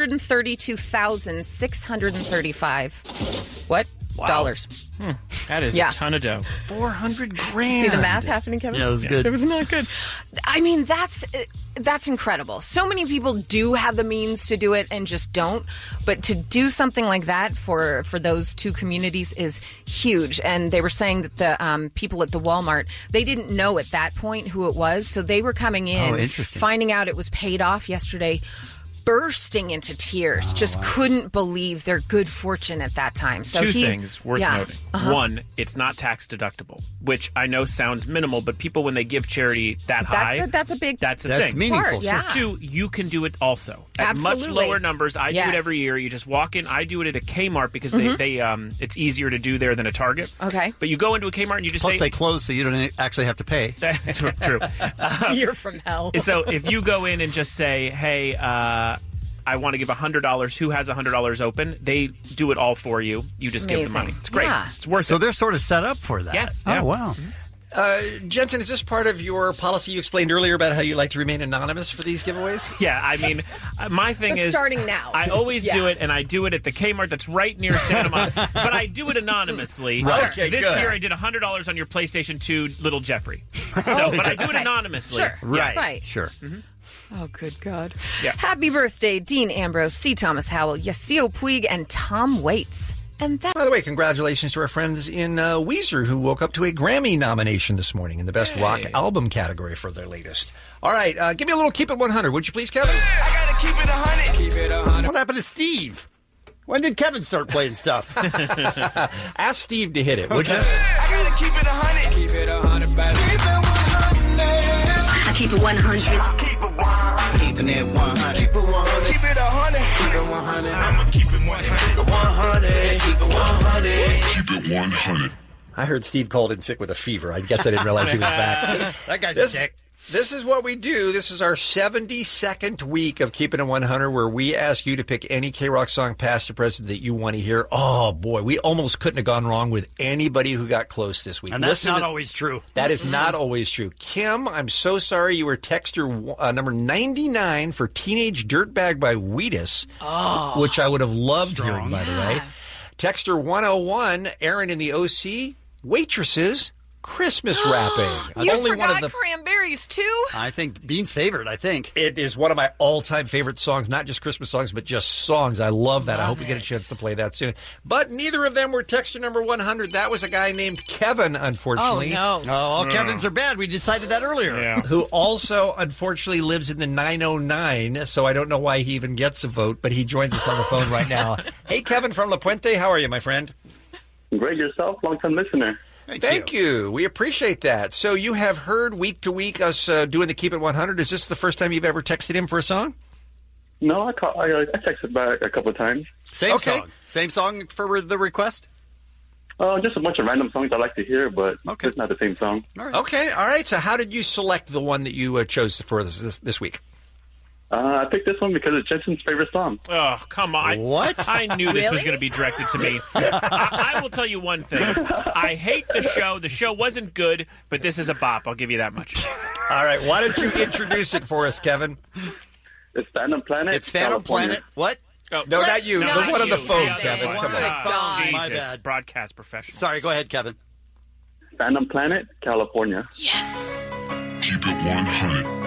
$432,635. What? Wow. Dollars. That is Yeah. a ton of dough. 400 grand. See the math happening, Kevin? Yeah, it was good. It was not good. I mean, that's incredible. So many people do have the means to do it and just don't. But to do something like that for those two communities is huge. And they were saying that the people at the Walmart, they didn't know at that point who it was. So they were coming in, Oh, interesting. finding out it was paid off yesterday bursting into tears, just couldn't believe their good fortune at that time. So Two things worth noting. Uh-huh. One, it's not tax deductible, which I know sounds minimal, but people, when they give charity that high, that's a big that's a That's thing. meaningful. part, yeah. Two, you can do it also at much Absolutely. lower numbers. I do Yes. it every year. You just walk in. I do it at a Kmart because they it's easier to do there than a Target. Okay. But you go into a Kmart and you just Plus, say they close, so you don't actually have to pay. that's true. You're from hell. So if you go in and just say, hey, I want to give $100, who has $100 open? They do it all for you. You just give the Amazing. money. It's great. Yeah. It's worth So it. they're sort of set up for that. Yes. Oh, Yeah. wow. Jensen, is this part of your policy you explained earlier about how you like to remain anonymous for these giveaways? Yeah, I mean, my thing But is starting now. I always Yeah. do it, and I do it at the Kmart that's right near Santa Monica. But I do it anonymously. Right. Okay, this good. year I did $100 on your PlayStation 2 Little Jeffrey. So, but I do it Okay. anonymously. Sure. Right. Right. Sure. Oh, good God. Yeah. Happy birthday, Dean Ambrose, C. Thomas Howell, Yasio Puig, and Tom Waits. And that By the way, congratulations to our friends in Weezer who woke up to a Grammy nomination this morning in the Best Rock Album category for their latest. All right, give me a little Keep It 100, would you please, Kevin? I gotta keep it 100. Keep it 100. What happened to Steve? When did Kevin start playing stuff? Ask Steve to hit it, would you? I gotta keep it 100. Keep it 100, baby. Keep it 100. I keep it 100. Keeping it 100. Keep it 100. Keep it 100. Keep it 100. I'ma keep it 100. 100. Keep it 100. Keep it 100. I heard Steve called in sick with a fever. I guess I didn't realize he was back. That guy's This- a dick. This is what we do. This is our 72nd week of Keeping It 100, where we ask you to pick any K-Rock song, past or present, that you want to hear. Oh, boy, we almost couldn't have gone wrong with anybody who got close this week. And that's Listen not to- always true. That is not always true. Kim, I'm so sorry you were texter number 99 for Teenage Dirtbag by Wheatus, which I would have loved hearing, by the way. Texter 101, Aaron in the OC, Waitresses, Christmas wrapping. You Only forgot one of the Cranberries, too? I think Bean's favorite, I think. It is one of my all-time favorite songs, not just Christmas songs, but just songs. I love that. I hope we get a chance to play that soon. But neither of them were texter number 100. That was a guy named Kevin, unfortunately. Oh, no. Oh, all Kevins are bad. We decided that earlier. Yeah. Who also, unfortunately, lives in the 909, so I don't know why he even gets a vote, but he joins us on the phone right now. Hey, Kevin from La Puente, how are you, my friend? Great yourself, long-time listener. Thank you. We appreciate that. So you have heard week to week us doing the Keep It 100. Is this the first time you've ever texted him for a song? No, I texted back a couple of times. Same song. Same song for the request? Just a bunch of random songs I like to hear, but it's not the same song. Okay, all right. So how did you select the one that you chose for this week? I picked this one because it's Jensen's favorite song. Oh, come on. What? I knew this was Really? going to be directed to me. I will tell you one thing. I hate the show. The show wasn't good, but this is a bop. I'll give you that much. All right. Why don't you introduce it for us, Kevin? It's Phantom Planet. It's Phantom Planet. What? No, not you. The one on the phone, other Kevin. one. Come on. Oh, My Jesus. bad. Broadcast professional. Sorry, go ahead, Kevin. Phantom Planet, California. Yes. Keep it 100.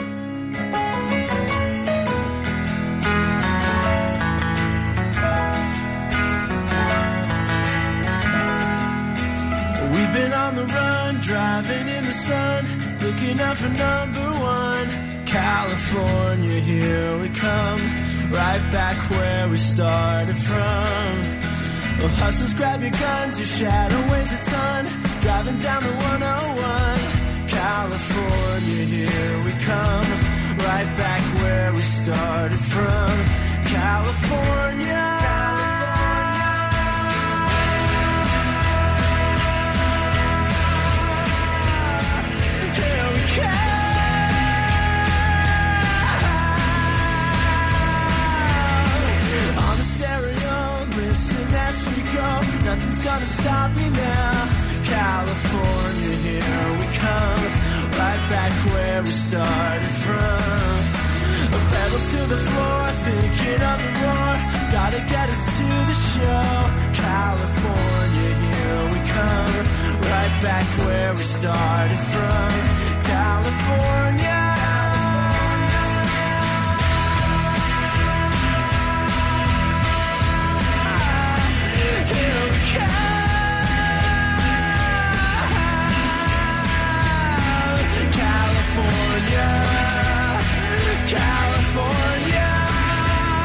We've been on the run, driving in the sun, looking out for number one. California, here we come, right back where we started from. Well, hustlers, grab your guns, your shadow weighs a ton, driving down the 101. California, here we come, right back where we started from. California. On the stereo, listen as we go. Nothing's gonna stop me now. California, here we come. Right back where we started from. A pedal to the floor, thinking of the war. Gotta get us to the show. California, here we come. Right back where we started from. California. Here we come. California. California.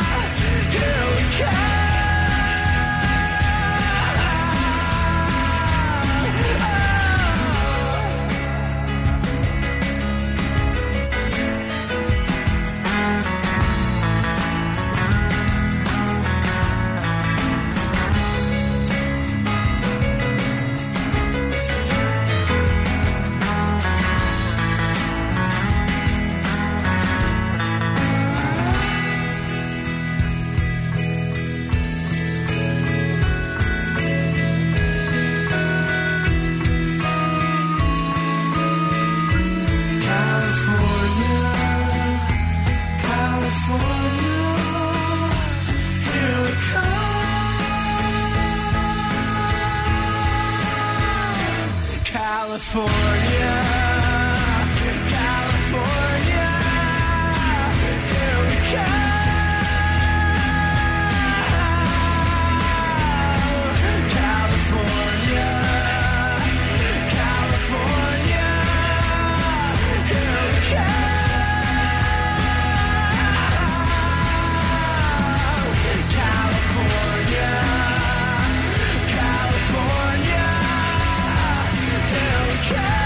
California, California, here we come. California, California, here we come. California, California, here we come.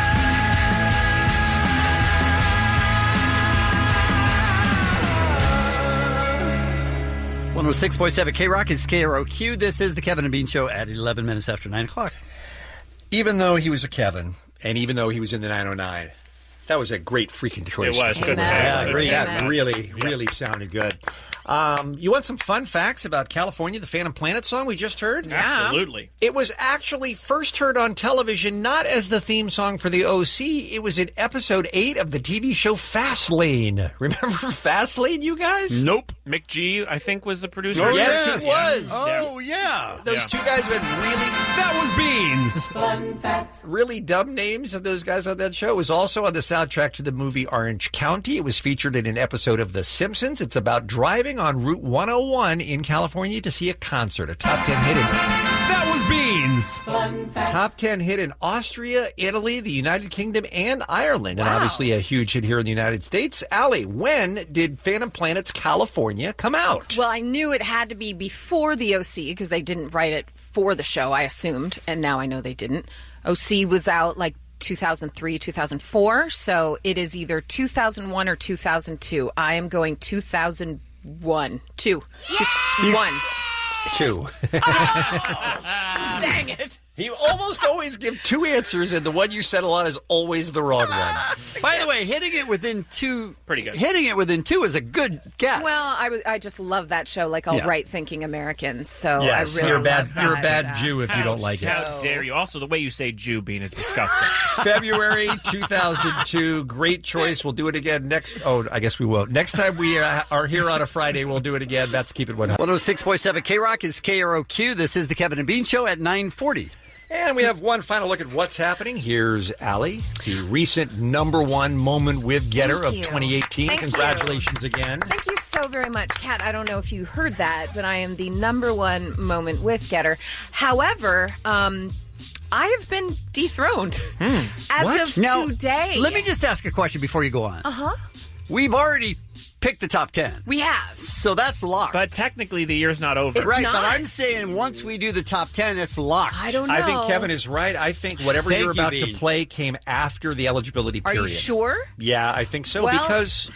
106.7 K-Rock is KROQ. This is the Kevin and Bean Show at 11 minutes after 9 o'clock. Even though he was a Kevin, and even though he was in the 909, that was a great freaking choice. It was. Good. Yeah, Amen. that really sounded good. You want some fun facts about California, the Phantom Planet song we just heard? Yeah. Absolutely. It was actually first heard on television not as the theme song for the OC. It was in episode 8 of the TV show Fastlane. Remember Fastlane, you guys? Nope. Mick G, I think, was the producer. Oh, yes, he was. Oh, yeah. Those two guys had That was Beans. Fun fact. Really dumb names of those guys on that show. It was also on the soundtrack to the movie Orange County. It was featured in an episode of The Simpsons. It's about driving on Route 101 in California to see a concert, a top 10 hit. That was Beans. Top 10 hit in Austria, Italy, the United Kingdom, and Ireland. And obviously a huge hit here in the United States. Allie, when did Phantom Planet's California come out? Well, I knew it had to be before the OC because they didn't write it for the show, I assumed. And now I know they didn't. OC was out like 2003, 2004. So it is either 2001 or 2002. I am going 2001. 2. 1. 2. Dang it. You almost always give two answers, and the one you settle on is always the wrong one. By the way, hitting it within 2... Pretty good. Hitting it within 2 is a good guess. Well, I just love that show, like all right-thinking Americans. So yes, I really you're love you're a bad Jew if you don't like it. How dare you? Also, the way you say Jew, Bean, is disgusting. February 2002, great choice. We'll do it again next... Oh, I guess we won't. Next time we are here on a Friday, we'll do it again. That's Keep It 100. 106.7 K-Rock is KROQ. This is the Kevin and Bean Show at 9:40. And we have one final look at what's happening. Here's Allie, the recent #1 moment with Getter of 2018. Thank Congratulations again. Thank you so very much, Kat. I don't know if you heard that, but I am the #1 moment with Getter. However, I have been dethroned as of today. Let me just ask a question before you go on. Uh-huh. We've already picked the top 10. We have. So that's locked. But technically, the year's not over. Right, but I'm saying once we do the top 10, it's locked. I don't know. I think Kevin is right. I think whatever you're about to play came after the eligibility Are period. you sure? Yeah, I think so. Well- because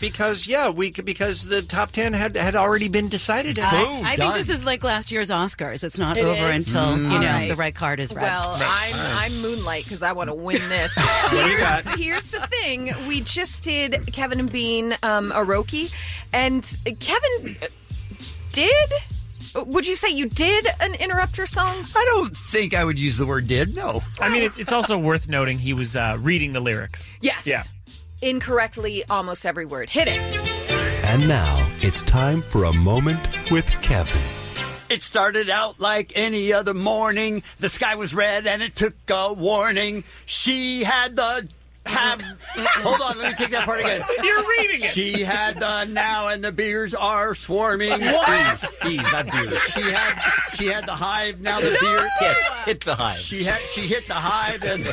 the top 10 had already been decided. I think this is like last year's Oscars. It's not over until the right card is read. Well, I'm Moonlight because I want to win this. What do you got? Here's the thing: we just did Kevin and Bean Aroki, and Kevin did. Would you say you did an Interrupter song? I don't think I would use the word "did." No. I mean, it's also worth noting he was reading the lyrics. Yes. Yeah. Incorrectly, almost every word. Hit it. And now it's time for a moment with Kevin. It started out like any other morning. The sky was red and it took a warning. She had the hold on, let me take that part again. You're reading it. She had the now and the beers are swarming. Bees, not beers. She had the hive, now the beer hit the hive. She hit the hive and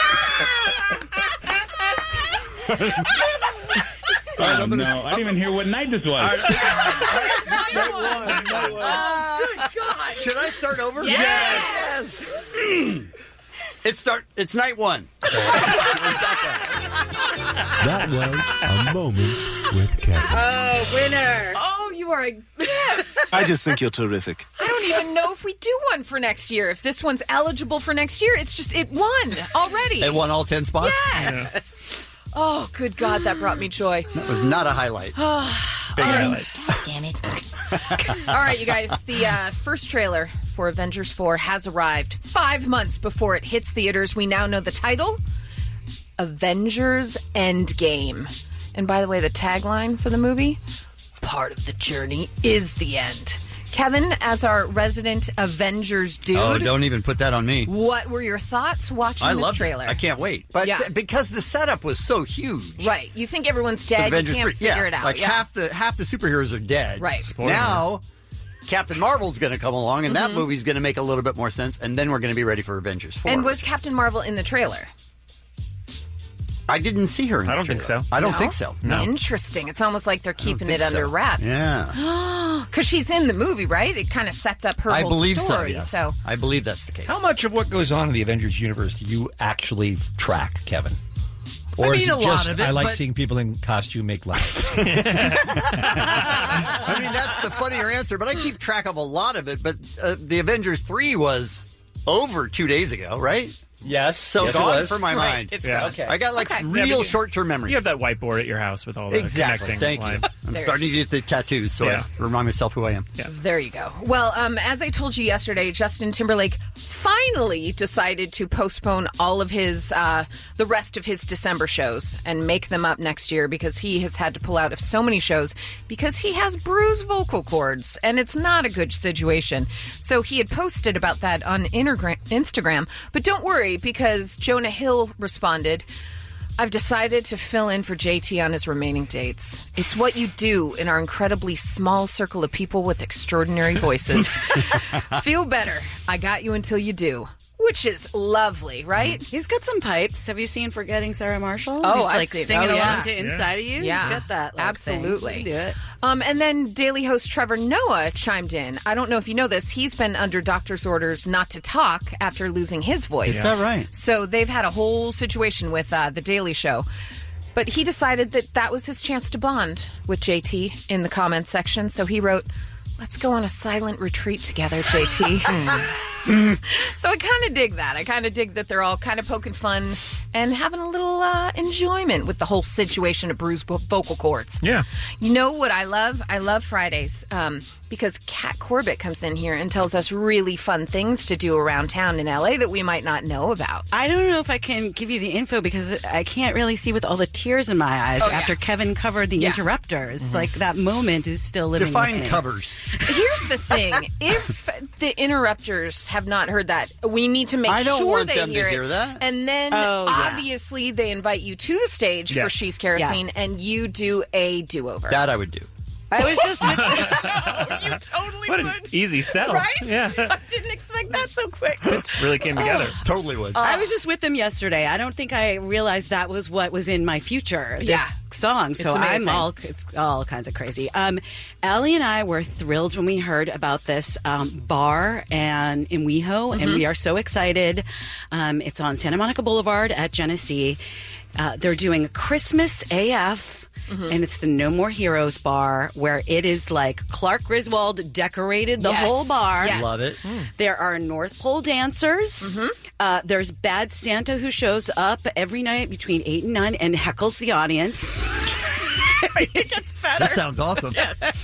I didn't even hear what night this was. Good God. Should I start over? Yes. It's night 1. That was a moment with Kevin. Oh, winner. Oh, you are a gift. I just think you're terrific. I don't even know if we do one for next year. If this one's eligible for next year, it's just, it won already. It won all 10 spots? Yes. Oh, good God, that brought me joy. That was not a highlight. Big highlight. Damn it. All right, you guys, the first trailer for Avengers 4 has arrived 5 months before it hits theaters. We now know the title, Avengers Endgame. And by the way, the tagline for the movie, part of the journey is the end. Kevin, as our resident Avengers dude. Oh, don't even put that on me. What were your thoughts watching I this love trailer? it. I can't wait. But because the setup was so huge. Right. You think everyone's dead. Avengers you can't 3, figure it out. Like half the superheroes are dead. Right. Spoiler. Now, Captain Marvel's going to come along, and that movie's going to make a little bit more sense, and then we're going to be ready for Avengers 4. And was Captain Marvel in the trailer? I didn't see her in the I don't think trailer. so. I don't think so. No. Interesting. It's almost like they're keeping it think under so. wraps. Yeah. Because she's in the movie, right? It kind of sets up her I whole believe story. so, yes. I believe that's the case. How much of what goes on in the Avengers universe do you actually track, Kevin? Or I mean, is it a lot just, of it, I like but- seeing people in costume make loud. I mean, that's the funnier answer, but I keep track of a lot of it. But the Avengers 3 was over 2 days ago, right? Yes. So yes, gone it was. from my mind. It's Yeah. gone. Okay. I got real short-term memory. You have that whiteboard at your house with all the Exactly. connecting Thank lines. you. I'm starting to get the tattoos, so Yeah. I remind myself who I am. There you go. Well, as I told you yesterday, Justin Timberlake finally decided to postpone all of his, the rest of his December shows and make them up next year because he has had to pull out of so many shows because he has bruised vocal cords and it's not a good situation. So he had posted about that on Instagram. But don't worry because Jonah Hill responded, I've decided to fill in for JT on his remaining dates. It's what you do in our incredibly small circle of people with extraordinary voices. Feel better. I got you until you do. Which is lovely, right? He's got some pipes. Have you seen Forgetting Sarah Marshall? Oh, He's I've like seen- singing oh, yeah. along to Inside of You. Yeah. He's got that. Like, Absolutely. thing. He can do it. And then Daily host Trevor Noah chimed in. I don't know if you know this. He's been under doctor's orders not to talk after losing his voice. Is that right? So they've had a whole situation with The Daily Show. But he decided that that was his chance to bond with JT in the comments section. So he wrote, let's go on a silent retreat together, JT. So I kind of dig that. I kind of dig that they're all kind of poking fun and having a little enjoyment with the whole situation of bruised vocal cords. Yeah. You know what I love? I love Fridays because Kat Corbett comes in here and tells us really fun things to do around town in LA that we might not know about. I don't know if I can give you the info because I can't really see with all the tears in my eyes after Kevin covered the interrupters. Like that moment is still living Define with me. covers. Here's the thing. If the interrupters have not heard that, we need to make I don't sure want they them to hear it. hear that. And then obviously they invite you to the stage for She's Kerosene and you do a do-over. That I would do. I was just with You totally What an would. easy sell. Right? Yeah. I didn't expect that so quick. It really came together. Totally would. I was just with them yesterday. I don't think I realized that was what was in my future. This song. So amazing. it's all kinds of crazy. Allie and I were thrilled when we heard about this bar and in WeHo, and we are so excited. It's on Santa Monica Boulevard at Genesee. They're doing Christmas AF. And it's the No More Heroes bar where it is like Clark Griswold decorated the whole bar. Yes. Love it. There are North Pole dancers. There's Bad Santa who shows up every night between 8 and 9 and heckles the audience. It gets better. That sounds awesome.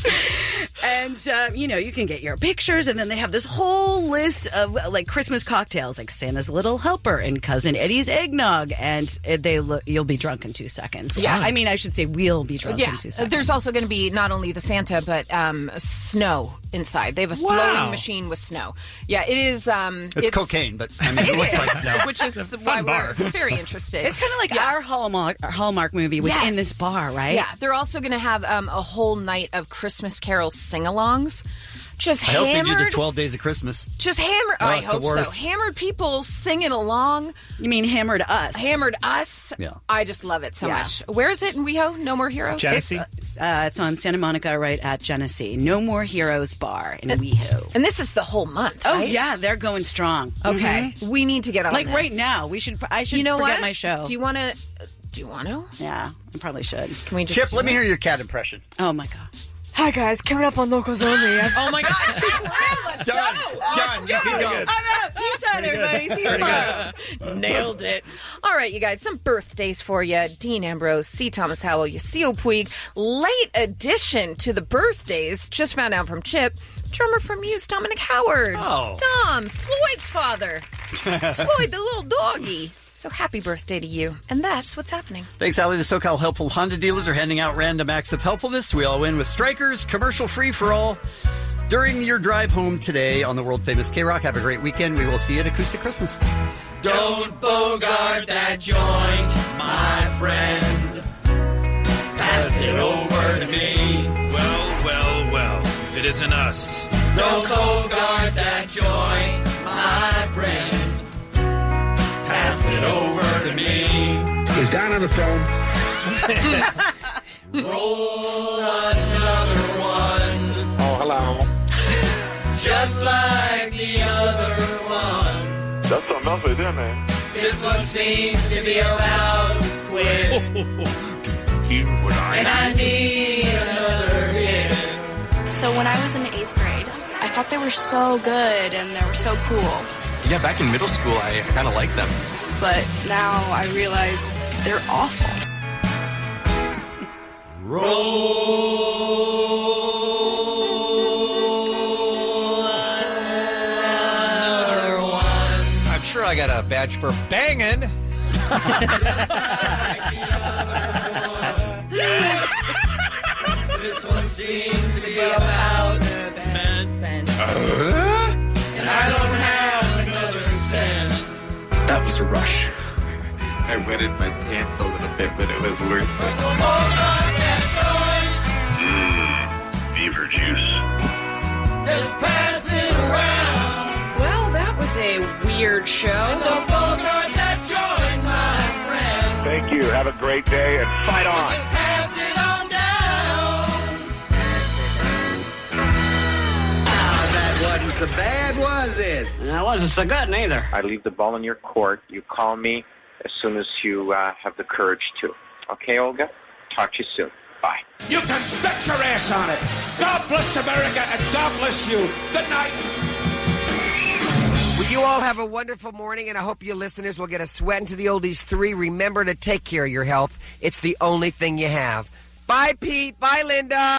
And, you can get your pictures, and then they have this whole list of, like, Christmas cocktails, like Santa's Little Helper and Cousin Eddie's Eggnog, and you'll be drunk in 2 seconds. Yeah. I mean, I should say we'll be drunk in 2 seconds. There's also going to be not only the Santa, but snow inside. They have a flowing machine with snow. Yeah, it is. It's cocaine, but I mean, it looks like snow. Which is why we're very interested. It's kind of like our Hallmark movie within this bar, right? Yeah, they're also going to have a whole night of Christmas Carol sing-alongs. Just I hope they hammered. do the 12 Days of Christmas. Just hammered. Oh, I it's the hope so. worst. Hammered people singing along. You mean hammered us? Hammered us. Yeah. I just love it so much. Where is it in WeHo? No More Heroes? Genesee. It's on Santa Monica, right at Genesee. No More Heroes Bar in WeHo. And this is the whole month, Oh right? yeah, they're going strong. Okay. We need to get on Like this. right now, I should You know forget what? my show. Do you want to? Do you want to? Yeah, I probably should. Can we just Chip, do let me it? hear your cat impression. Oh my god. Hi guys, coming up on Locals Only. Oh my God! Let's Done. go. Done. You can go. I'm out. He's out, everybody. He's fine. Nailed it. All right, you guys. Some birthdays for you. Dean Ambrose, C. Thomas Howell, Yasiel Puig. Late addition to the birthdays. Just found out from Chip. Drummer from Muse, Dominic Howard. Oh. Dom, Floyd's father. Floyd, the little doggy. So happy birthday to you. And that's what's happening. Thanks, Allie. The SoCal Helpful Honda dealers are handing out random acts of helpfulness. We all win with Strikers, commercial free for all. during your drive home today on the world-famous K-Rock. Have a great weekend. We will see you at Acoustic Christmas. Don't bogart that joint, my friend. Pass it over to me. Well, if it isn't us. Don't bogart that joint, my friend. Pass it over to me. Is Don on the phone? Roll another one. Oh, hello. Just like the other one. That's enough of them, man. This one seems to be about to quit. Hear what And I need another hit. So when I was in 8th grade, I thought they were so good and they were so cool. Yeah, back in middle school, I kind of liked them. But now I realize they're awful. I'm sure I got a badge for banging. This one seems to be about spend. And I don't have another cent. That was a rush. I wetted my pants a little bit, but it was worth it. Beaver juice. Just pass it around. Well, that was a weird show. Don't bogart that joint, my friend. Thank you. Have a great day and fight on. Just pass it on down. That wasn't so bad, was it? That wasn't so good neither. I leave the ball in your court. You call me as soon as you have the courage to. Okay, Olga? Talk to you soon. Bye. You can bet your ass on it. God bless America and God bless you. Good night. Well, you all have a wonderful morning, and I hope you listeners will get a sweat into the oldies 3. Remember to take care of your health. It's the only thing you have. Bye, Pete. Bye, Linda.